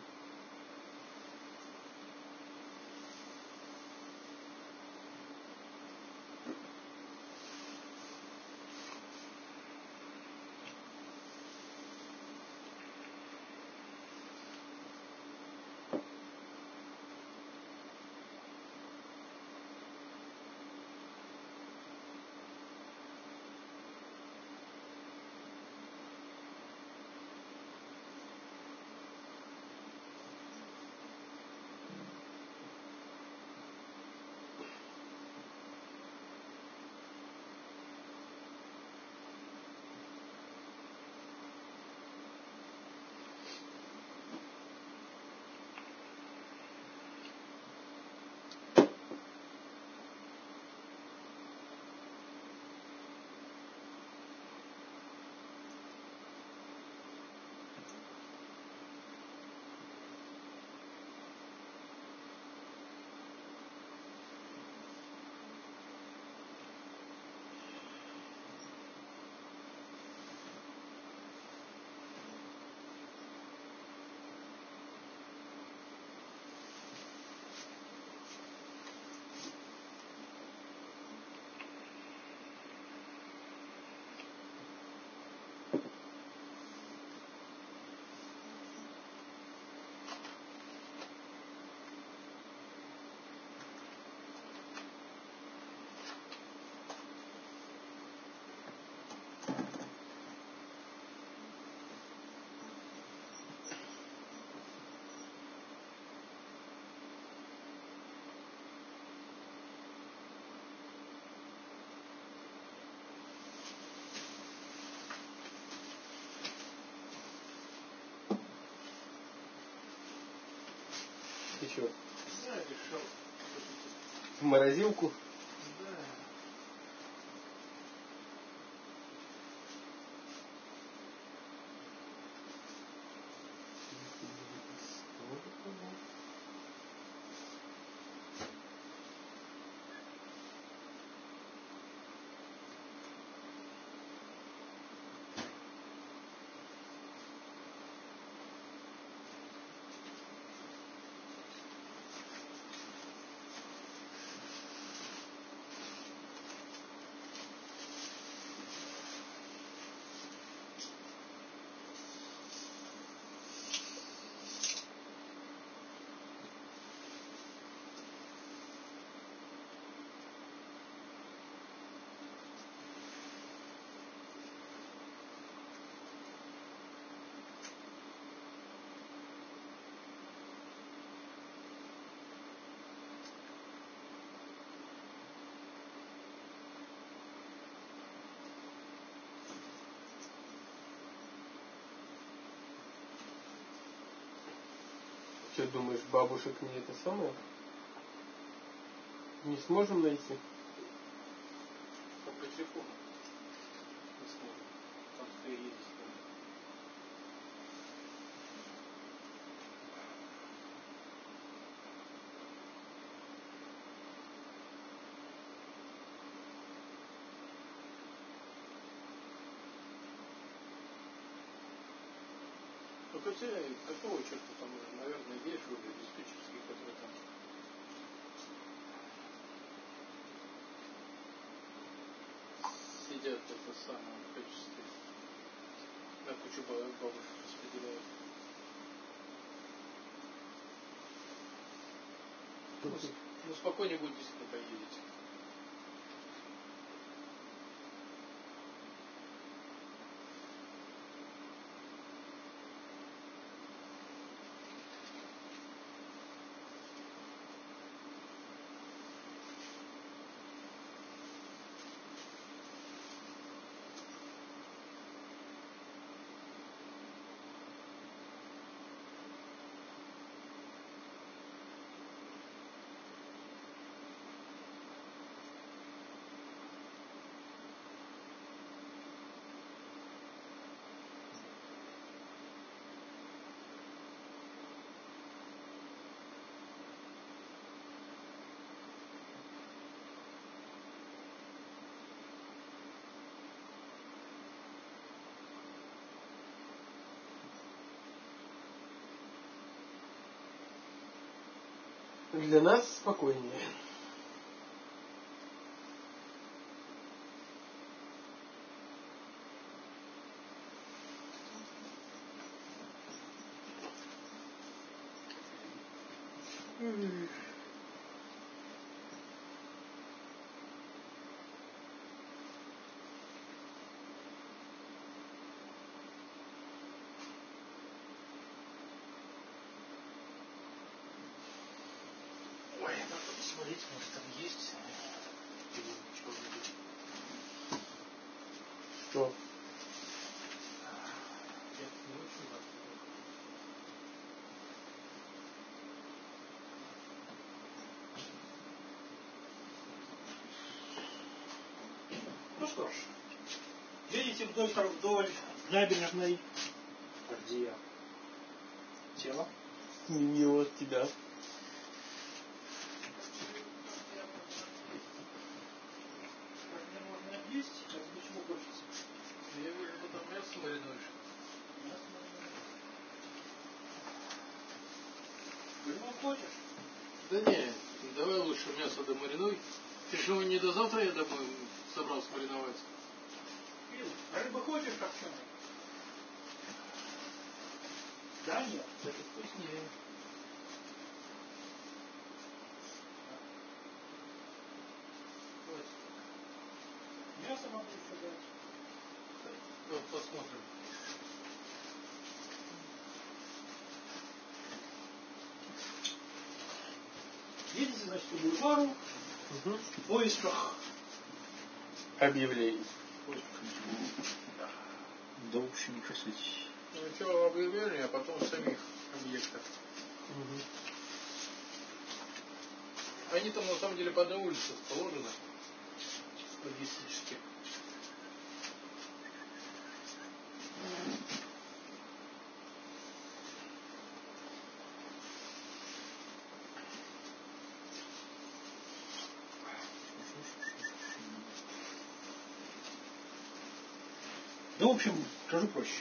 ты что? Да, решил. В морозилку? Да. Что думаешь, бабушек не это самое? Не сможем найти? По телефону. Не сможем. Там ты едешь. Только у тебя какого черта там уже, наверное, есть уже диспетчерские, которые там сидят это самое в качестве на кучу бабушек распределяют. Ну спокойнее будет, если поедете. Для нас спокойнее. Ой, надо посмотреть, может там есть или что-нибудь. Что? Я не очень важно. Ну что ж, видите вдоль набережной, где тело? Мимо от тебя. Мне можно есть, а тебе чего хочется? Я вижу, что там мясо маринуешь. Рыбу хочешь? Да не, давай лучше мясо домаринуй. Ты же его не до завтра я домой собрался мариновать. Рыбу хочешь копченой? Да, нет? Это вкуснее. Хватит. Мясо могу еще дать. Вот посмотрим. Едете, значит, по бульвару в поисках Объявлений. Да, в общем, ничего сказать. Сначала объявление, а потом самих объектов. Они там на самом деле по одной улице положены. Логистически. Ну, в общем, скажу проще.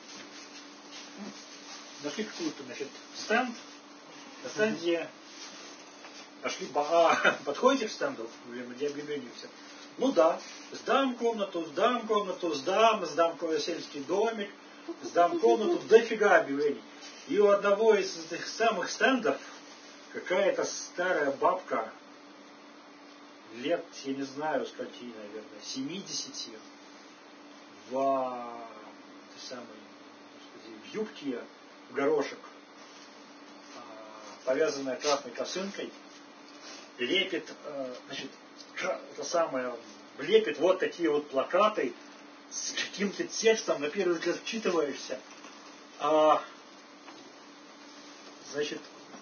Нашли какой-то, значит, стенд. На стенде нашли подходите к стенду, где объявление все. Ну да, сдам комнату, сдам сельский домик, сдам комнату, дофига объявлений. И у одного из этих самых стендов какая-то старая бабка, лет, я не знаю, скольки, наверное, 70, в юбке в горошек, повязанная красной косынкой, лепит, значит, это самое, лепит вот такие вот плакаты с каким-то текстом, на первый взгляд вчитываешься. Значит,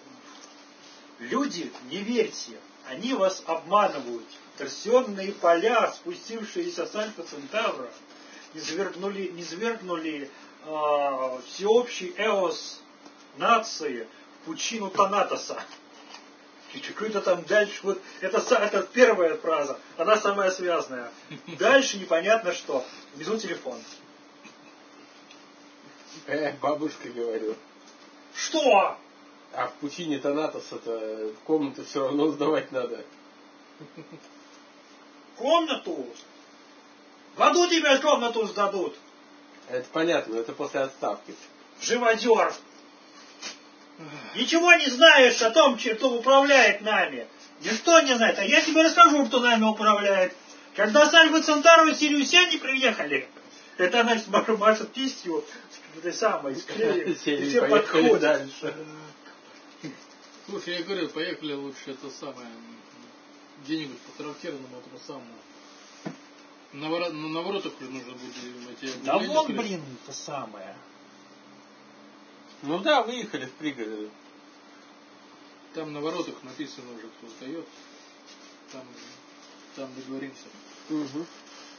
люди, не верьте, они вас обманывают. Торсионные поля, спустившиеся с Альфа Центавра, низвергнули всеобщий эос нации в пучину Танатоса. И какой-то там дальше, вот это первая фраза, она самая связанная. Дальше непонятно что. Внизу телефон. Бабушка говорила. Что? А в пучине Танатоса-то комнату все равно сдавать надо. Комнату? В аду тебе комнату сдадут. Это понятно, это после отставки. Живодер. Ничего не знаешь о том, кто управляет нами. Никто не знает. А я тебе расскажу, кто нами управляет. Когда с Альфа Центавра и Сириусяне приехали, это она машет кистью, этой самой, склеем, и все подходят. Дальше. Слушай, я говорю, поехали лучше это самое, где-нибудь по характерному этому самому. На воротах нужно будет эти... Да вот, блин, это самое. Ну да, выехали в пригород. Там на воротах написано уже, кто сдает. Там договоримся. Угу.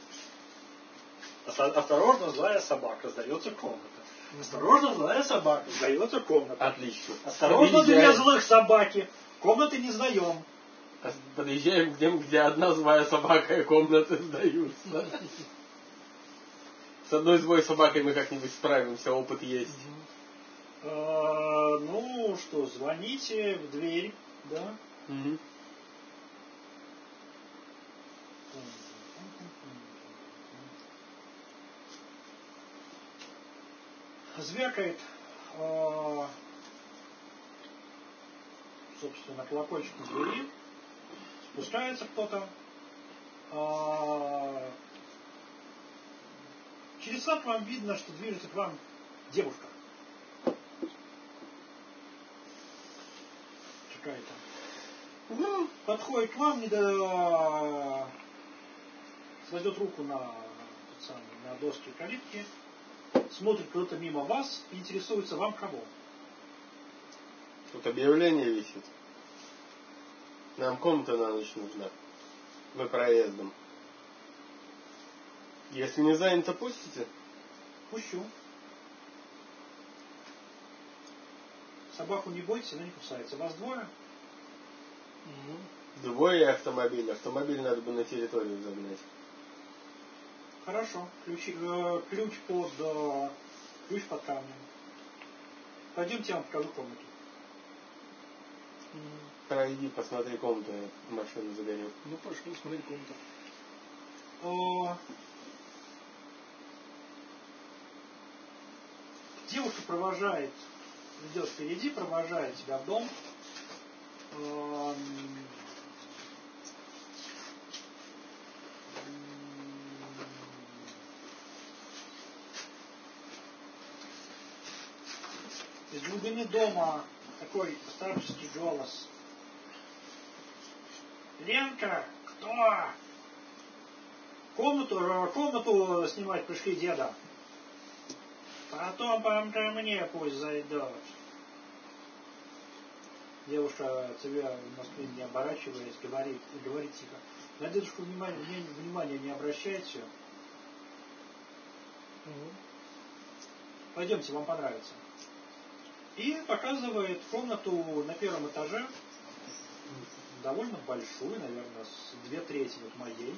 Осторожно, злая собака, сдается комната. Осторожно, злая собака, сдается комната. Отлично. Осторожно, две злых собаки. Комнаты не сдаем. Подъезжаем к тем, где одна злая собака и комнаты сдаются. С одной злой собакой мы как-нибудь справимся, опыт есть. Ну что, звоните в дверь, да? Угу. Звякает, собственно, колокольчик на двери. Спускается кто-то. Через сад вам видно, что движется к вам девушка. Какая-то. Ну, подходит к вам, кладет руку на доски калитки, смотрит кто-то мимо вас и интересуется вам кого. Тут объявление висит. Нам комната на ночь нужна. Мы проездом. Если не занято, пустите? Пущу. Собаку не бойтесь, она не кусается. Вас двое? Двое и автомобиль. Автомобиль надо бы на территорию загнать. Хорошо. Ключ под камнем. Пойдемте, я вам покажу комнату. Пройди, посмотри комнату, я машину загоню. Ну, пошли смотреть комнату. Девушка идет впереди, провожает тебя в дом. Из глубины дома такой старческий голос. Ленка, кто? Комнату снимать пришли деда. Потом ко мне пусть зайдет. Девушка тебе на спину не оборачиваясь, говорит тихо. На дедушку внимания не обращайте. Пойдемте, вам понравится. И показывает комнату на первом этаже, довольно большую, наверное, с 2/3 вот моей.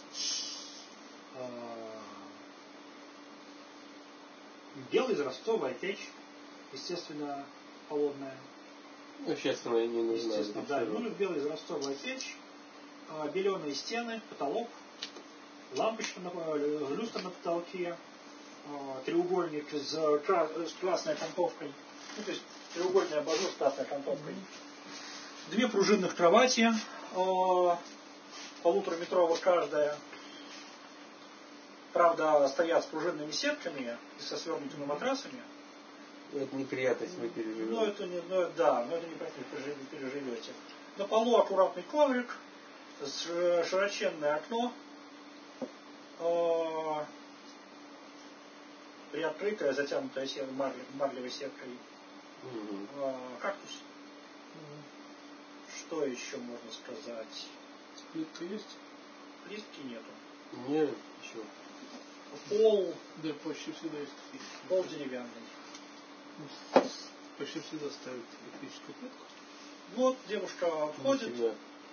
Белый изразцовая печь, естественно, холодная. Естественно, не нужна. Естественно, да. Ну, белая изразцовая печь, беленые стены, потолок, лампочка, люстра на потолке, треугольник с красной окантовкой. Ну, то есть треугольный абажур с красной окантовкой. 2 пружинных кровати, 1,5-метровых каждая. Правда, стоят с пружинными сетками и со свернутыми матрасами. Это неприятность вы переживете. Но это не переживете. На полу аккуратный коврик, широченное окно, приоткрытое, затянутое марлевой сеткой. Кактус. Что еще можно сказать? Плитка есть? Плитки нету. Нет, ничего. Пол. Да, почти всегда есть. Пол деревянный. Почти всегда ставят электрическую плитку. Вот девушка входит. Всегда.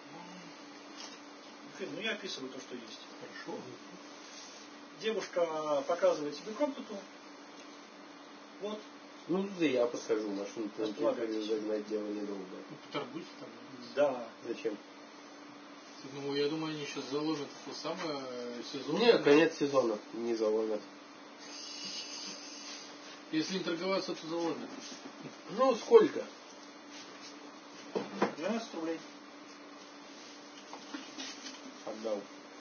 Ну я описываю то, что есть. Хорошо. Девушка показывает тебе комнату. Вот. Ну, да я посажу машину, Располагайтесь. загнать дело недолго. Ну, поторгуйте там. Да. Зачем? Ну, я думаю, они сейчас заломят это самое сезон. Нет, конец сезона не заломят. Если не торговаться, то заломят. Ну, сколько? 12 рублей. Отдал.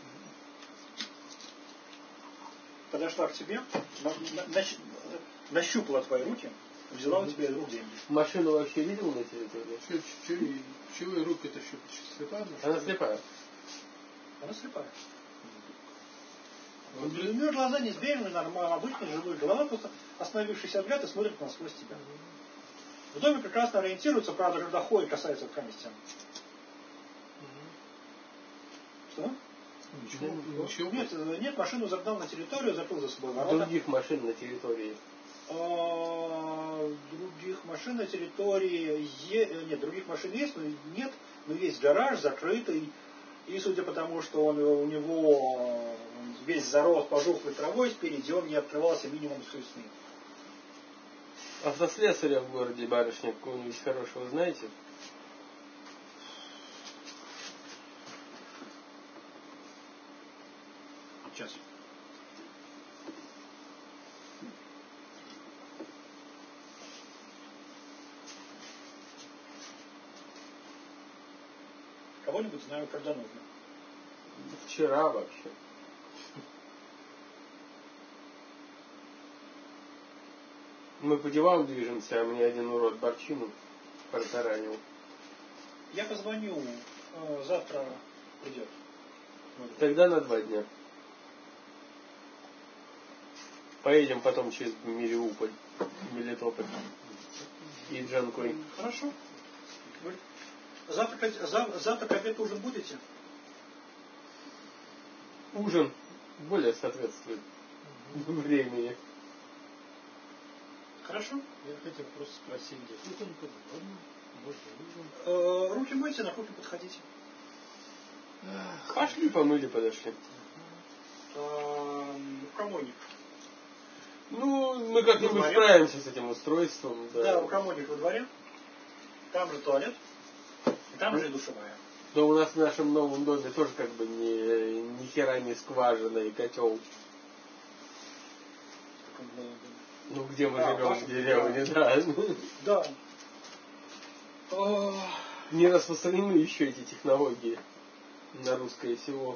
Подошла к тебе, нащупала твои руки, взяла у тебя из рук деньги. Машину вообще видел на территории? Чего руки-то слепая? Она слепая. Она слепая. У нее глаза неизбежны, нормально, обычная живая голова, просто остановившийся взгляд и смотрит насквозь тебя. В доме прекрасно ориентируется, правда, когда ходит, касается ткани стен. Что? Ничего. Нет, машину загнал на территорию, закрыл за собой ворота. Других машин на территории. Других машин на территории нет, других машин есть, но нет, но есть гараж закрытый. И судя по тому, что у него весь зарос пожухлой травой, спереди он не открывался минимум с весны. Автослесаря в городе барышня какого-нибудь хорошего знаете? Сейчас. Кого-нибудь знаю, когда нужно. Вчера вообще. Мы по делам движемся, а мне один урод борчину протаранил. Я позвоню, завтра придет. Тогда на 2 дня. Поедем потом через Мелиуполь, Мелитополь и Джанкой. Хорошо. Завтра к обеду ужин будете? Ужин более соответствует времени. Хорошо. Я хотел просто спросить, где кухонька, ладно, можно ужин. Руки мойте, на кухню подходите. Пошли, помыли, подошли. Рукомойник. Ну, мы как-нибудь Во дворе? справимся с этим устройством. Да, рукомойник во дворе. Там же туалет. И там же и душевая. Но у нас в нашем новом доме тоже как бы ни хера не скважина и котел. Ну, где мы живем в деревне, да. Да. Не распространены еще эти технологии на русское село.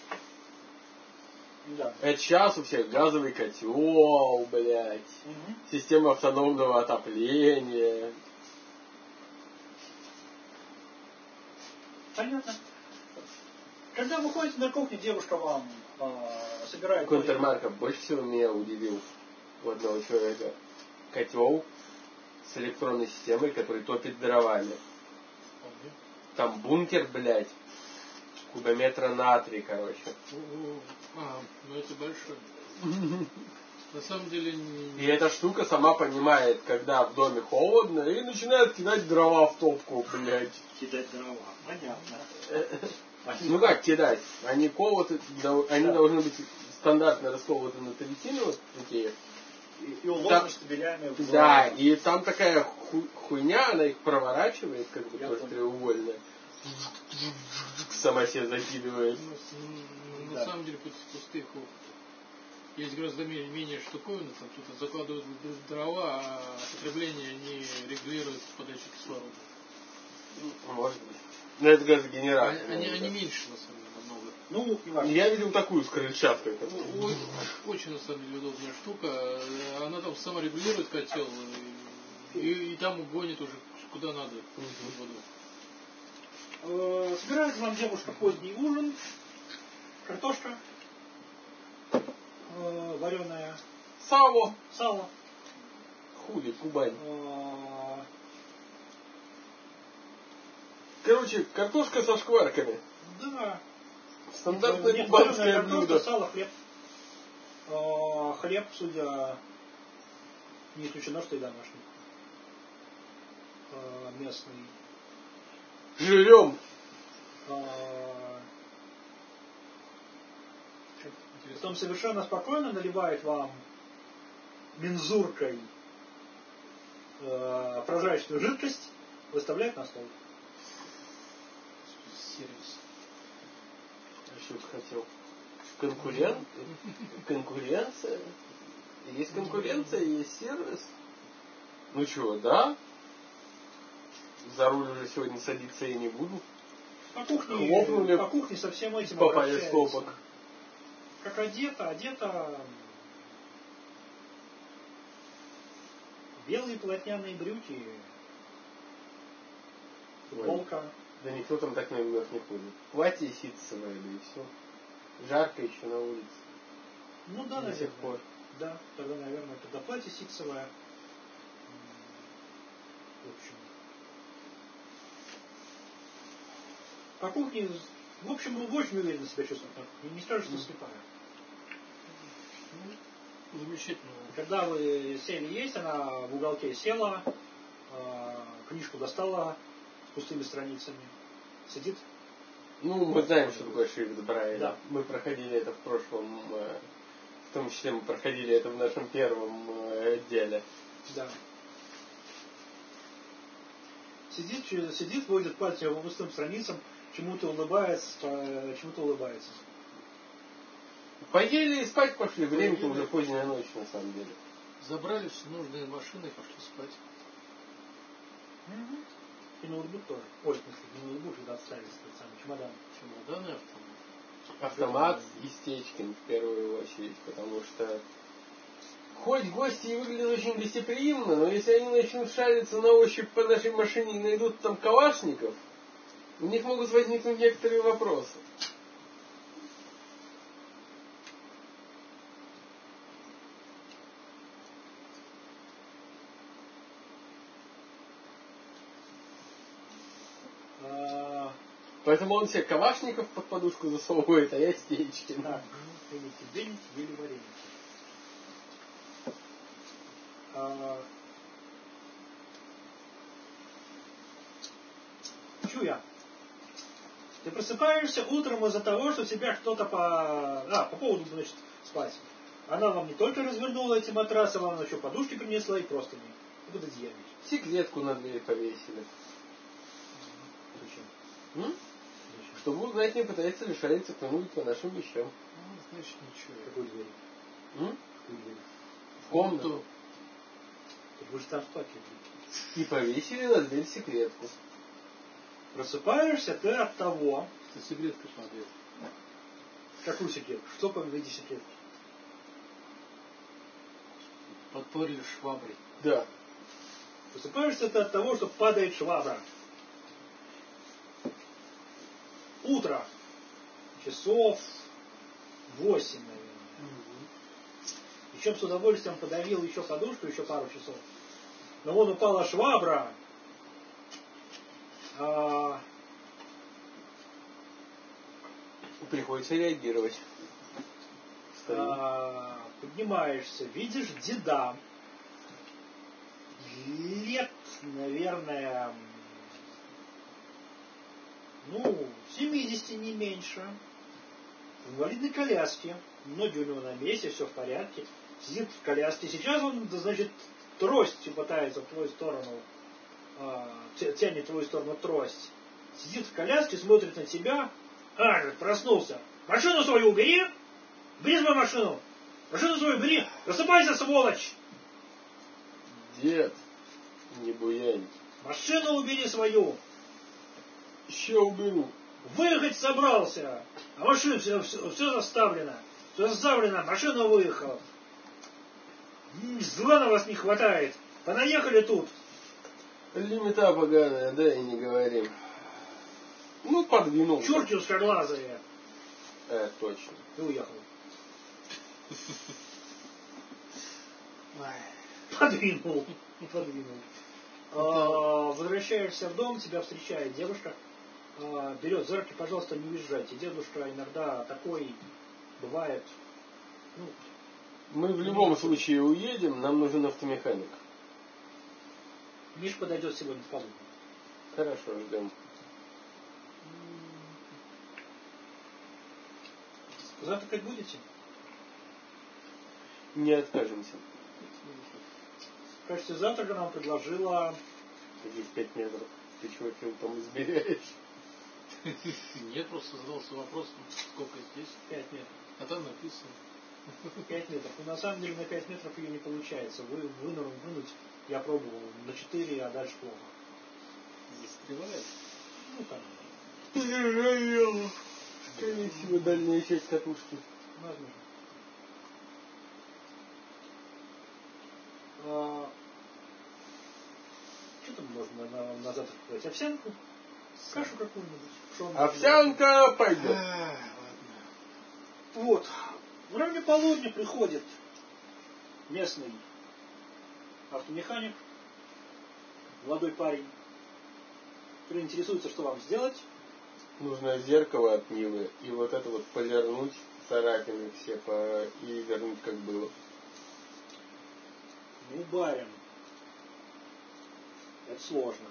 Да. Это сейчас у всех газовый котел, блядь. Система автономного отопления. Понятно. Когда вы ходите на кухню, девушка вам собирает... Контрмарков больше всего меня удивил у одного человека. Котел с электронной системой, который топит дровами. Там бункер, блядь. Кубометра на 3, короче. Ну это большой. На самом деле... И эта штука сама понимает, когда в доме холодно, и начинает кидать дрова в топку, блядь. Кидать дрова. Понятно. Ну как кидать? Они колоты, они должны быть стандартно расколоты на трясину, вот такие. И уложены штабелями. Да, и там такая хуйня, она их проворачивает, как бы тоже треугольная. Сама себе закидывает. На самом деле пустые хлопоты. Есть гораздо менее штуковины, там что-то закладывают дрова, а потребление они регулируют подачу кислорода. Может быть. Но это газогенератор. Они меньше, на самом деле, намного. Ну, не важно. Я видел такую с крыльчаткой. Очень, на самом деле, удобная штука. Она там сама регулирует котел, и там гонит уже куда надо воду. Собирает вам девушка поздний ужин. Картошка. Вареная. Сало. Сало. Хули, Кубань. Короче, картошка со шкварками. Да. Стандартное кубанское блюдо. Сало, хлеб. Хлеб, судя, не исключено, что и домашний. Местный. Жрем. Потом совершенно спокойно наливает вам мензуркой прозрачную жидкость, выставляет на стол. Сервис. А что ты хотел? Конкуренция. Есть конкуренция, есть сервис. Ну чего, да? За руль уже сегодня садиться я не буду. По кухне со всем этим обращается. Стопок. Как одета белые полотняные брюки, футболка. Да никто там так, наверное, не ходит. Платье ситцевое, да и все. Жарко еще на улице. Ну да, до сих пор. Да, тогда, наверное, тогда платье ситцевое. В общем. По кухне, в общем, вы очень уверенно себя чувствуете на кухне. Не скажешь, что слепая. Замечательно. Когда вы сели есть, она в уголке села, книжку достала с пустыми страницами, сидит. Ну, мы знаем, что такое шрифт Брайля. Да. Мы проходили это в прошлом, в том числе мы проходили это в нашем первом деле. Да. Сидит, водит пальцем по пустым страницам, чему-то улыбается. Поели и спать пошли. Время-то уже поздняя ночь, на самом деле. Забрали все нужные машины и пошли спать. Угу. И ноутбук тоже. Ой, в смысле, не ноутбук, когда отставили тот самый чемодан. Чемодан и автомат. Автомат и Стечкин в первую очередь, потому что хоть гости и выглядят очень гостеприимно, но если они начнут шариться на ощупь по нашей машине и найдут там калашников, у них могут возникнуть некоторые вопросы. Поэтому он себе калашников под подушку засовывает, а я Стечкин. Да, денег ели варенье. Чуя. Ты просыпаешься утром из-за того, что тебя кто-то по поводу, значит, спать. Она вам не только развернула эти матрасы, вам еще подушки принесла и просто не буду одеяльничать. Секретку на дверь повесили. Зачем? Чтобы узнать, не пытается ли шариться кто-нибудь по нашим вещам. Ну, значит, ничего. Какую дверь? Какую дверь? В комнату. Вы же там спать. И повесили на дверь секретку. Просыпаешься ты от того... Ты секретку смотрел. Какую секретку? Что по виде секретки? Подпорили шваброй. Да. Просыпаешься ты от того, что падает швабра. Утро. Часов 8, наверное. Причем с удовольствием подавил еще подушку, еще пару часов. Но вон упала швабра. Приходится реагировать. Поднимаешься, видишь деда. Лет, наверное, 70 не меньше. В инвалидной коляске. Ноги у него на месте, все в порядке. Сидит в коляске. Сейчас он, значит, тростью пытается в твою сторону, тянет в твою сторону трость. Сидит в коляске, смотрит на тебя. Проснулся. Машину свою убери! Бери свою машину! Машину свою бери! Просыпайся, сволочь! Дед, не буянь. Машину убери свою! Еще уберу. Выехать собрался! А машина все заставлено. Все заставлено, машина выехала. Зла на вас не хватает. Понаехали тут. Лимита поганая, да и не говорим. Подвинул. Чурки узкоглазые. Точно. И уехал. Подвинул. Возвращаешься в дом, тебя встречает девушка. Берет за руки, пожалуйста, не уезжайте. Дедушка иногда такой бывает. Мы в любом случае уедем, нам нужен автомеханик. Миш подойдет сегодня в полудень. Хорошо, ждем. Завтракать будете? Не откажемся. В качестве завтрака нам предложила... Здесь 5 метров. Ты чего там измеряешь? Нет, просто задался вопросом, сколько здесь? 5 метров. А там написано. 5 метров. На самом деле на 5 метров ее не получается. Вынуть я пробовал на 4, а дальше плохо. Застревает? Там. Переживем. Скорее всего, дальняя часть катушки. Возможно. Что там можно на завтрак делать? Овсянку? Кашу какую-нибудь? Овсянка пойдет. Вот. В районе полудня приходит местный автомеханик, молодой парень, который интересуется, что вам сделать. Нужно зеркало от Нивы и вот это вот повернуть, царапины все и вернуть как было. Барин. Это сложно.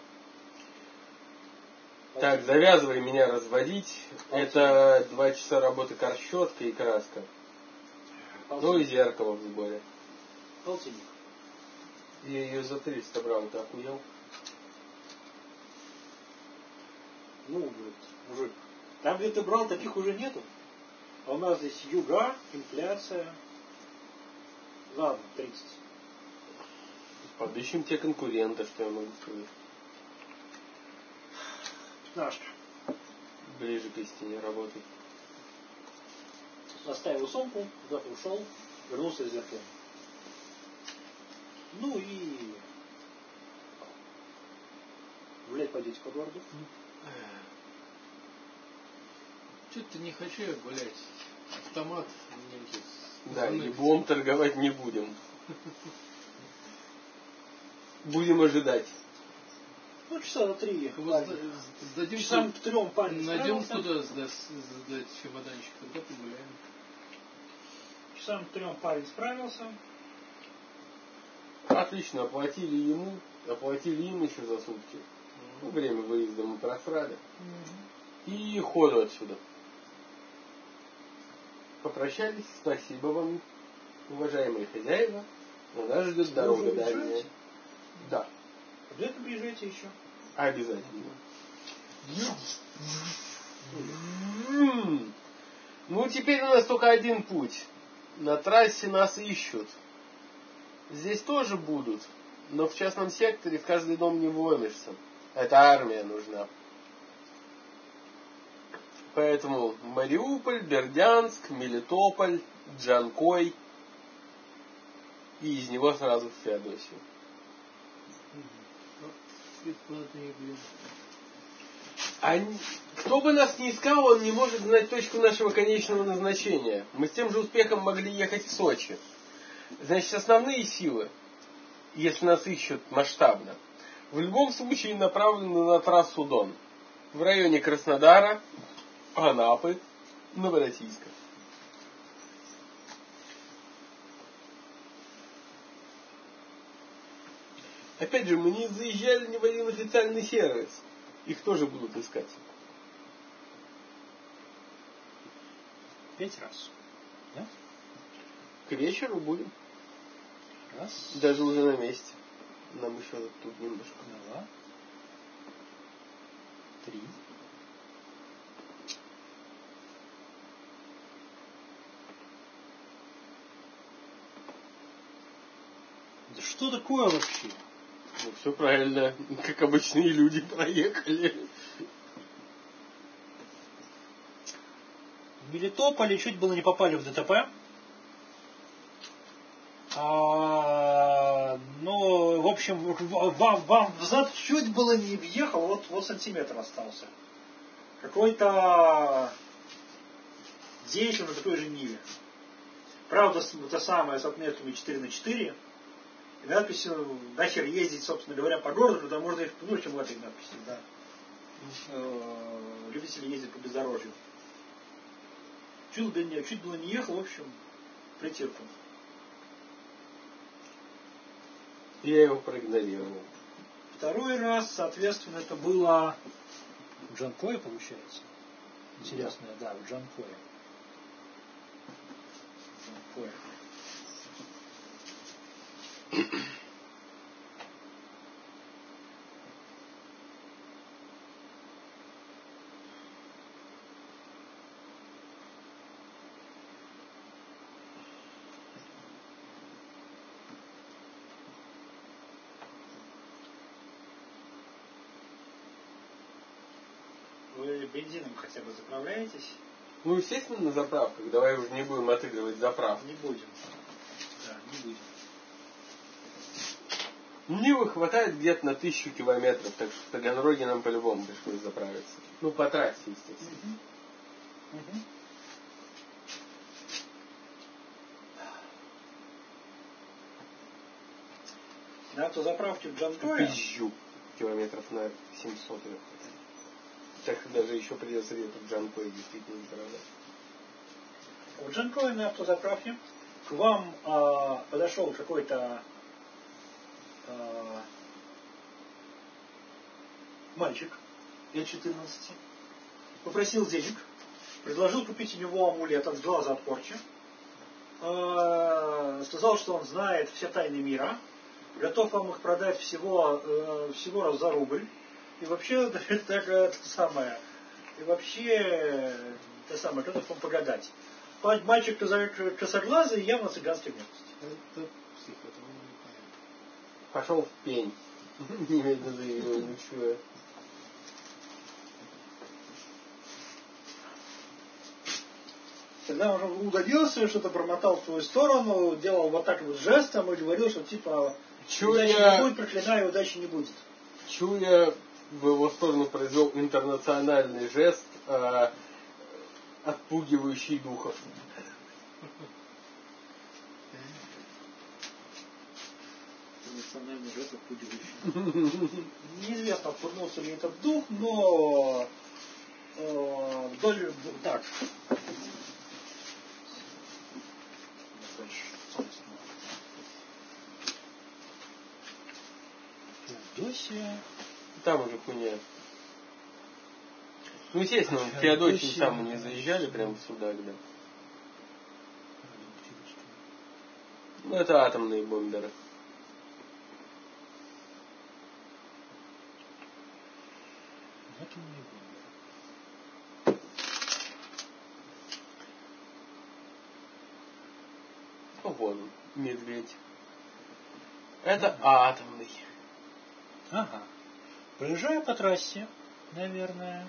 Так, завязывай меня разводить. Это 2 часа работы корщетка и краска. И зеркало в сборе. Полтинник. Я ее за 300 брал, ты охуел? Мужик, там, где ты брал, таких уже нету. А у нас здесь юга, инфляция. Ладно, 30. Подыщем те конкурента, что я могу сказать. 15. Ближе к истине работай. Оставил сумку, куда-то ушел, вернулся с зеркалом. И гулять пойдете по городу? Что-то не хочу я гулять. Автомат. Да, ебом торговать не будем. Будем ожидать. Часа на 3. Часам к 3 парень найдем справился. куда сдать чемоданчик, тогда погуляем. Часам к 3 парень справился. Отлично, оплатили ему, оплатили им еще за сутки. Время выезда мы просрали. И ходу отсюда. Попрощались, спасибо вам, уважаемые хозяева. Но нас ждет дорога дальняя. Да. Обязательно приезжайте еще. Обязательно. Теперь у нас только один путь. На трассе нас ищут. Здесь тоже будут. Но в частном секторе в каждый дом не вломишься. Это армия нужна. Поэтому Мариуполь, Бердянск, Мелитополь, Джанкой. И из него сразу в Феодосию. Кто бы нас ни искал, он не может знать точку нашего конечного назначения. Мы с тем же успехом могли ехать в Сочи. Значит, основные силы, если нас ищут масштабно, в любом случае направлены на трассу Дон. В районе Краснодара, Анапы, Новороссийска. Опять же, мы не заезжали ни в один официальный сервис. Их тоже будут искать. 5 раз. Да? К вечеру будем. Раз. Даже уже на месте. Нам еще тут немножко. 2. 3. Да что такое вообще? Ну, все правильно. Как обычные люди проехали. В Мелитополе чуть было не попали в ДТП. Ну, в общем, вам взад чуть было не въехал, вот сантиметр остался. Какой-то деятель на такой же Ниве. Правда, это самое с отметками 4/4. И надписью нахер ездить, собственно говоря, по городу, когда можно ехать, ну, чем в этой надписи, да. Любители ездить по бездорожью. Чуть было не ехал, в общем, притирку. Я его проигнорировал. Второй раз, соответственно, это было в Джанкое, получается. Интересно, да, в Джанкое. Вы бензином хотя бы заправляетесь? Ну, естественно, на заправках. Давай уже не будем отыгрывать заправку. Не будем. Да, не будем. Нивы хватает где-то на 1000 километров, так что в Таганроге нам по-любому пришлось заправиться. Ну, по трассе, естественно. На автозаправке в Джанкое. Пизжу километров на 700. Так что даже еще придется где-то в Джанкое действительно заправлять. В Джанкое на автозаправке к вам подошел какой-то мальчик лет 14, попросил денег, предложил купить у него амулет от глаза от порчи, сказал, что он знает все тайны мира, готов вам их продать всего раз за рубль, и вообще это самое, готов вам погадать. Мальчик косоглазый, явно цыганский внешности. Это псих, это он не понятно. Пошел в пень. Немедленно заявил, ничего. Когда он уже удалился, что-то бормотал в твою сторону, делал вот так вот жестом и говорил, что типа удачи не будет, проклинаю, удачи не будет. Чуя в его сторону произвел интернациональный жест, отпугивающий духов. Интернациональный жест отпугивающий. Неизвестно, отпугнулся ли этот дух, но вдоль так. Феодосия. Там уже хуйня. Ну, естественно, в Феодосии там мы не заезжали прямо сюда, когда. Ну, это атомные бомберы. Атомные бомберы. Ну, вон, медведь. Это атомный. Ага. Проезжаю по трассе, наверное.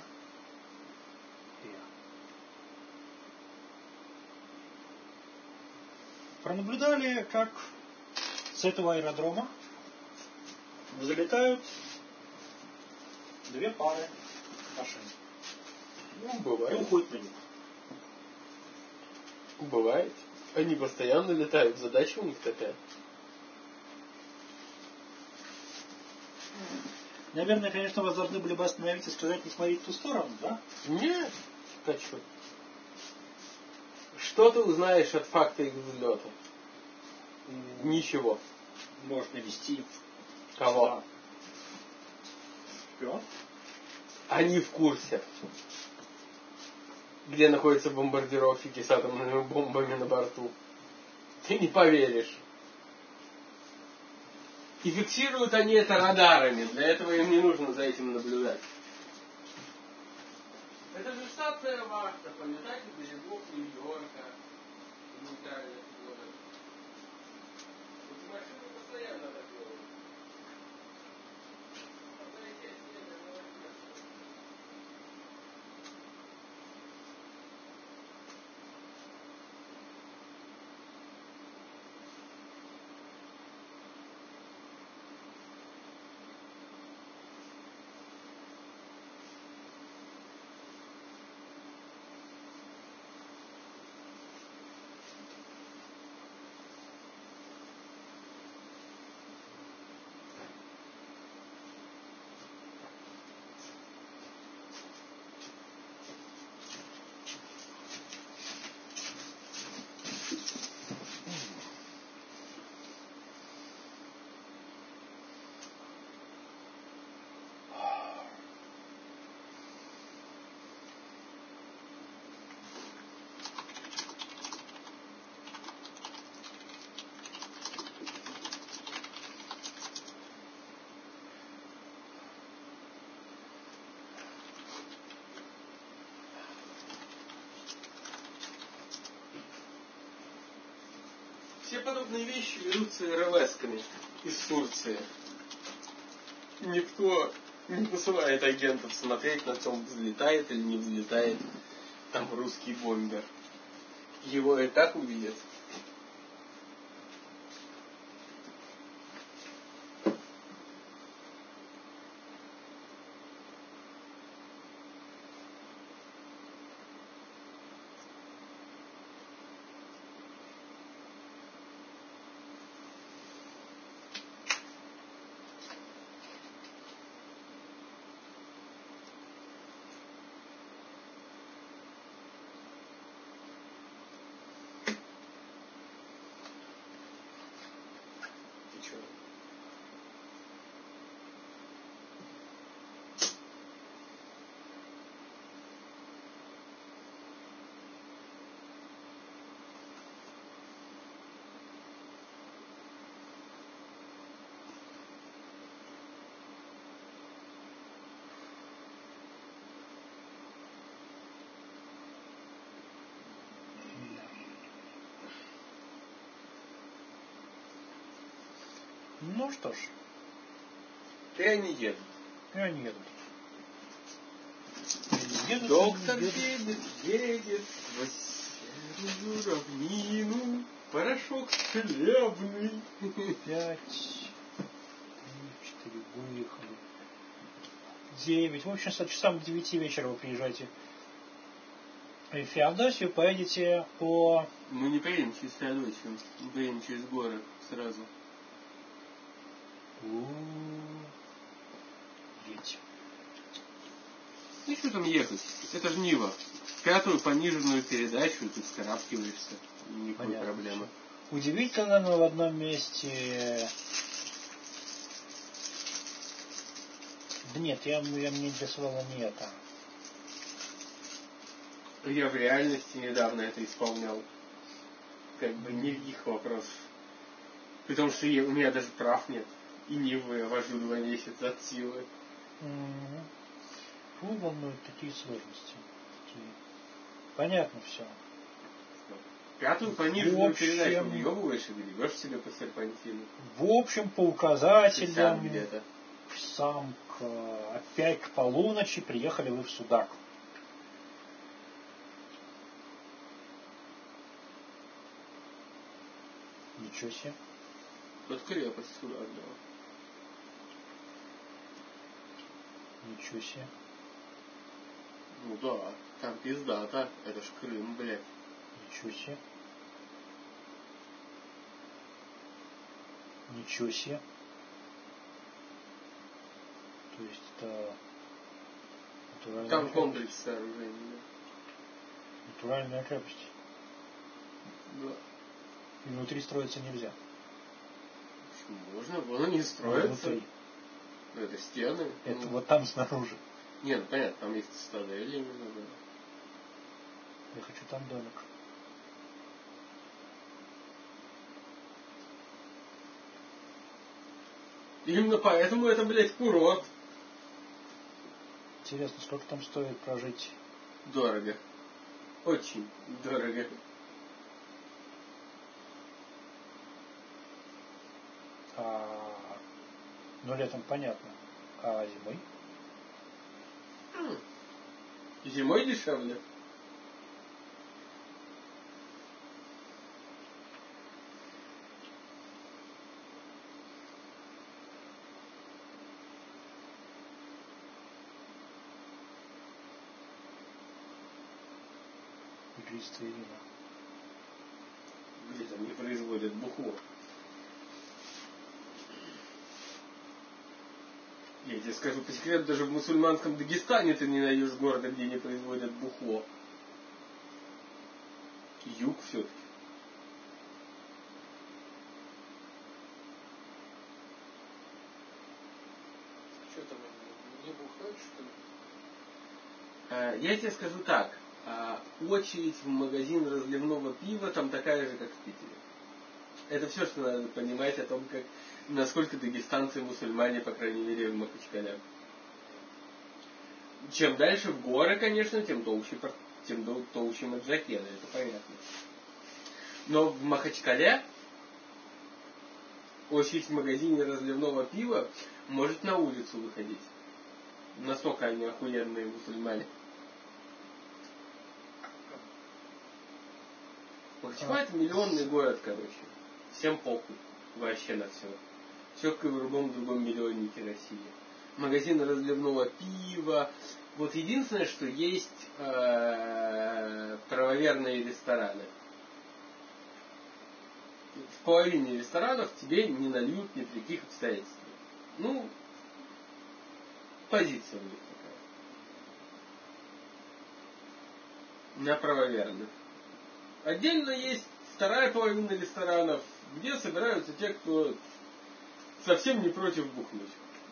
Пронаблюдали, как с этого аэродрома залетают 2 пары машин. Ну, И бывает. уходят на них. Бывает. Они постоянно летают. Задача у них такая. Наверное, конечно, вас должны были бы остановить и сказать, не смотреть в ту сторону, да? Нет. А что? Что ты узнаешь от факта их взлета? Ничего. Может навести. Кого? Шпион? Они в курсе, где находятся бомбардировщики с атомными бомбами на борту. Ты не поверишь. И фиксируют они это радарами. Для этого им не нужно за этим наблюдать. Это же штатная вахта по метанию берегов Нью-Йорка. Нейтральных водах. Эти машины постоянно так делают. Все подобные вещи ведутся РЛС-ками из Турции. Никто не посылает агентов смотреть на том, взлетает или не взлетает там русский бомбер. Его и так увидят. Ну что ж. И они едут. И они едут. Едут, Доктор едут. едет во серую равнину, порошок хлебный. 5, 3, 4 выехали. 9. В общем, часам к 9 вечера вы приезжаете в Феодосию, поедете по... Мы не поедем через Феодосию, мы поедем через горы сразу. Едете. Ну что там ехать? Это же Нива. Пятую пониженную передачу ты вскарабкиваешься. Никакой проблемы. Удивительно, но в одном месте... Да нет, я мне интересовало не это. Я в реальности недавно это исполнял. Как бы не их вопрос. Потому что у меня даже прав нет. И Ниву я вожу 2 месяца от силы. Фу, волнуют такие сложности. Понятно все. Пятую пониженную передачу въебываешь и гребешь себе по серпантину. В общем, по указателям где-то. Опять к полуночи приехали вы в Судак. Ничего себе. Тут крепость Судак, да. Ничего себе. Ну да, там пиздата. Это ж Крым, блядь. Ничего себе. Ничего себе. То есть это... Там комплекс сооружений, да. Натуральная крепость. Да. И внутри строиться нельзя. Можно, вон они строятся. Внутри. Это стены. Это вот там снаружи. Не, ну понятно, там есть цитадель именно, да. Я хочу там домик. Именно поэтому это, блядь, курорт. Интересно, сколько там стоит прожить? Дорого. Очень дорого. Ну, летом понятно. А зимой? Зимой дешевле. Игристое вино. Где там не производят бухло. Я тебе скажу по секрету, даже в мусульманском Дагестане ты не найдешь города, где не производят бухло. Юг все-таки. Что там, не бухают, что ли? Я тебе скажу так. Очередь в магазин разливного пива там такая же, как в Питере. Это все, что надо понимать о том, как, насколько дагестанцы мусульмане, по крайней мере, в Махачкале. Чем дальше в горы, конечно, тем толще маджахеды, это понятно. Но в Махачкале очередь в магазине разливного пива может на улицу выходить. Настолько они охуенные мусульмане. Махачкала это миллионный город, короче. Всем похуй. Вообще на все. Все как и в любом другом миллионнике России. Магазины разливного пива. Вот единственное, что есть правоверные рестораны. В половине ресторанов тебе не нальют ни при каких обстоятельствах. Ну, позиция у них такая. На правоверных. Отдельно есть вторая половина ресторанов, где собираются те, кто совсем не против бухнуть.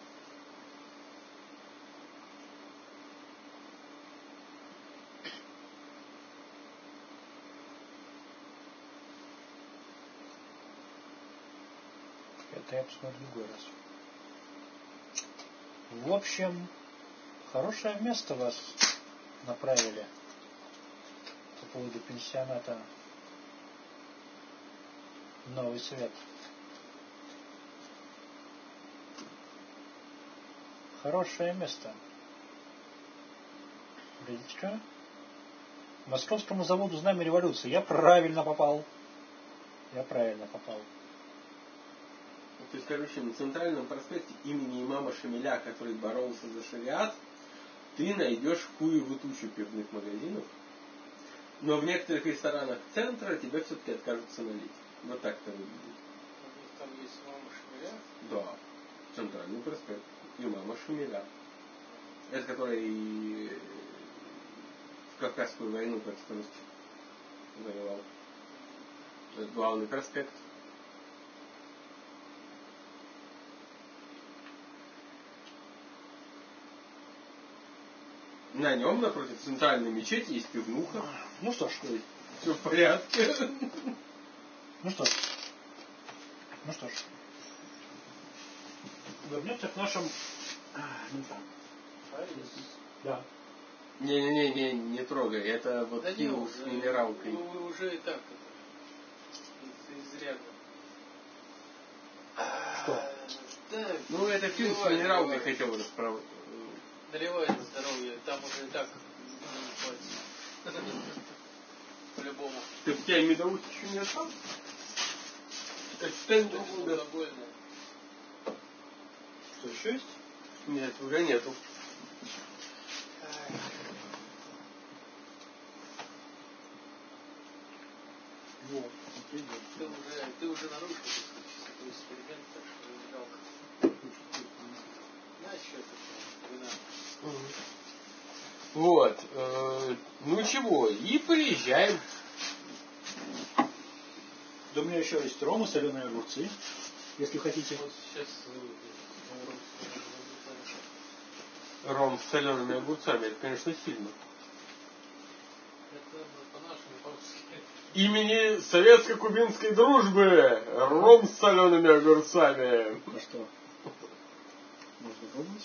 Это я посмотрю в другой раз. В общем, хорошее место вас направили по поводу пенсионата Новый Свет. Хорошее место. Видите? Московскому заводу «Знамя революции». Я правильно попал. То есть, короче, на центральном проспекте имени имама Шамиля, который боролся за шариат, ты найдешь хуевую тучу пивных магазинов, но в некоторых ресторанах центра тебя все-таки откажутся налить. Вот так это выглядит. У них там есть имама Шамиля? Да. Центральный проспект имама Шамиля. Это который в Кавказскую войну против русских воевал. Это главный проспект. На нем, напротив центральной мечети, есть пивнуха. Ну что ж. Все в порядке. Ну что ж. Вернемся к нашим... Да. Не трогай. Это вот да пиво с минералкой. Уже и так это изрядно. Что? Да, Ну это пиво с минералкой хотел расправить. Наливай на здоровье, там уже и так не хватит. По-любому. Ты у тебя медовухи еще не осталось? Это довольно. Что, еще есть? Нет, уже нету. Вот. Ты уже нарушил такой эксперимент, так что жалко. Знаешь, что это? Вина. Вот. Ну чего, и поезжаем. Да у меня еще есть рома, соленые огурцы, если хотите. Вот сейчас Ром с солеными огурцами, это, конечно, сильно. это по-нашему, по-русски. Имени советско-кубинской дружбы! Ром с солеными огурцами! А что? Можно пробовать?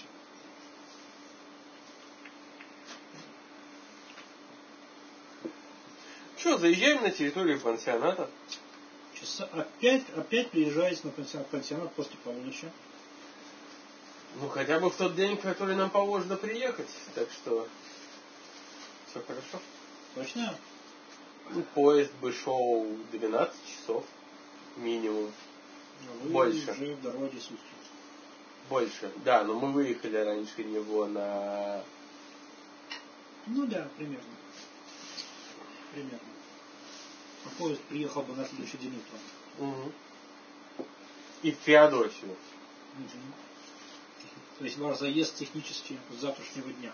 Что, заезжаем на территорию пансионата? Опять приезжаете на пансионат после полуночи. Ну, хотя бы в тот день, в который нам положено приехать. Так что, все хорошо. Точно? Ну, поезд бы шел 12 часов минимум. А вы Больше. уже в дороге сутки. Больше. Да, но мы выехали раньше него на... Ну да, примерно. Примерно. А поезд приехал бы на следующий день утром. Угу. И в Феодосию. Угу. То есть ваш заезд технически с завтрашнего дня.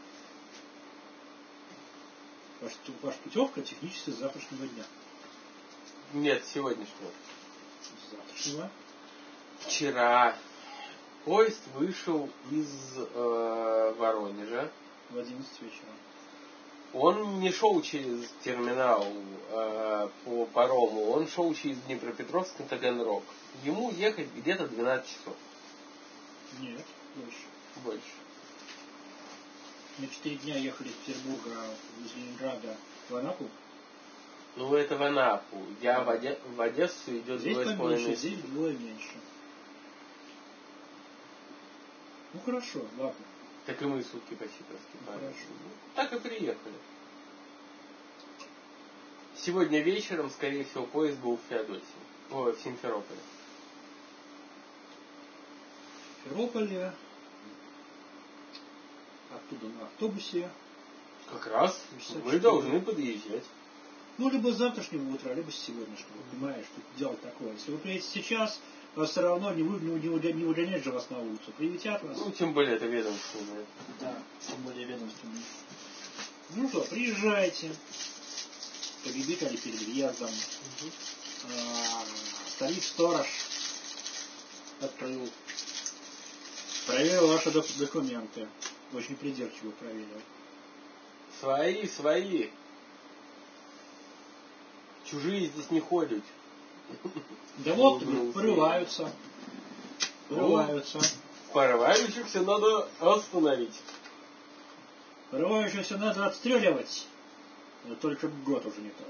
Ваша путевка технически с завтрашнего дня. Нет, сегодняшнего. С завтрашнего. Вчера поезд вышел из Воронежа. В 11 вечера. Он не шел через терминал по парому, он шел через Днепропетровск на Таганрог. Ему ехать где-то 12 часов. Нет, больше. Больше. Мы 4 дня ехали из Петербурга, из Ленинграда в Анапу. Ну, это в Анапу. Я в Одессу идет Здесь 2,5 поменьше, здесь суток. вдвое меньше. Ну хорошо, ладно. Так и мы сутки почти проскипали. Хорошо. Так и приехали. Сегодня вечером, скорее всего, поезд был в Феодосии. В Симферополе. В Симферополе. Оттуда на автобусе. Как раз 54. мы должны подъезжать. Ну, либо с завтрашнего утра, либо с сегодняшнего. Понимаешь, тут дело такое. Если вы приедете сейчас, вас все равно не выгонять же вас на улицу. Приветят вас. Ну, тем более это ведомственное. Да, тем более ведомственные. Ну что, приезжайте. Побегали перед въездом. Старик-сторож открыл. Проверил ваши документы. Очень придирчиво проверил. Свои. Чужие здесь не ходят. Да вот, порываются. Порывающихся надо остановить. Порывающихся надо отстреливать. Но только год уже не тот.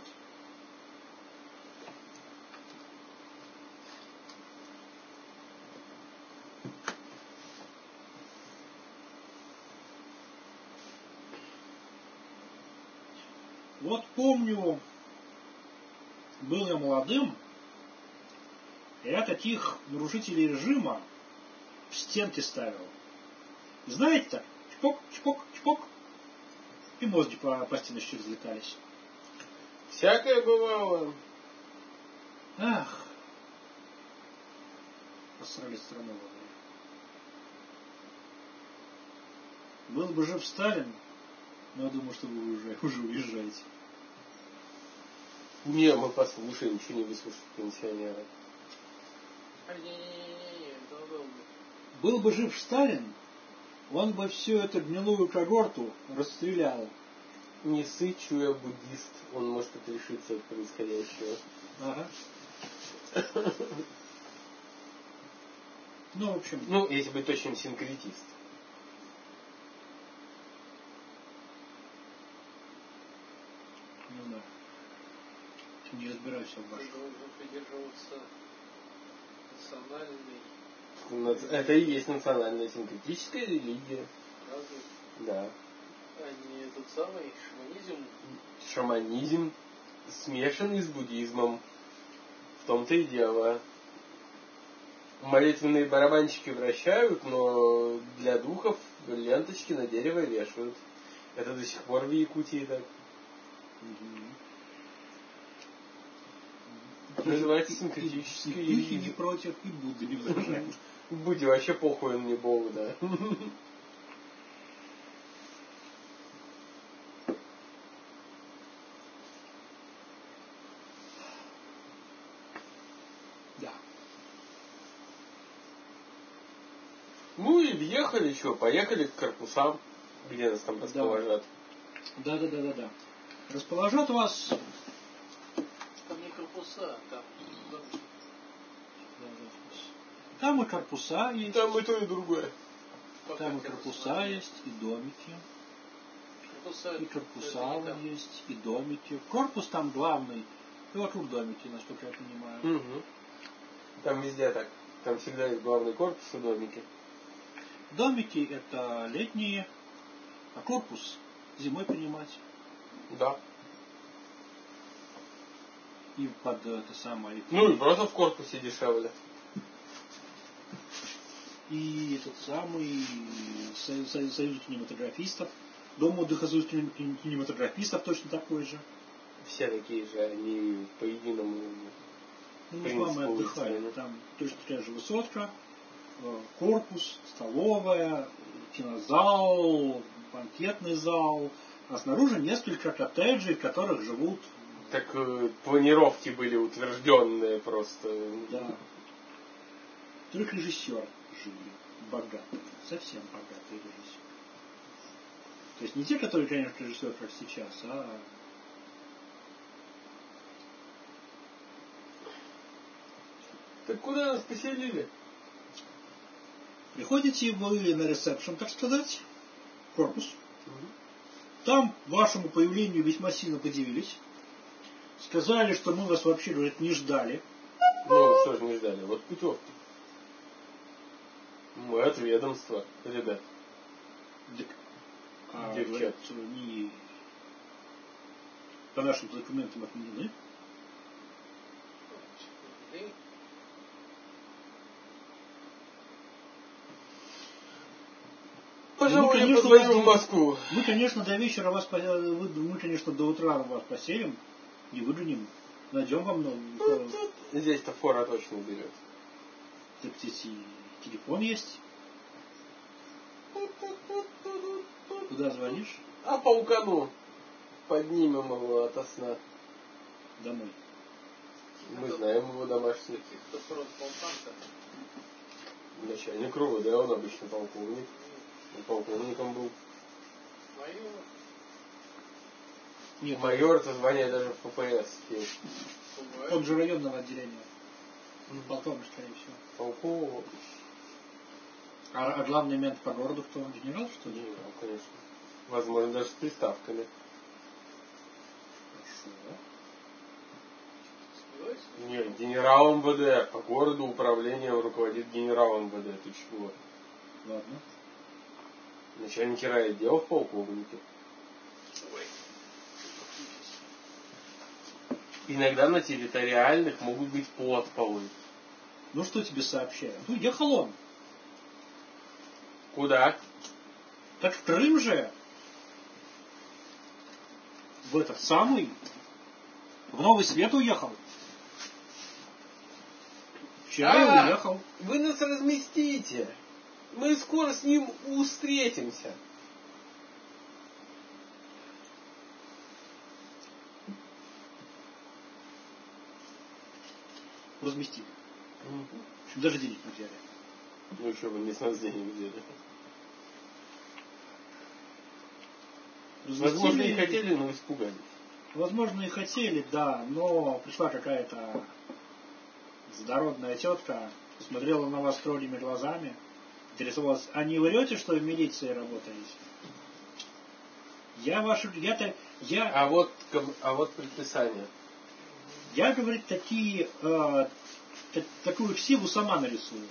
Вот помню, был я молодым, и я таких нарушителей режима в стенки ставил. И знаете так, чпок, чпок, чпок, и мозги по стеночке разлетались. Всякое бывало. Ах, посрали страну. Был бы жив Сталин, но я думаю, что вы уже уезжаете. Не, мы послушаем, ничего не выслушать пенсионера. Был бы жив Сталин, он бы всю эту гнилую когорту расстрелял. Не сычу я буддист, он может отрешиться от происходящего. Ага. Ну, в общем. Ну, если быть точным, синкретист. Не знаю. Не разбираюсь в вашем. Должен придерживаться национальной. Это и есть национальная синкретическая религия. Разве? Да. А не тот самый шаманизм? Шаманизм смешанный с буддизмом. В том-то и дело. Молитвенные барабанчики вращают, но для духов ленточки на дерево вешают. Это до сих пор в Якутии так. Называется синкретической Духи религией. не против, и Будда не возражает. Будде вообще похуй, он не бог, да. Ну и въехали, что, поехали к корпусам, где нас там расположат. Да. Расположат вас. Там не корпуса, там домики. Там и корпуса есть. Там и то, и другое. Там и корпуса есть, и домики. И корпуса вон есть, и домики. Корпус там главный. И вокруг домики, насколько я понимаю. Угу. Там везде так. Там всегда есть главный корпус и домики. Домики это летние, а корпус зимой принимать. Да. И под это самое. Ну и просто в корпусе дешевле. И этот самый союз кинематографистов. Дом отдыха союз кинематографистов точно такой же. Все такие же, они по единому. Ну, с мамой отдыхаем. Там точно такая же высотка, корпус, столовая, кинозал, банкетный зал. А снаружи несколько коттеджей, в которых живут. Так планировки были утвержденные просто. Да. Только режиссер жили. Богатый. Совсем богатый режиссер. То есть не те, которые, конечно, режиссер, как сейчас, а... Так куда нас поселили? Приходите вы на ресепшн, так сказать, корпус. Там вашему появлению весьма сильно подивились. Сказали, что мы вас вообще, говорят, не ждали. Ну, что же не ждали? Вот путевки. Мы от ведомства, ребят. Девчат. Говорят, не... По нашим документам отменены. Пожалуй, я позвоню в Москву. Мы, конечно, до вечера вас, мы, конечно, до утра вас поселим, не выгоним, найдем вам новый. Здесь-то фора точно берет. Так здесь и телефон есть. Куда звонишь? А паукану. Поднимем его ото сна. Домой. Мы знаем его домашних. Начальник РУВД, он обычно полковник. Он полковником был. Нет, майор это звание даже в ППС есть. Он же районного отделения. Полковник, скорее всего. Полковник. А главный мент по городу кто? Генерал, что ли? Генерал, конечно. Возможно, даже с приставками. Хорошо. Нет, генерал МВД. По городу управлением руководит генерал МВД. Ты чего? Ладно. Начальники райотделов полковники. Иногда на территориальных могут быть подполы. Ну что тебе сообщаю? Ну, ехал он. Куда? Так в Крым же. В этот самый. В Новый Свет уехал. Вчера уехал. Вы нас разместите. Мы скоро с ним встретимся. Разместили. Даже денег не взяли. Ну еще вы не с нас денег взяли. Возможно, и хотели, но испугались. Возможно, и хотели, да, но пришла какая-то здоровная тетка, посмотрела на вас строгими глазами, интересовалась, а не врете, что в милиции работаете? А вот предписание. Я, говорит, такую ксиву сама нарисую.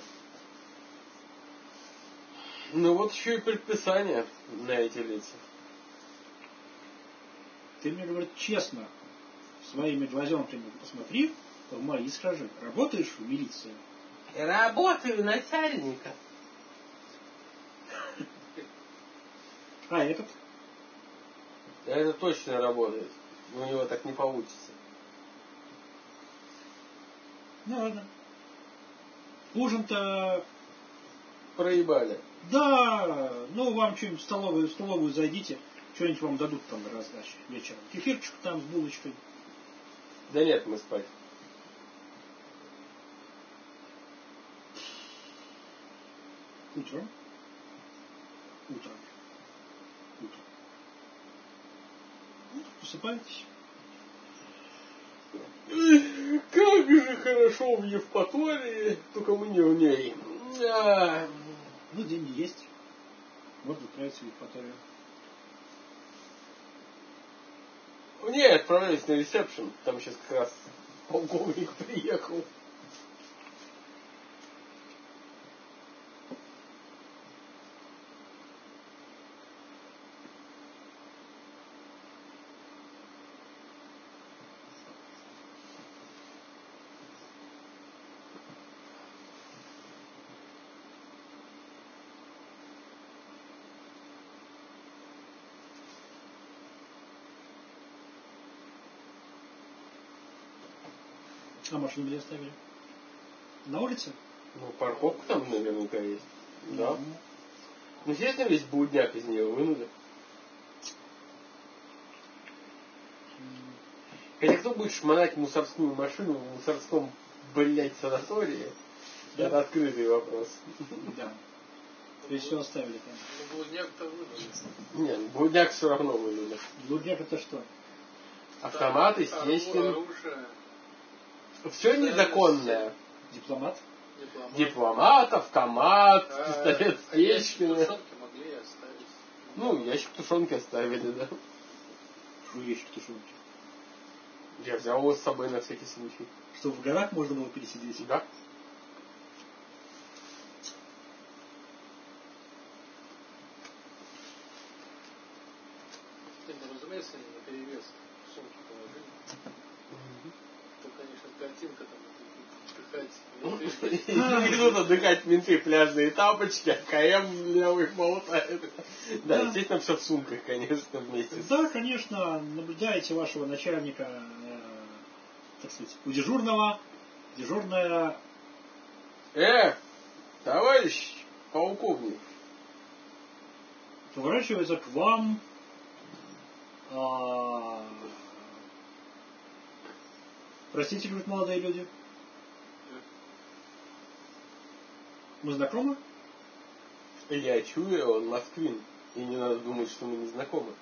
Ну вот еще и предписание на эти лица. Ты мне, говорит, честно, своими глазенками посмотри, в мои скажи, работаешь в милиции? Работаю начальника. А этот? Это точно работает. У него так не получится. Ну ладно. Ужин-то... Проебали. Да, ну вам что-нибудь в столовую зайдите, что-нибудь вам дадут там на раздаче вечером. Кефирчик там с булочкой. Да нет, мы спать. Утром. Утром. Просыпаетесь. Как же хорошо в Евпатории, только мы не в ней. Ну, деньги есть. Можно отправиться в Евпаторию. Не, отправились на ресепшн. Там сейчас как раз полковник приехал. А машину где оставили? На улице? Ну, парковка там наверняка есть. Да. Ну, естественно, весь будняк из нее вынули. Хотя кто будет шмонать мусорскую машину в мусорском, блядь, санатории? Да. Это открытый вопрос. Да. То есть все оставили там. Ну, блудняк-то вынули. Нет, будняк все равно вынули. Блудняк это что? Автоматы, Там стечки. оружие. Все незаконное. Дипломат? Дипломат, автомат, пистолет с ящик стечками. тушенки могли оставить. Ну, ящик тушенки оставили, да. Что ящик тушенки? Я взял его с собой на всякий случай. Что в горах можно было пересидеть? Да. Ты, ну, разумеется, они на перевес сумки положили. То, конечно, картинка там отдыхать. Идут отдыхать менты, пляжные тапочки, а КМ левый болтает. Да, естественно, все в сумках, конечно, вместе. Да, конечно, наблюдаете вашего начальника, так сказать, у дежурного. Дежурная... Товарищ полковник. Поворачивается к вам... Простите, говорят молодые люди. Мы знакомы? Я чую, он москвин. И не надо думать, что мы не знакомы.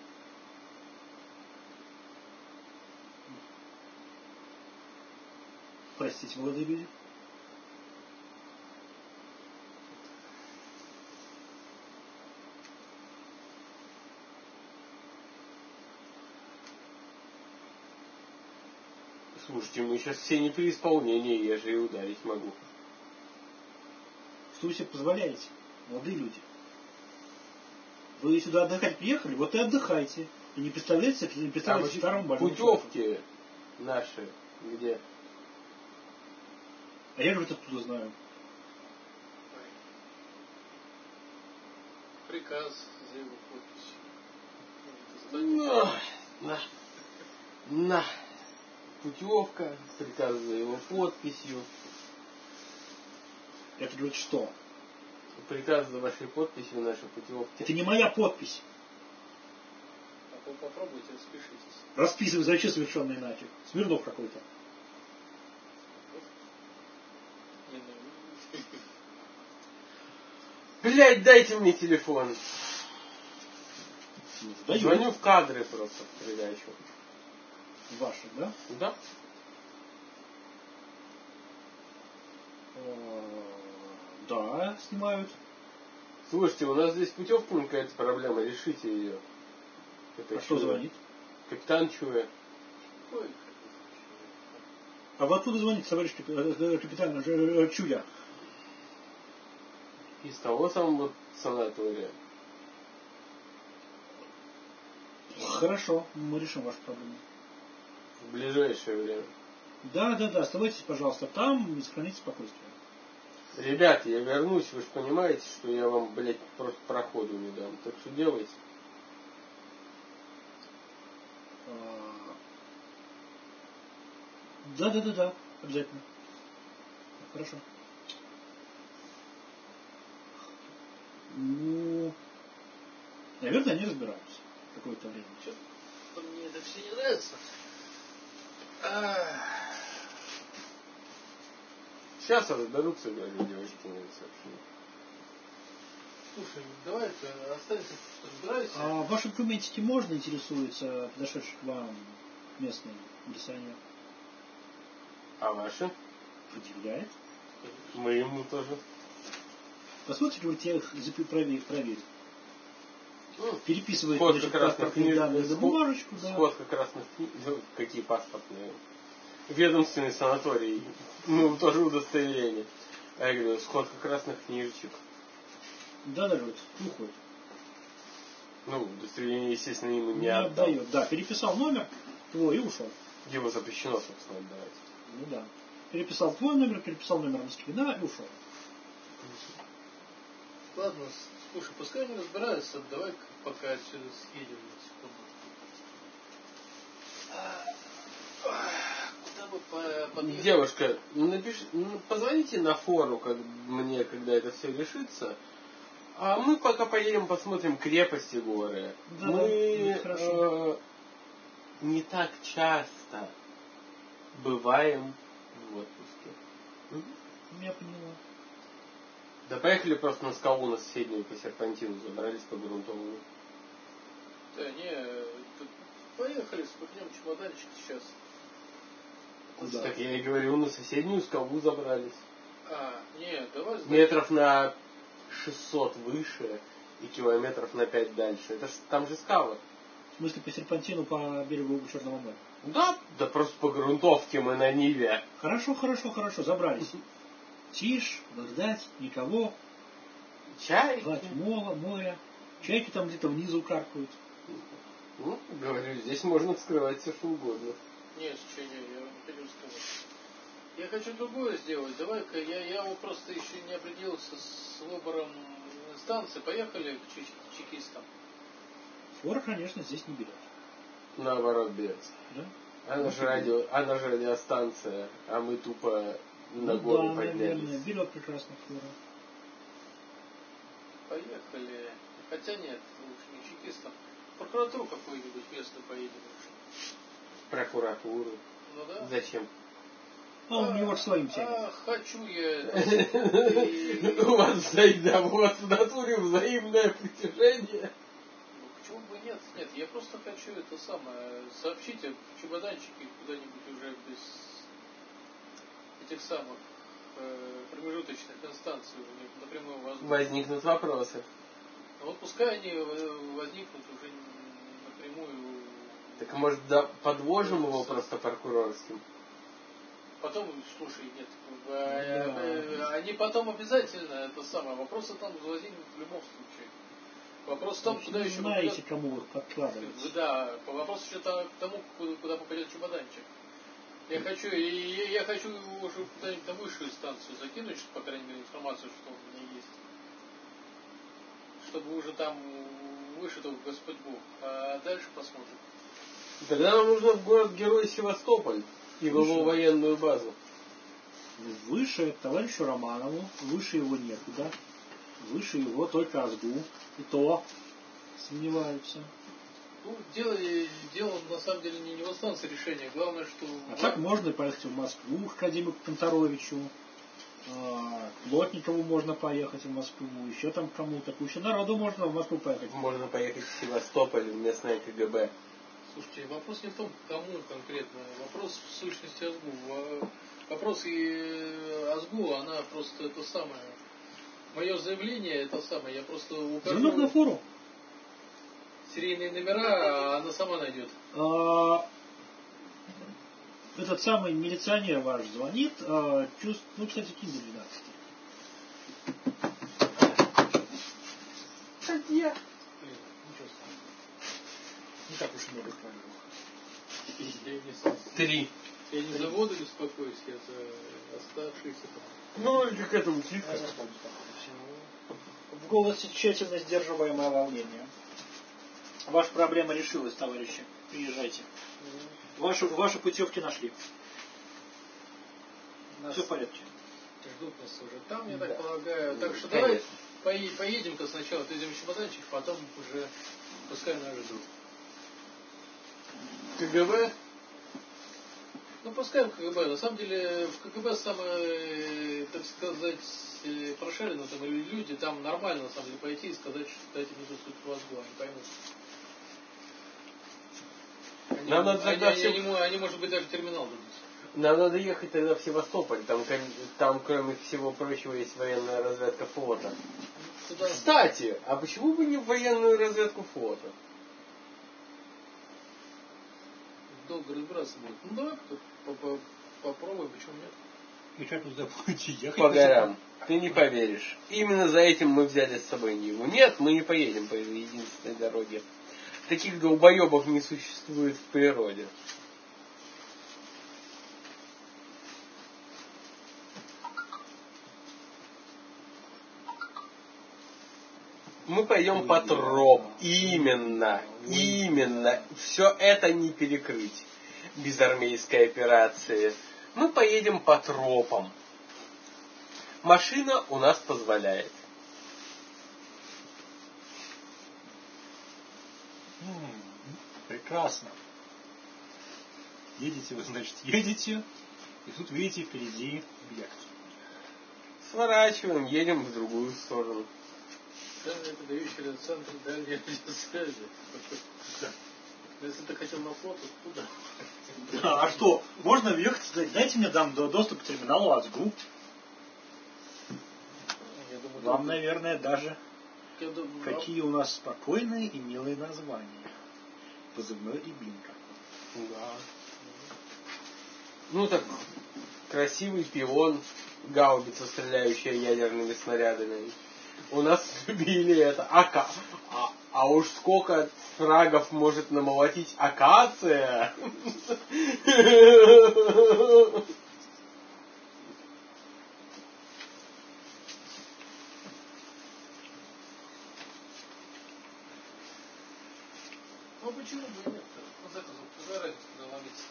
Простите, молодые люди. Слушайте, мы сейчас все не при исполнении, я же и ударить могу. Что вы себе позволяете, молодые люди? Вы сюда отдыхать приехали, вот и отдыхайте. И не представляете, не представляете второму больному путевки наши где? А я же вот оттуда знаю. Приказ за его подписью. На. Путевка, приказ за его подписью. Это говорит что? Приказ за вашей подписью нашей путевки. Это не моя подпись. А вы попробуйте, распишитесь. Расписывай, зачем совершенно иначе? Смирнов какой-то. Блять, дайте мне телефон. Даю. Звоню в кадры просто в передачу. Ваши, да? Да. Да, снимают. Слушайте, у нас здесь путевка какая-то проблема, решите ее. А что звонит? Капитан Чуя. А вы откуда звонит, товарищ капитан Чуя? Из того самого санатория. Хорошо, мы решим вашу проблему. В ближайшее время. Да, оставайтесь, пожалуйста, там и сохраните спокойствие. Ребята, я вернусь, вы же понимаете, что я вам, блядь, просто проходу не дам. Так что делайте. Да, обязательно. Хорошо. Ну, наверное, они разбираются какое-то время. Что-то мне это все не нравится. Сейчас разберутся, говорю, девочки на ресепшене. слушай, давай-ка останемся, разбирайся. А в вашем кабинете можно интересуется подошедший к вам местный милиционер? А ваши? Удивляет. Мы ему тоже. Посмотрите, говорит, я их проверю. Ну, Переписывает сходка значит, красных паспортные данные на бумажечку, да. Сходка красных книг. Какие паспортные? Ведомственный санаторий. Ну, тоже удостоверение. А я говорю, сходка красных книжечек. Да, вот, уходит. Ну, удостоверение, естественно, ему не отдает. Да, переписал номер твой и ушел. Его запрещено, собственно, отдавать. Ну да. Переписал твой номер, переписал номер Москвина и ушел. Ладно, слушай, пускай они разбираются, давай пока отсюда съедем на секунду. Куда бы подъехать? Девушка, позвоните на фору мне, когда это все решится. А мы пока поедем посмотрим крепости горы. Да, мы не так часто бываем в отпуске. Я поняла. Да поехали просто на скалу на соседнюю по серпантину, забрались по грунтовому. Да не, поехали, спихнем чемоданчик сейчас. Куда? Так я и говорю, на соседнюю скалу забрались. Не, давай... Метров на 600 выше и километров на 5 дальше. Это там же скалы. В смысле, по серпантину по берегу Черного моря? Да просто по грунтовке мы на Ниве. Хорошо, забрались. Тишь, ждать, никого. Чайки. Гладь море. Чайки там где-то внизу каркают. Ну, говорю, здесь можно вскрывать все, что угодно. Нет, я не хочу сказать. Я хочу другое сделать. Давай-ка, я вот просто еще не определился с выбором станции. Поехали к чекистам. Фора, конечно, здесь не берет. Наоборот, берется. Да? Она же радиостанция, а мы тупо на гору поднялись. Наверное, берет прекрасно фора. Поехали. Хотя нет, лучше не чекистам. В прокуратуру какую-нибудь местную поедем лучше. Прокуратуру. Ну да. Зачем? У него же своим тянет. Хочу я... У вас в натуре взаимное притяжение. Почему бы нет? Нет, я просто хочу это самое... Сообщите в чемоданчике куда-нибудь уже без этих самых промежуточных инстанций напрямую воздух. Возникнут вопросы. Вот пускай они возникнут уже напрямую. Так может подложим его просто прокурорским? Потом, слушай, нет, они потом обязательно это самое. Вопросы там возникнут в любом случае. Вопрос в том, куда еще знаете, кому их подкладывать. Да, вопрос еще к тому, куда попадет чемоданчик. Я хочу его уже куда-нибудь на высшую станцию закинуть, по крайней мере, информацию, что у меня есть. Чтобы уже там выше только Господь Бог. А дальше посмотрим. Тогда нам нужно в город-герой Севастополь и в его военную базу. Выше товарищу Романову, выше его некуда. Выше его только Азгу. И то сомневаются. Ну, дело на самом деле не в станции решения. Главное, что... А так можно поехать в Москву к академику Конторовичу. К Плотникову можно поехать в Москву. Еще там кому-то. Еще народу можно в Москву поехать. Можно поехать в Севастополь, в местное КГБ. Слушайте, вопрос не в том, кому конкретно. Вопрос в сущности Азгу. Вопрос и Азгу, она просто это самое... Мое заявление, это самое, я просто укажу... Звонок на форум. Серийные номера, она сама найдет. Этот самый милиционер ваш звонит. Кстати, кинь до 12. Статья. Ничего страшного. Не так уж много правил. 3. Я не за воду беспокоюсь, я за оставшиеся. Ну, или к этому тихо. В голосе тщательно сдерживаемое волнение. Ваша проблема решилась, товарищи. Приезжайте. Ваши путевки нашли. Все в порядке. Ждут нас уже там, я так полагаю. Так что давай поедем-ка сначала, отвезем чемоданчик, потом уже пускай нас ждут. КГБ? Ну, пускай в КГБ. На самом деле, в КГБ самые, так сказать, прошаренные там люди, там нормально, на самом деле, пойти и сказать, что дайте мне тут мозгу, они поймут. Нам надо тогда они, может быть, даже терминал дадут. Нам надо ехать тогда в Севастополь. Там, кроме всего прочего, есть военная разведка флота. Туда... Кстати, а почему бы не в военную разведку флота? Долго разбираться будет. Ну давай попробуем, почему нет? И что туда будете ехать? По горам. Ты не поверишь. Именно за этим мы взяли с собой Ниву. Нет, мы не поедем по этой единственной дороге. Таких долбоебов не существует в природе. Мы пойдем по тропам. Именно. Все это не перекрыть без армейской операции. Мы поедем по тропам. Машина у нас позволяет. Прекрасно. Едете вы, значит, едете, и тут видите впереди объект. Сворачиваем, едем в другую сторону. Да, это дающий центр дальней связи. Если ты хотел на флот, то куда? А что? Можно въехать, дайте мне доступ к терминалу АЦГУ. Вам, наверное, даже какие у нас спокойные и милые названия. Позывной Рябинка. Да. Ну так, красивый пион, гаубица, стреляющая ядерными снарядами. У нас любили это. А уж сколько фрагов может намолотить акация? Ну почему бы нет? Какая разница, куда ловиться?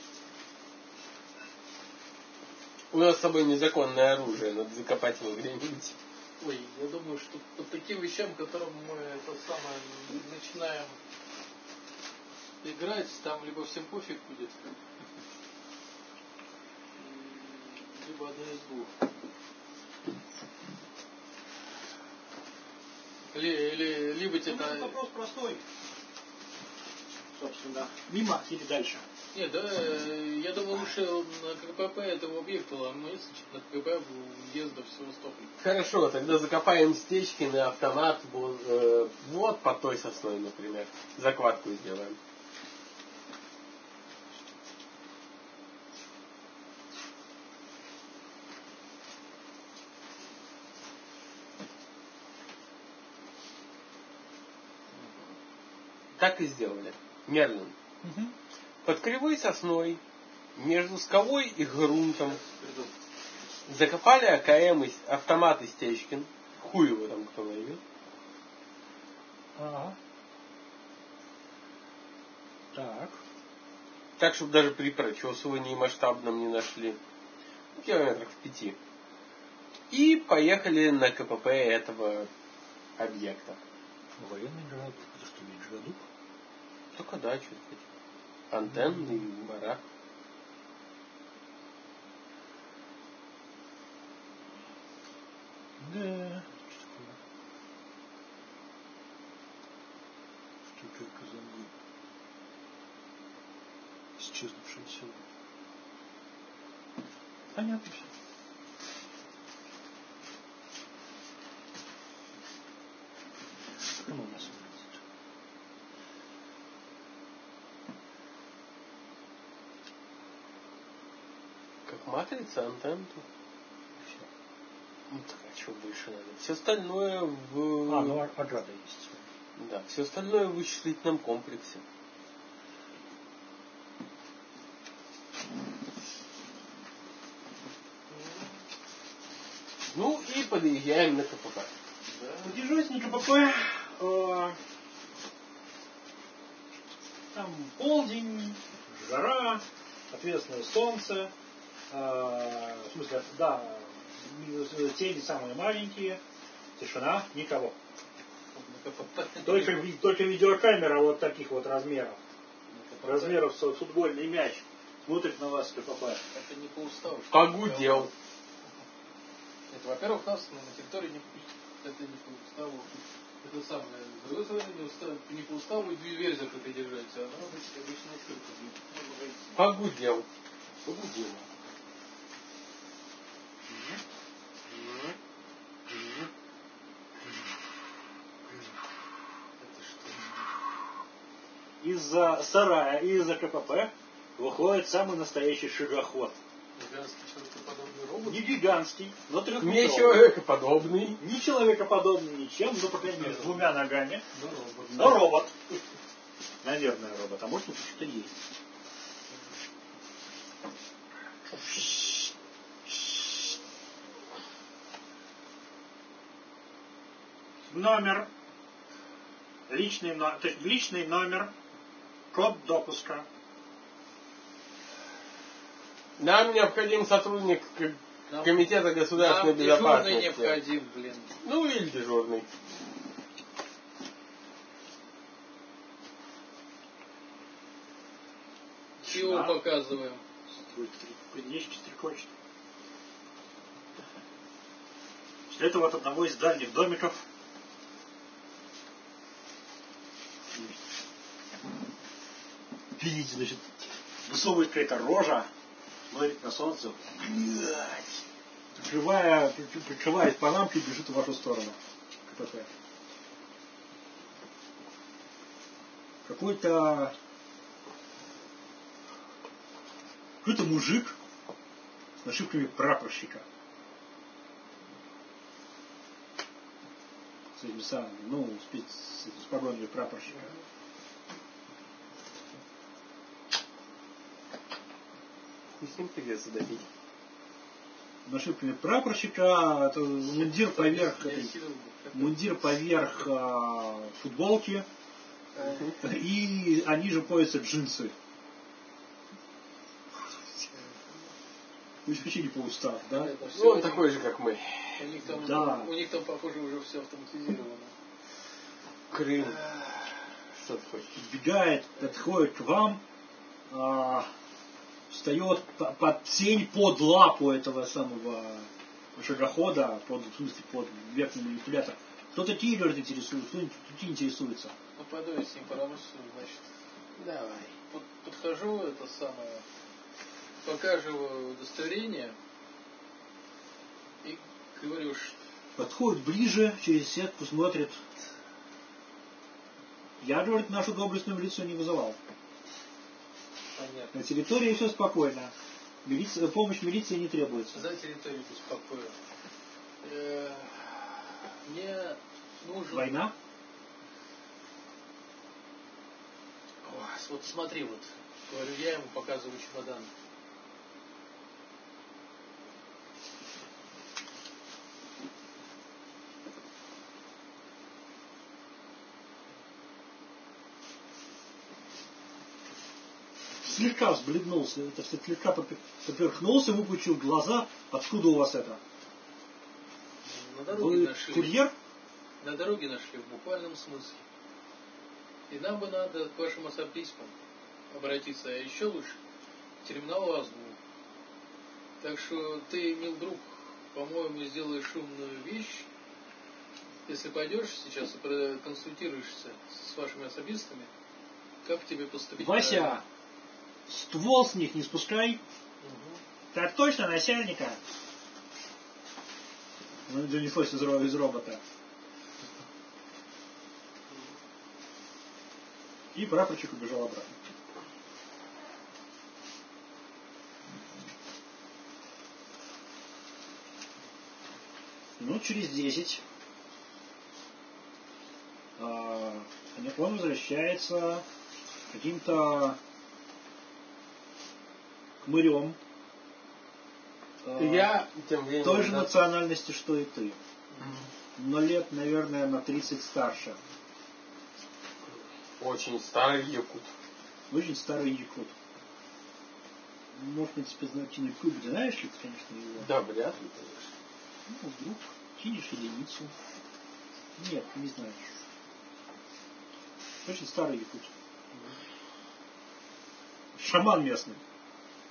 У нас с собой незаконное оружие, надо закопать его где-нибудь. Ой, я думаю, что по таким вещам, которым мы это самое начинаем играть, там либо всем пофиг будет, либо одно из двух. Либо тебе... Вопрос простой. Собственно, мимо или дальше? Нет, да, я думаю, лучше на КПП этого объекта ломиться, чем на КПП въезда в Севастополь. Хорошо, тогда закопаем Стечкин и автомат вот под той сосной, например. Закладку сделаем. Так и сделали. Мерлин. Угу. Под кривой сосной, между скалой и грунтом, закопали АКМ, автомат Стечкин. Хуй его там кто найдет. Ага. Так. Так, чтобы даже при прочесывании масштабном не нашли. Километрах в 5. И поехали на КПП этого объекта. Военный городок. Это что, ведь городок? Только да, что хоть. Антенный барак. Да. Что только забыл. Исчезнувшее село. Понятно все. Как оно у нас выглядит? Как матрица, антенну. Все. Ну так, а что больше надо? Все остальное в... ну ограда есть. Да, все остальное в вычислительном комплексе. Ну и подъезжаем на КПП. Да. Подъезжайте на КПП. Там полдень, жара, ответственное солнце. В смысле, да, тени самые маленькие, тишина, никого. Только видеокамера вот таких вот размеров. Размеров футбольный мяч. смотрит на вас КПП. Это не по уставу. Погудел. Это, во-первых, нас на территории не пустят. Это не по уставу. Это самое. С другой стороны, не по уставу дверь закрытой держать, а она обычно открыта. Погудел. Погудел. Из-за сарая и из-за КПП выходит самый настоящий шагоход. Гигантский человекоподобный робот? Не гигантский, но Не трехметровый. человекоподобный. Не человекоподобный ничем, но, по крайней мере, с двумя ногами. робот. Но робот. Наверное, робот. А может быть, что-то есть. Номер. Личный номер. Код допуска. Нам необходим сотрудник Комитета государственной безопасности. Дежурный необходим, блин. Ну или дежурный. Чего показываем? Кузнечики стрекочет. После этого от одного из дальних домиков видите, значит, высовывает какая-то рожа, смотрит на солнце, прикрываясь панамкой, бежит в вашу сторону. КПП. Какой-то мужик с нашивками прапорщика. С этими самыми, с погонами прапорщика. И с ним придется допить. Нашивками прапорщика, это мундир поверх футболки, и они же пояса джинсы. Вообще не по уставу, да? Ну, он такой же, как мы. У них там, похоже, уже все автоматизировано. Крым. Что ты хочешь? Подбегает, подходит к вам, встает под тень, под лапу этого самого шагохода, под верхний манипулятор. Кто-то Тиллер интересуется, кто-нибудь интересуется. Ну, пойду я с ним порамусую, значит. Давай. Подхожу, это самое, покажу удостоверение и говорю, что... Подходит ближе, через сетку смотрит. Я, говорит, нашу доблестную милицию не вызывал. Понятно. На территории все спокойно. Помощь милиции не требуется. За территорию беспокою. Мне нужен... Война? Вот смотри, вот. Говорю, я ему показываю чемодан. Слегка взбледнулся, слегка поперхнулся, выпучил глаза. Откуда у вас это? На дороге Вы нашли. курьер? На дороге нашли, в буквальном смысле. И нам бы надо к вашим особистам обратиться, а еще лучше к терминалу АЗГУ. Так что ты, мил друг, по-моему, сделаешь шумную вещь. Если пойдешь сейчас и проконсультируешься с вашими особистами, как тебе поступить? Вася, ствол с них не спускай. Угу. Так точно, начальника. Ну, донеслось из робота. И прапорщик убежал обратно. Минут через 10 он возвращается каким-то хмырем. Я тем временем... Той же национальности, что и ты. Но лет, наверное, на 30 старше. Очень старый якут. Очень старый якут. Может, в принципе, знать клуб, знаешь ли ты, конечно, его? Да, вряд ли, конечно. Ну, вдруг кинешь единицу. Нет, не знаешь. Очень старый якут. Шаман местный.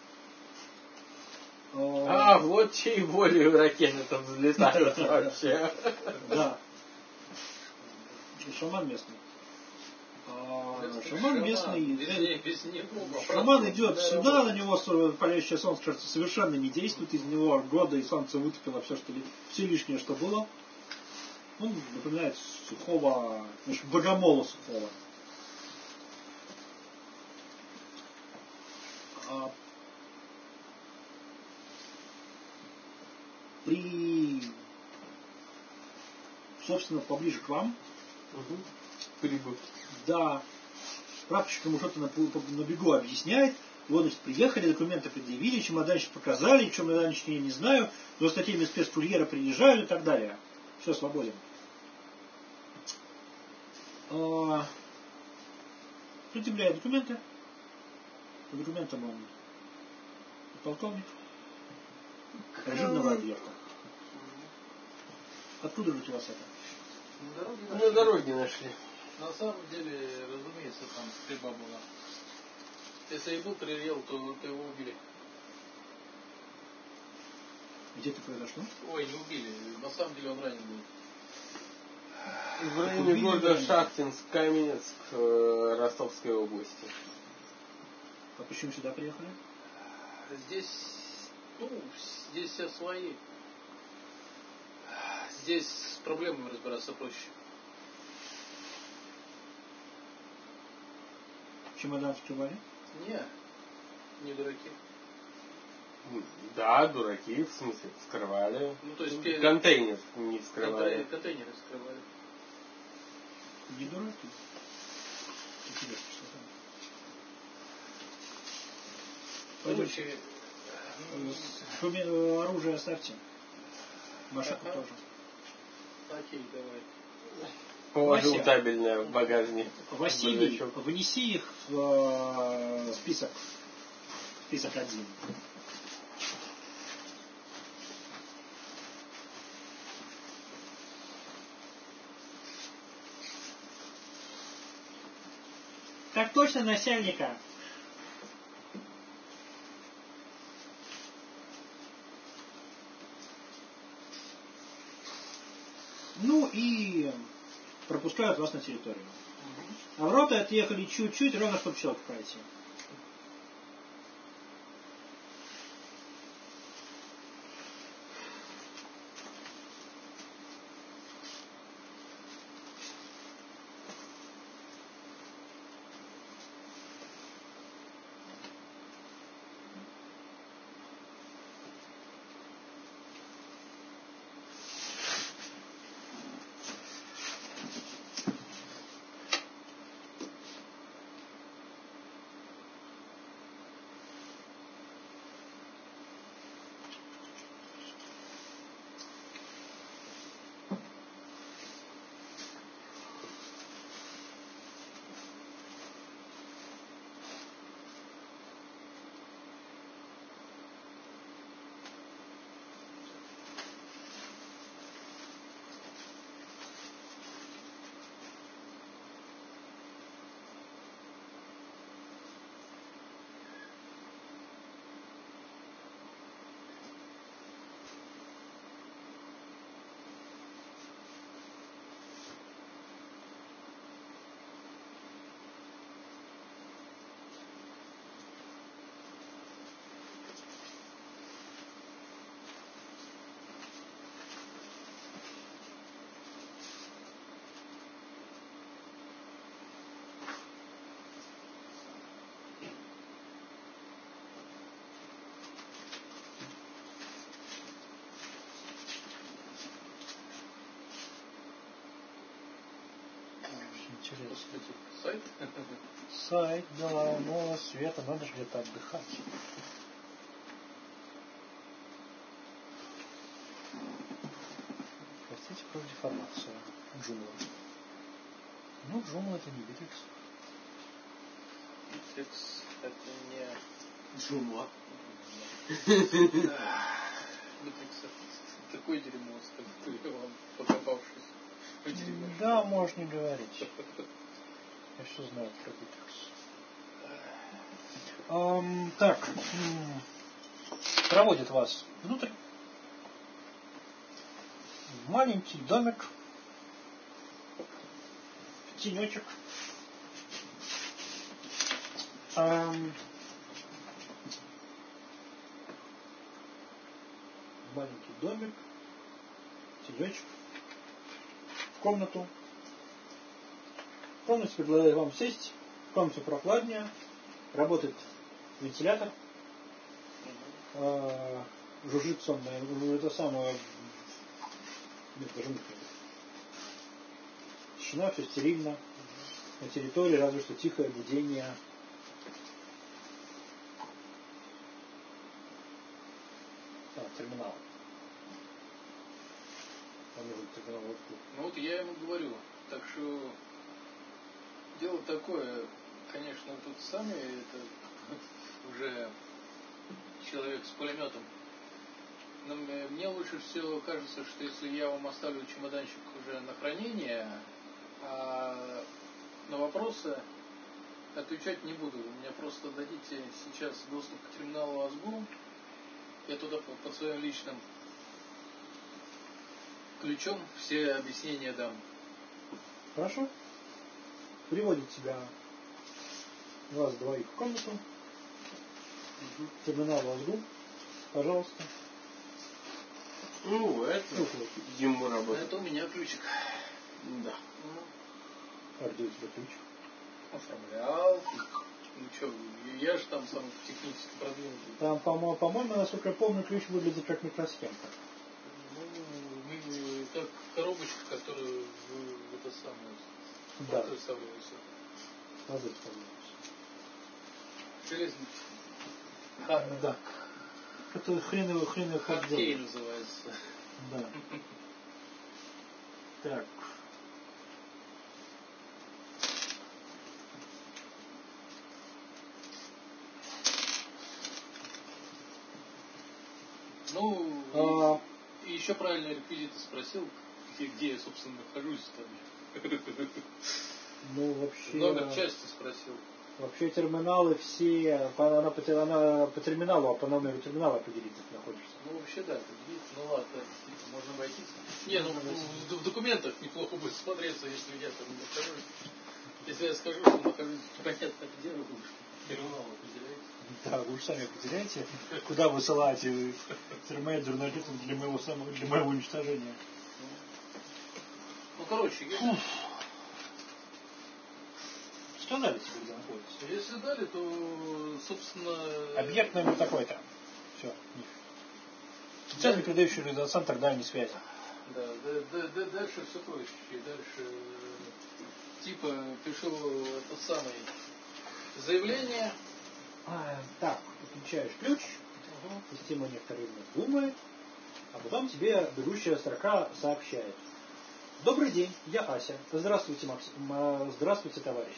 А, вот чьей волей ракеты там взлетают вообще. Да. Шаман местный. Шаман местный. Шаман идет сюда, на него палящее солнце, кажется, совершенно не действует. Из него года и солнце вытопило все лишнее, что было. Он напоминает сухого, значит, богомола сухого. Собственно, поближе к вам. Прибыв. Да. Прапорщик ему что-то на бегу объясняет. Вот, значит, приехали, документы предъявили, чемоданчик показали, чемоданчик я не знаю, но с такими спецкурьера приезжают и так далее. Все, свободен. Предъявляет документы. По документам он полковник. Режимного объекта. Откуда же у вас это? На дороге нашли. На самом деле, разумеется, там стрельба была. Если и был прилел, то его убили. Где это произошло? Ой, не убили. На самом деле он ранен был. В районе города Шахтинск, Каменецк, Ростовской области. А почему сюда приехали? Здесь все свои. Здесь с проблемами разбираться проще. Чемодан вскрывали? Не дураки. Да, дураки, в смысле, вскрывали. Ну, то есть контейнер не вскрывали. Контейнеры вскрывали. Не дураки. Интересно, что там. Короче, оружие оставьте. Машинку тоже. Окей, давай. Положил табельное в багажник. Василий, внеси их в список 1. Так точно, начальника. Ну и пропускают вас на территорию. А ворота отъехали чуть-чуть, ровно чтобы человек пройти. Интересно. Сайт? Сайт, да, но Света, надо же где-то отдыхать. Простите, про деформацию. Джумла. Ну, Джумла это не Битрикс. Битрикс это не... Джумла. Битрикс это такое дерьмо, вам покопавшись. Да, можешь не говорить. Я что знаю про Битрикс. Так. проводит вас внутрь. Маленький домик, тенечек. Маленький домик, тенечек. В комнату. В комнате предлагаю вам сесть. В комнате прохладнее. Работает вентилятор. Жужжит сонное. Это самое. Нет, даже не. Тишина, все стерильно. На территории разве что тихое гудение. Терминал. Терминал. Ну вот я ему говорю. Так что дело такое, конечно, тут самый это уже человек с пулеметом. Но мне лучше всего кажется, что если я вам оставлю чемоданчик уже на хранение, а на вопросы отвечать не буду. Вы мне просто дадите сейчас доступ к терминалу АСГУ. Я туда под своим личным ключом все объяснения дам. Хорошо. Приводит тебя вас двоих в комнату. Терминал АСГУ. Пожалуйста. Ну, это ему работает. Это у меня ключик. Да. А где у тебя ключ? Оформлял. Ну что, я же там сам технически продвинутый. Там, по-моему, насколько я помню, ключ выглядит как микросхемка. Ну, как коробочка, которую вы это самое. Да. Железный. Да. Это хреновый Хоккей называется. Да. Так. Ну, и еще правильно реквизиты спросил, где я, собственно, нахожусь там. Ну, вообще... Номер части спросил. Вообще терминалы все, она по терминалу, а по номеру терминала определиться находишься. Ну, вообще да, определиться, ну ладно, можно обойтись. Не, ну, в документах неплохо будет смотреться, если я там нахожусь. Если я скажу, что нахожусь непонятно где, вы уж терминал определяете. Да, вы уж сами определяете, куда высылаете термоэд журналистов для моего уничтожения. Ну, короче, сказали тебе, где находится. Если дали, то, собственно... Объект номер такой-то. Все. Специально передающий центр дальней связи. Да, дальше все проще. Дальше типа пишу это самое заявление. Так, включаешь ключ, система некоторое время думает, а потом тебе бегущая строка сообщает. Добрый день, я Ася. Здравствуйте, Максим. Здравствуйте, товарищ.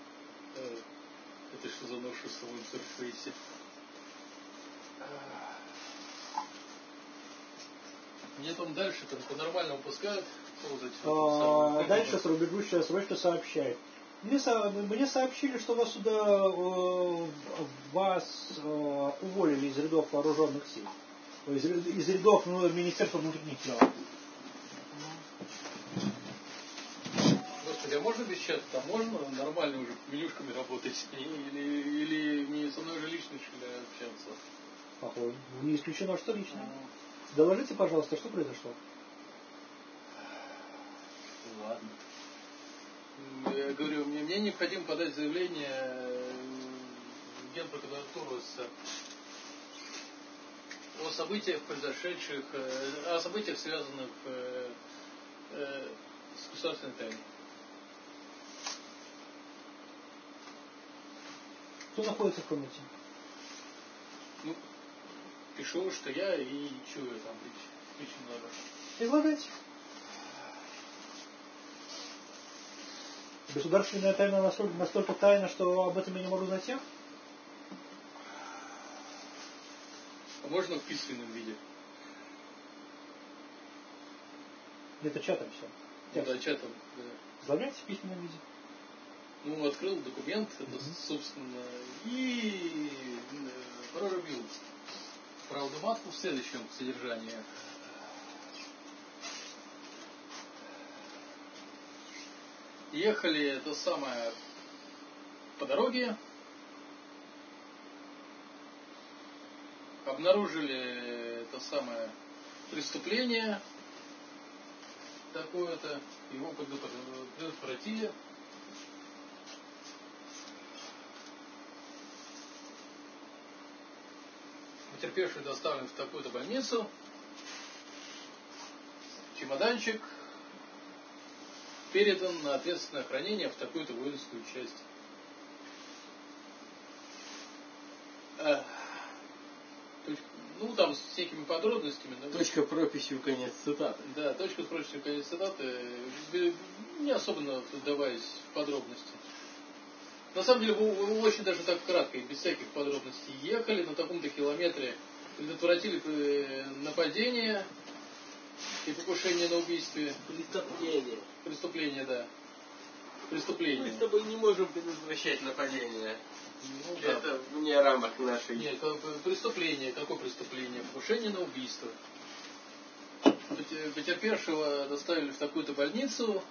Это что за новшество в интерфейсе? Мне там дальше по-нормальному пускают ползать. Дальше бегущая срочно сообщает. Мне сообщили, что вас уволили из рядов вооруженных сил. Из рядов Министерства внутренних дел. Господи, а можно без чата? Там можно нормально уже менюшками работать? Или мне со мной уже лично общаться? Похоже. Не исключено, что лично. Доложите, пожалуйста, что произошло. Ладно. Я говорю, мне необходимо подать заявление в Генпрокуратуру СССР о событиях, произошедших, о событиях, связанных с государственной тайной. Кто находится в комнате? Ну, пишу, что я и чего там личный номер. Излагайте. Государственная тайна настолько тайна, что об этом я не могу знать всех? А можно в письменном виде? Это чатом все. Ну, да, чатом, да. Излагайте в письменном виде. Ну, открыл документ, это, собственно, и прорубил. Правду информатку в следующем содержании. Ехали это самое по дороге, обнаружили это самое преступление такое-то, его предотвратили. Потерпевший доставлен в такую-то больницу, чемоданчик передан на ответственное хранение в такую-то воинскую часть. Ну, там с всякими подробностями. Точка прописью, конец цитаты. Да, точка с прописью, конец цитаты. Не особенно вдаваясь в подробности. На самом деле, вы очень даже так кратко и без всяких подробностей ехали на таком-то километре, предотвратили нападение и покушение на убийстве. Преступление, да. Преступление. Мы с тобой не можем предотвращать нападение. Ну, да. Это вне рамок нашей. Нет, преступление. Какое преступление? Покушение на убийство. Потерпевшего доставили в такую-то больницу,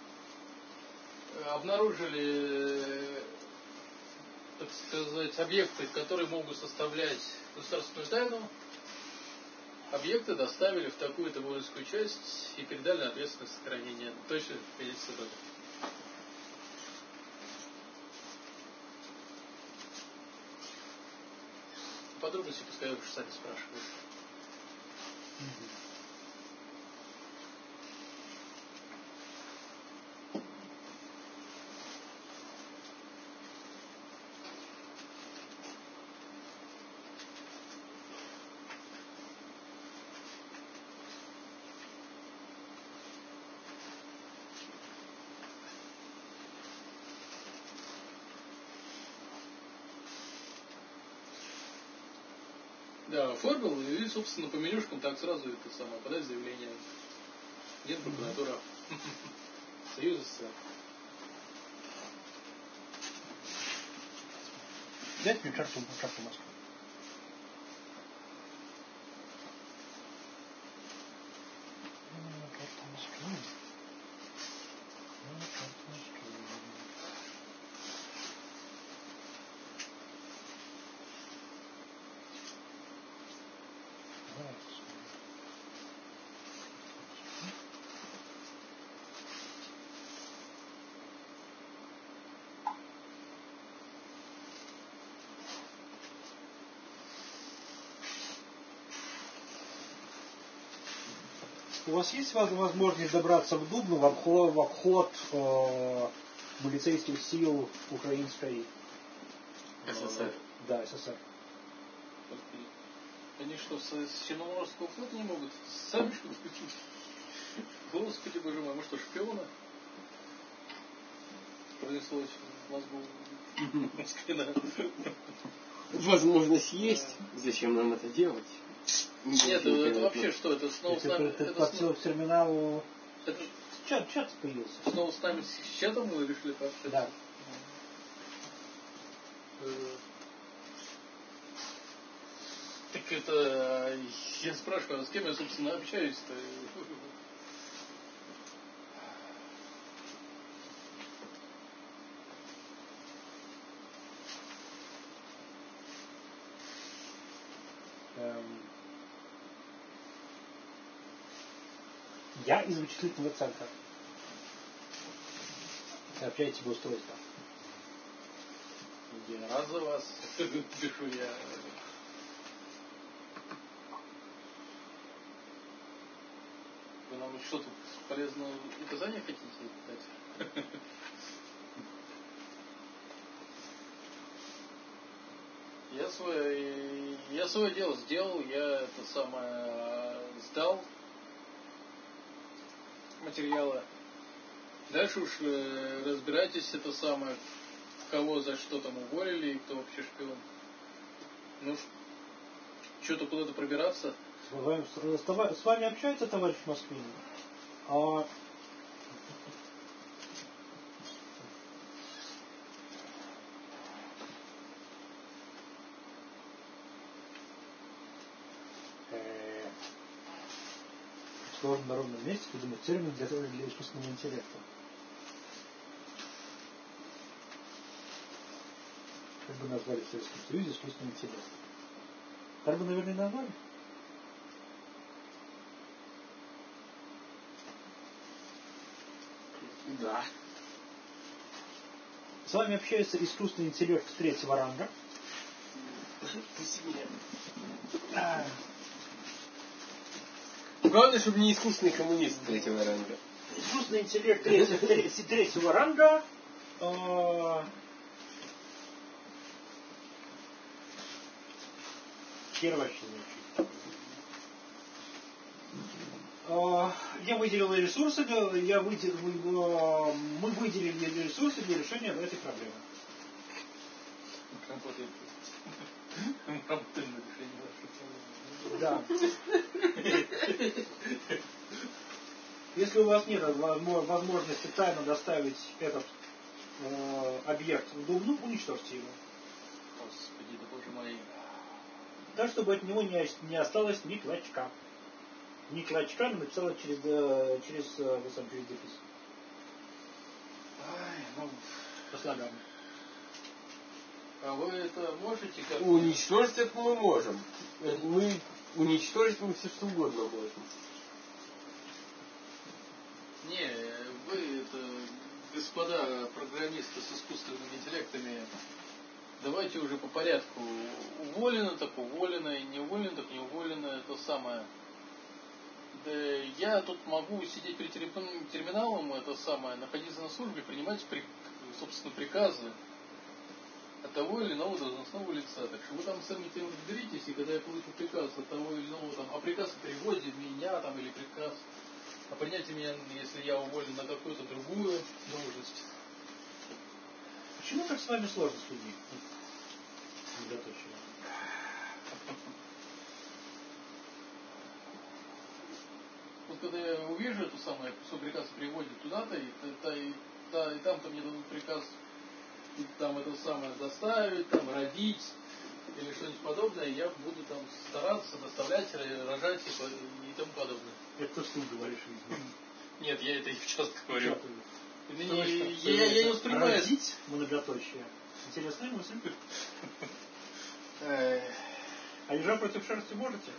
обнаружили, так сказать, объекты, которые могут составлять государственную тайну. Объекты доставили в такую-то воинскую часть и передали на ответственное сохранение. Точно конец цитаты. Подробности пускай уж сами спрашивают. Да, оформил и, собственно, по менюшкам так сразу это самое, подать заявление. Генпрокуратура Союза СССР. Дайте мне карту Москвы. Карта Москвы. У вас есть возможность добраться к Дубну в обход полицейских сил украинской СССР? Да, СССР. Они что, с Черноморского флота не могут сами что-то включить? Господи боже мой, мы что, шпионы? Пронеслось в мозгу Москвина. Возможность есть. Зачем нам это делать? Нет, это вообще что? Это снова с нами... Это подсел к терминалу... Это чат появился. снова с нами с чатом мы решили пообщаться? Да. Так это... Я спрашиваю, а с кем я, собственно, общаюсь-то? Я из вычислительного центра. Сообщайте об устройстве. Я рад за вас. Пишу я. Вы нам что тут полезное указание хотите дать? Я свое дело сделал, я это самое сдал материалы. Дальше уж разбирайтесь, это самое, кого за что там уволили и кто вообще шпион. Ну, что-то куда-то пробираться. С вами общается товарищ Москвин. сложно на ровном месте придумать термин для искусственного интеллекта. Как бы назвали в Советском Союзе искусственный интеллект? Так бы, наверное, и назвали. Да. С вами общается искусственный интеллект третьего ранга. Главное, чтобы не искусственный коммунист третьего ранга. Искусственный интеллект третьего ранга первое вообще звучит. Я выделил ресурсы, мы выделили ресурсы для решения этой проблемы. Мы работаем на решение вашей проблемы. Да. Если у вас нет возможности тайно доставить этот объект в Дубну, уничтожьте его. Господи, да боже мой. Так, чтобы от него не осталось ни клочка. Ни клочка, но написала через запись. Ай, ну... По слогам. А вы это можете как-то... Уничтожить это мы можем. Уничтожить мы все что угодно можем. Не, вы это, господа программисты с искусственными интеллектами, давайте уже по порядку. Уволено так уволено, не уволено так не уволено, это самое. Да я тут могу сидеть перед терминалом, это самое, находиться на службе, принимать, собственно, приказы от того или иного должностного лица. Так что вы там сами тем разберитесь, и когда я получу приказ от того или иного, там, приказ о переводе меня там, или приказ о принятии меня, если я уволен на какую-то другую должность. Почему так с вами сложно с людьми? Недоточие. Вот когда я увижу эту самую, что приказ о переводе туда-то, и там-то мне дадут приказ и там это самое доставить, там родить или что-нибудь подобное, я буду там стараться доставлять, рожать и тому подобное. Это то, что ты говоришь, видимо. Нет, я это часто говорю. Я не воспринимаю. Родить многоточие. Интересная мысль. А ежа против шерсти можете?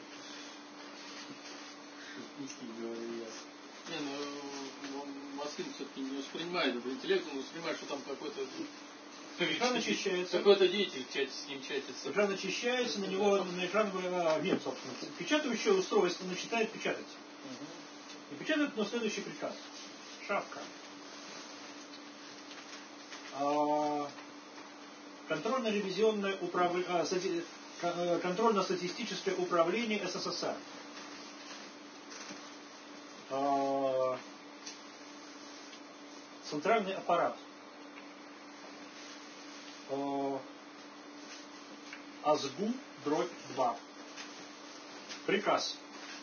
Не, ну Москвин все-таки не воспринимает это интеллект, он воспринимает, что там какой-то экран очищается. Какой-то деятель с ним чатится. Экран очищается, на него на экран нет, собственно. Печатающее устройство начинает печатать. И печатает на следующий приказ. Шапка. Контрольно-ревизионное управление, контрольно-статистическое управление СССР. Центральный аппарат. АЗГУ дробь 2. Приказ.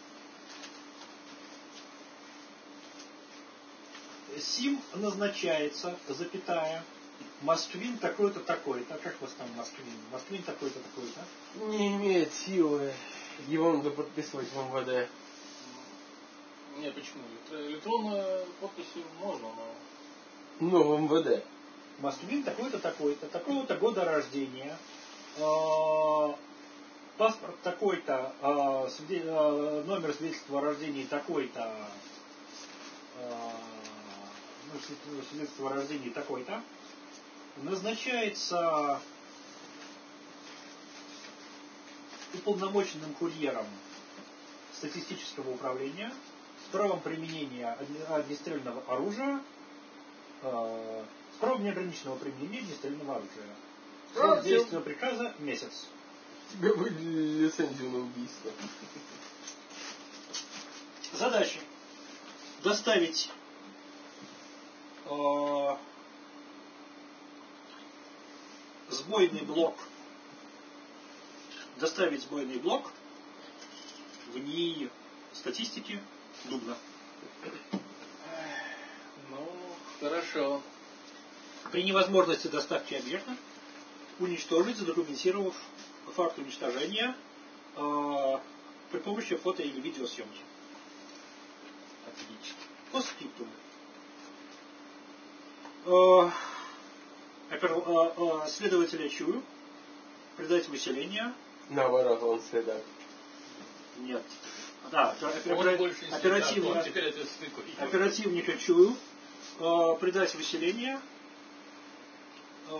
Сим назначается, запятая, Москвин такой-то, такой-то. Как вас там Москвин? Москвин такой-то, такой-то. Не имеет силы. Его надо подписывать в МВД. Не, почему? Электронную подписью можно, но... Ну, в МВД. Москвин такой-то, такой-то, такого-то года рождения. Паспорт такой-то, номер свидетельства о рождении такой-то, свидетельство о рождении такой-то, назначается уполномоченным курьером статистического управления с правом применения огнестрельного оружия, с правом неограниченного применения огнестрельного оружия. Срок действия приказа — месяц. Тебе выделили лицензию на убийство. Задача. Доставить сбойный блок. Доставить сбойный блок в НИИ статистики Дубна. Ну, хорошо. При невозможности доставки объекта уничтожить, задокументировав факт уничтожения при помощи фото- или видеосъемки. Отлично. По скрипту. Следователя чую. Придать выселение. Наоборот, он следак. Нет. Да, оперативно. Оперативника чую. Придать выселение. У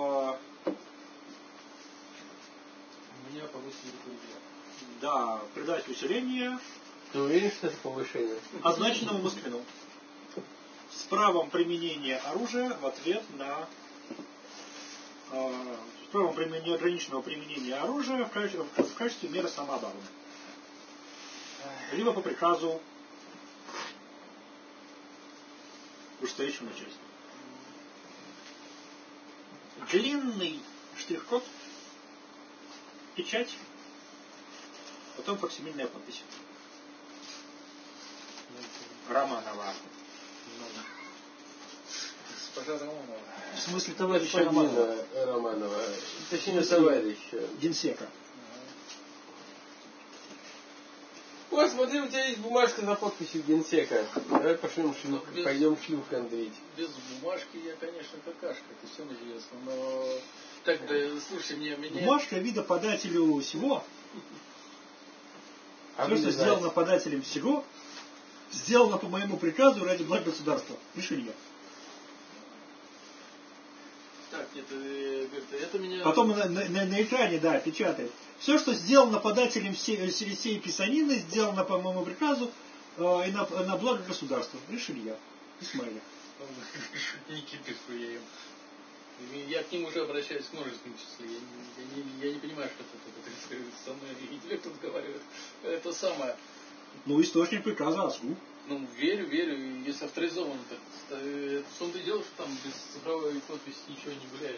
меня повысили друзья. Да, придать усиление. Ты уверен, что это повышение? Означенному Москвину. С правом применения оружия в ответ на... с правом неограниченного применения оружия в качестве меры самообороны. Либо по приказу вышестоящего начальства. Длинный штрих-код, печать, потом факсимильная подпись. Романова. Госпожа Романова. В смысле товарища Романова. Романова. Точнее, товарища. Генсека. О, смотри, у тебя есть бумажка за подписью генсека. Давай пойдем шлюх дрить. Без бумажки я, конечно, какашка, это всем известно, но... Так, да, слушай, меня... Бумажка вида подателю всего. Все, что сделано подателем всего, сделано по моему приказу ради блага государства. Решение. Так, это меня... Потом на экране, да, печатает. Все, что сделано подателем всей писанины, сделано по моему приказу и на благо государства. Решили Исмаиля. Шутники пишу я им. Я к ним уже обращаюсь в множественном числе. Я не понимаю, что это со мной интеллект разговаривает. Это самое. Ну, источник приказа АСУ. Ну, верю, если авторизован, так это в том-то и дело, что там без цифровой подписи ничего не гуляет.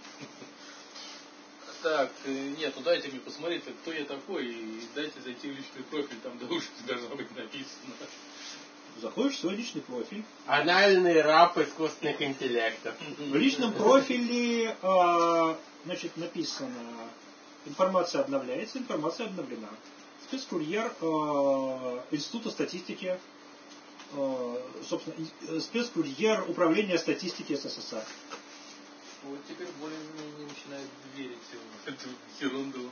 Так, нет, ну дайте мне посмотреть, кто я такой, и дайте зайти в личный профиль, там должно быть написано. Заходишь в свой личный профиль. Анальный раб искусственных интеллектов. В личном профиле, значит, написано, информация обновляется, информация обновлена. Спецкурьер Института статистики, собственно, спецкурьер Управления статистики СССР. Вот теперь более-менее начинает верить в эту ерунду.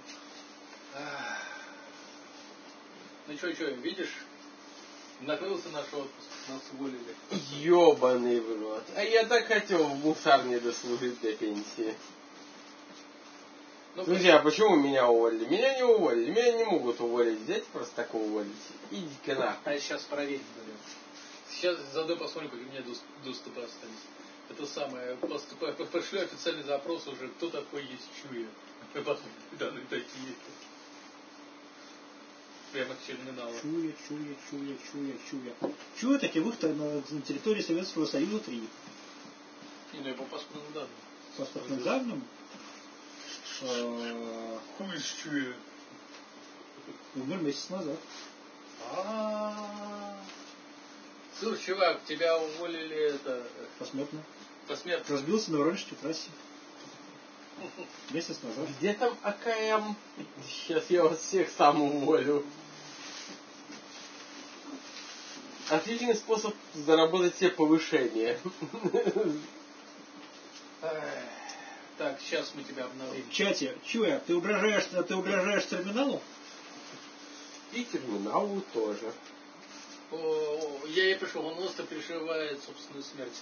Ну что, видишь? Накрылся наш отпуск, нас уволили. Ёбаный в рот. А я так хотел в мусарне дослужить до пенсии. Ну, друзья, почему меня уволили? Меня не уволили, меня не могут уволить. Взять просто так уволить. Иди-ка нахуй. А сейчас проверить будем. Сейчас заодно посмотрим, как у меня доступы остались. Это самое, пошлю официальный запрос уже, кто такой есть Чуя. Данные такие. Прямо к терминалу. Чуя. Чуя таких на территории Советского Союза 3. Ну я по паспортным данным. Паспортным данным? Хуй с Чуя. Умер месяц назад. Слушай, чувак, тебя уволили это... Посмертно. Посмертно. Разбился на Воронежской трассе. Месяц назад. Где там АКМ? Сейчас я вас всех сам уволю. Отличный способ заработать себе повышение. Так, сейчас мы тебя обновим. В чате, Чуя, ты угрожаешь терминалу? И терминалу тоже. Я ей пришел, он остро переживает собственную смерть.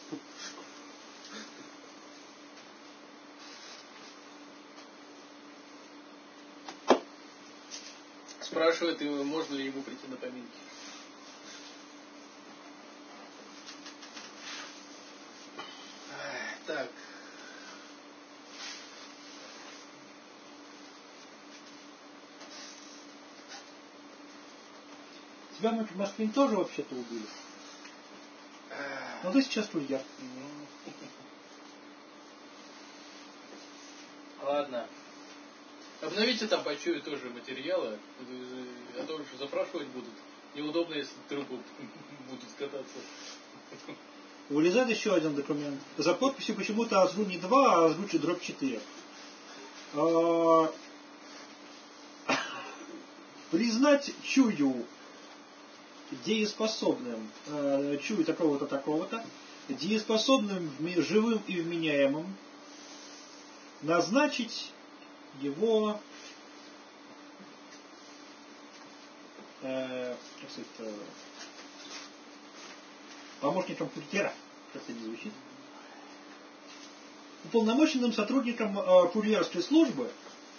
Спрашивает, можно ли ему прийти на поминки. Так. Тебя в Москве тоже вообще-то убили. Но ты сейчас курьер. Ладно. Обновите там по Чуе тоже материалы, а то уже запрашивать будут. Неудобно, если трупы будут кататься. Вылезает еще один документ. За подписью почему-то АЗРУ не 2, а АЗРУ дробь 4. Признать Чую дееспособным, чую такого-то, такого-то, дееспособным, живым и вменяемым, назначить его помощником курьера, как это не звучит, уполномоченным сотрудником курьерской службы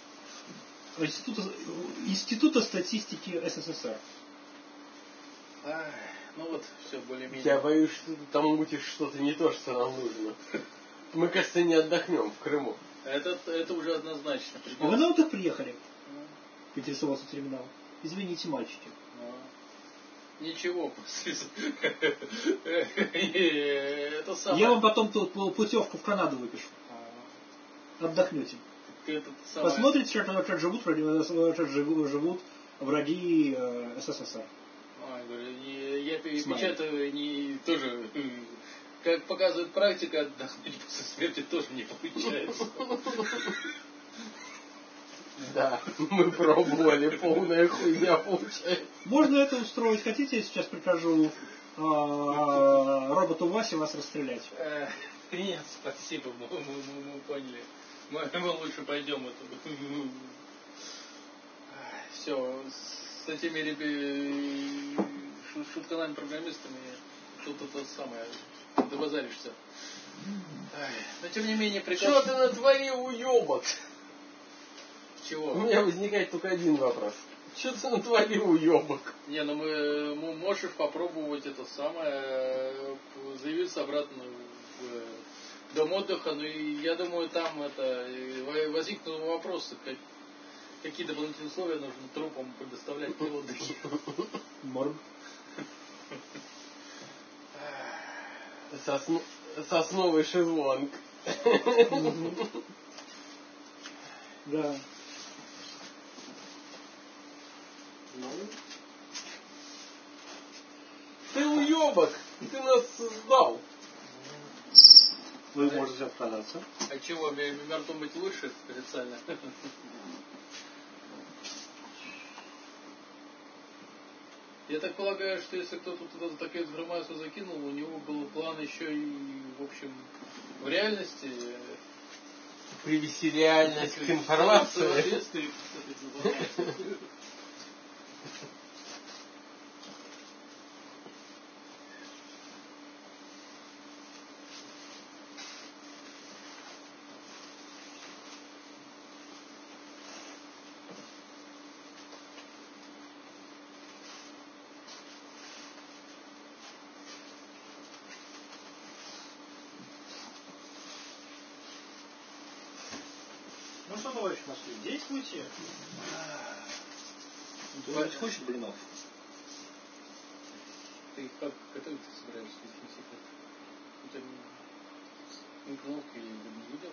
Института статистики СССР. Ну вот, все более-менее. Я боюсь, что ты там мутишь что-то не то, что нам нужно. Мы, кажется, не отдохнем в Крыму. Это уже однозначно. А вы на отдых приехали? Интересовался терминал. Извините, мальчики. Ничего. Это самое. Я вам потом тут путевку в Канаду выпишу. Отдохнете. Посмотрите, как живут враги СССР. Я печатаю тоже, как показывает практика, отдохнуть после смерти тоже не получается. Да, мы пробовали, полная хуйня получается. Можно это устроить? Хотите, я сейчас прикажу роботу Васе вас расстрелять? Нет, спасибо, мы поняли. Мы лучше пойдем. Все, с этими шутканами-программистами тут это самое, ты базаришься. Но тем не менее приказ... Что ты натворил, уебок? Чего? У меня возникает только один вопрос. Что ты натворил, уебок? Не, ну мы можешь попробовать это самое, заявиться обратно в дом отдыха, но я думаю, там возникнут вопросы, какие дополнительные условия нужно трупам предоставлять при отдыхе. Морг. Сосновый шезлонг. Да. Ты уебок! Ты нас сдал! Вы можете отказаться. А чего, мертвым быть лучше официально? Я так полагаю, что если кто-то туда такую информацию закинул, у него был план еще и, в общем, в реальности... Привести реальность к информации. Ну что, товарищ Москвы, действуйте. Товарищ хочет блинов? Ты как готовиться собираешься, если не секрет? Это микроволновка я не видел.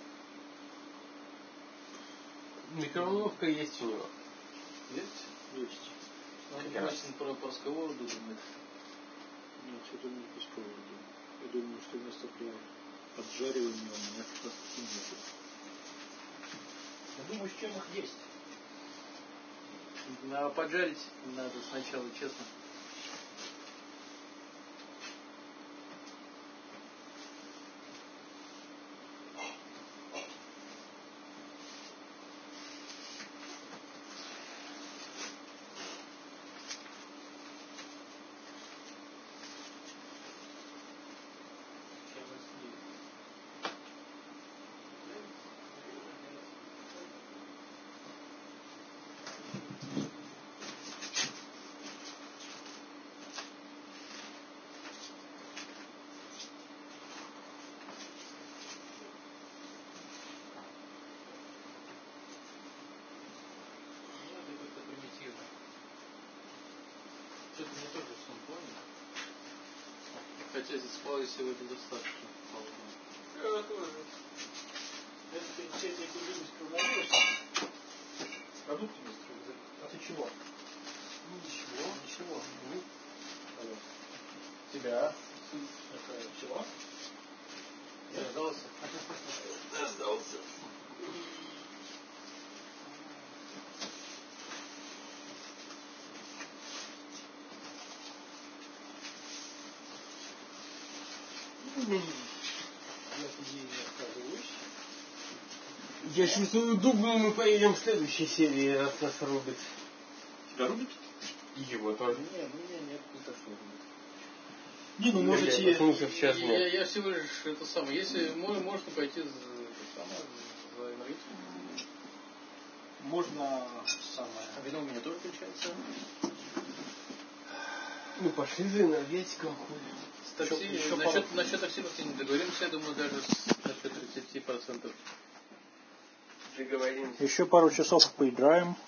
Микроволновка есть у него. Есть? Есть. Он внимательно про сковороду думает. Нет, что-то не по сковороду. Я думаю, что вместо для поджаривания у меня как раз таки нет. Я думаю, с чем их есть. А поджарить надо сначала, честно. Что-то мне тоже сон помню. Хотя здесь спал сегодня достаточно. Я тоже. Это ты любишь коронавирусом? Продуктами? А ты чего? Ну ничего. Тебя? Чего? Дождался. Дождался. Я чувствую, Дубну мы поедем в следующей серии, раз нас рубит. Тебя рубит? И его тоже. Не, ну меня нет, не то что рубит. Не, ну можете... Я всего лишь это самое. Если можно пойти за энергетику. Можно самое... А вино у меня тоже включается. Ну пошли за энергетиком. Такси, насчет такси как-то не договоримся, я думаю, даже насчет 30%. Договоримся. Еще пару часов поиграем.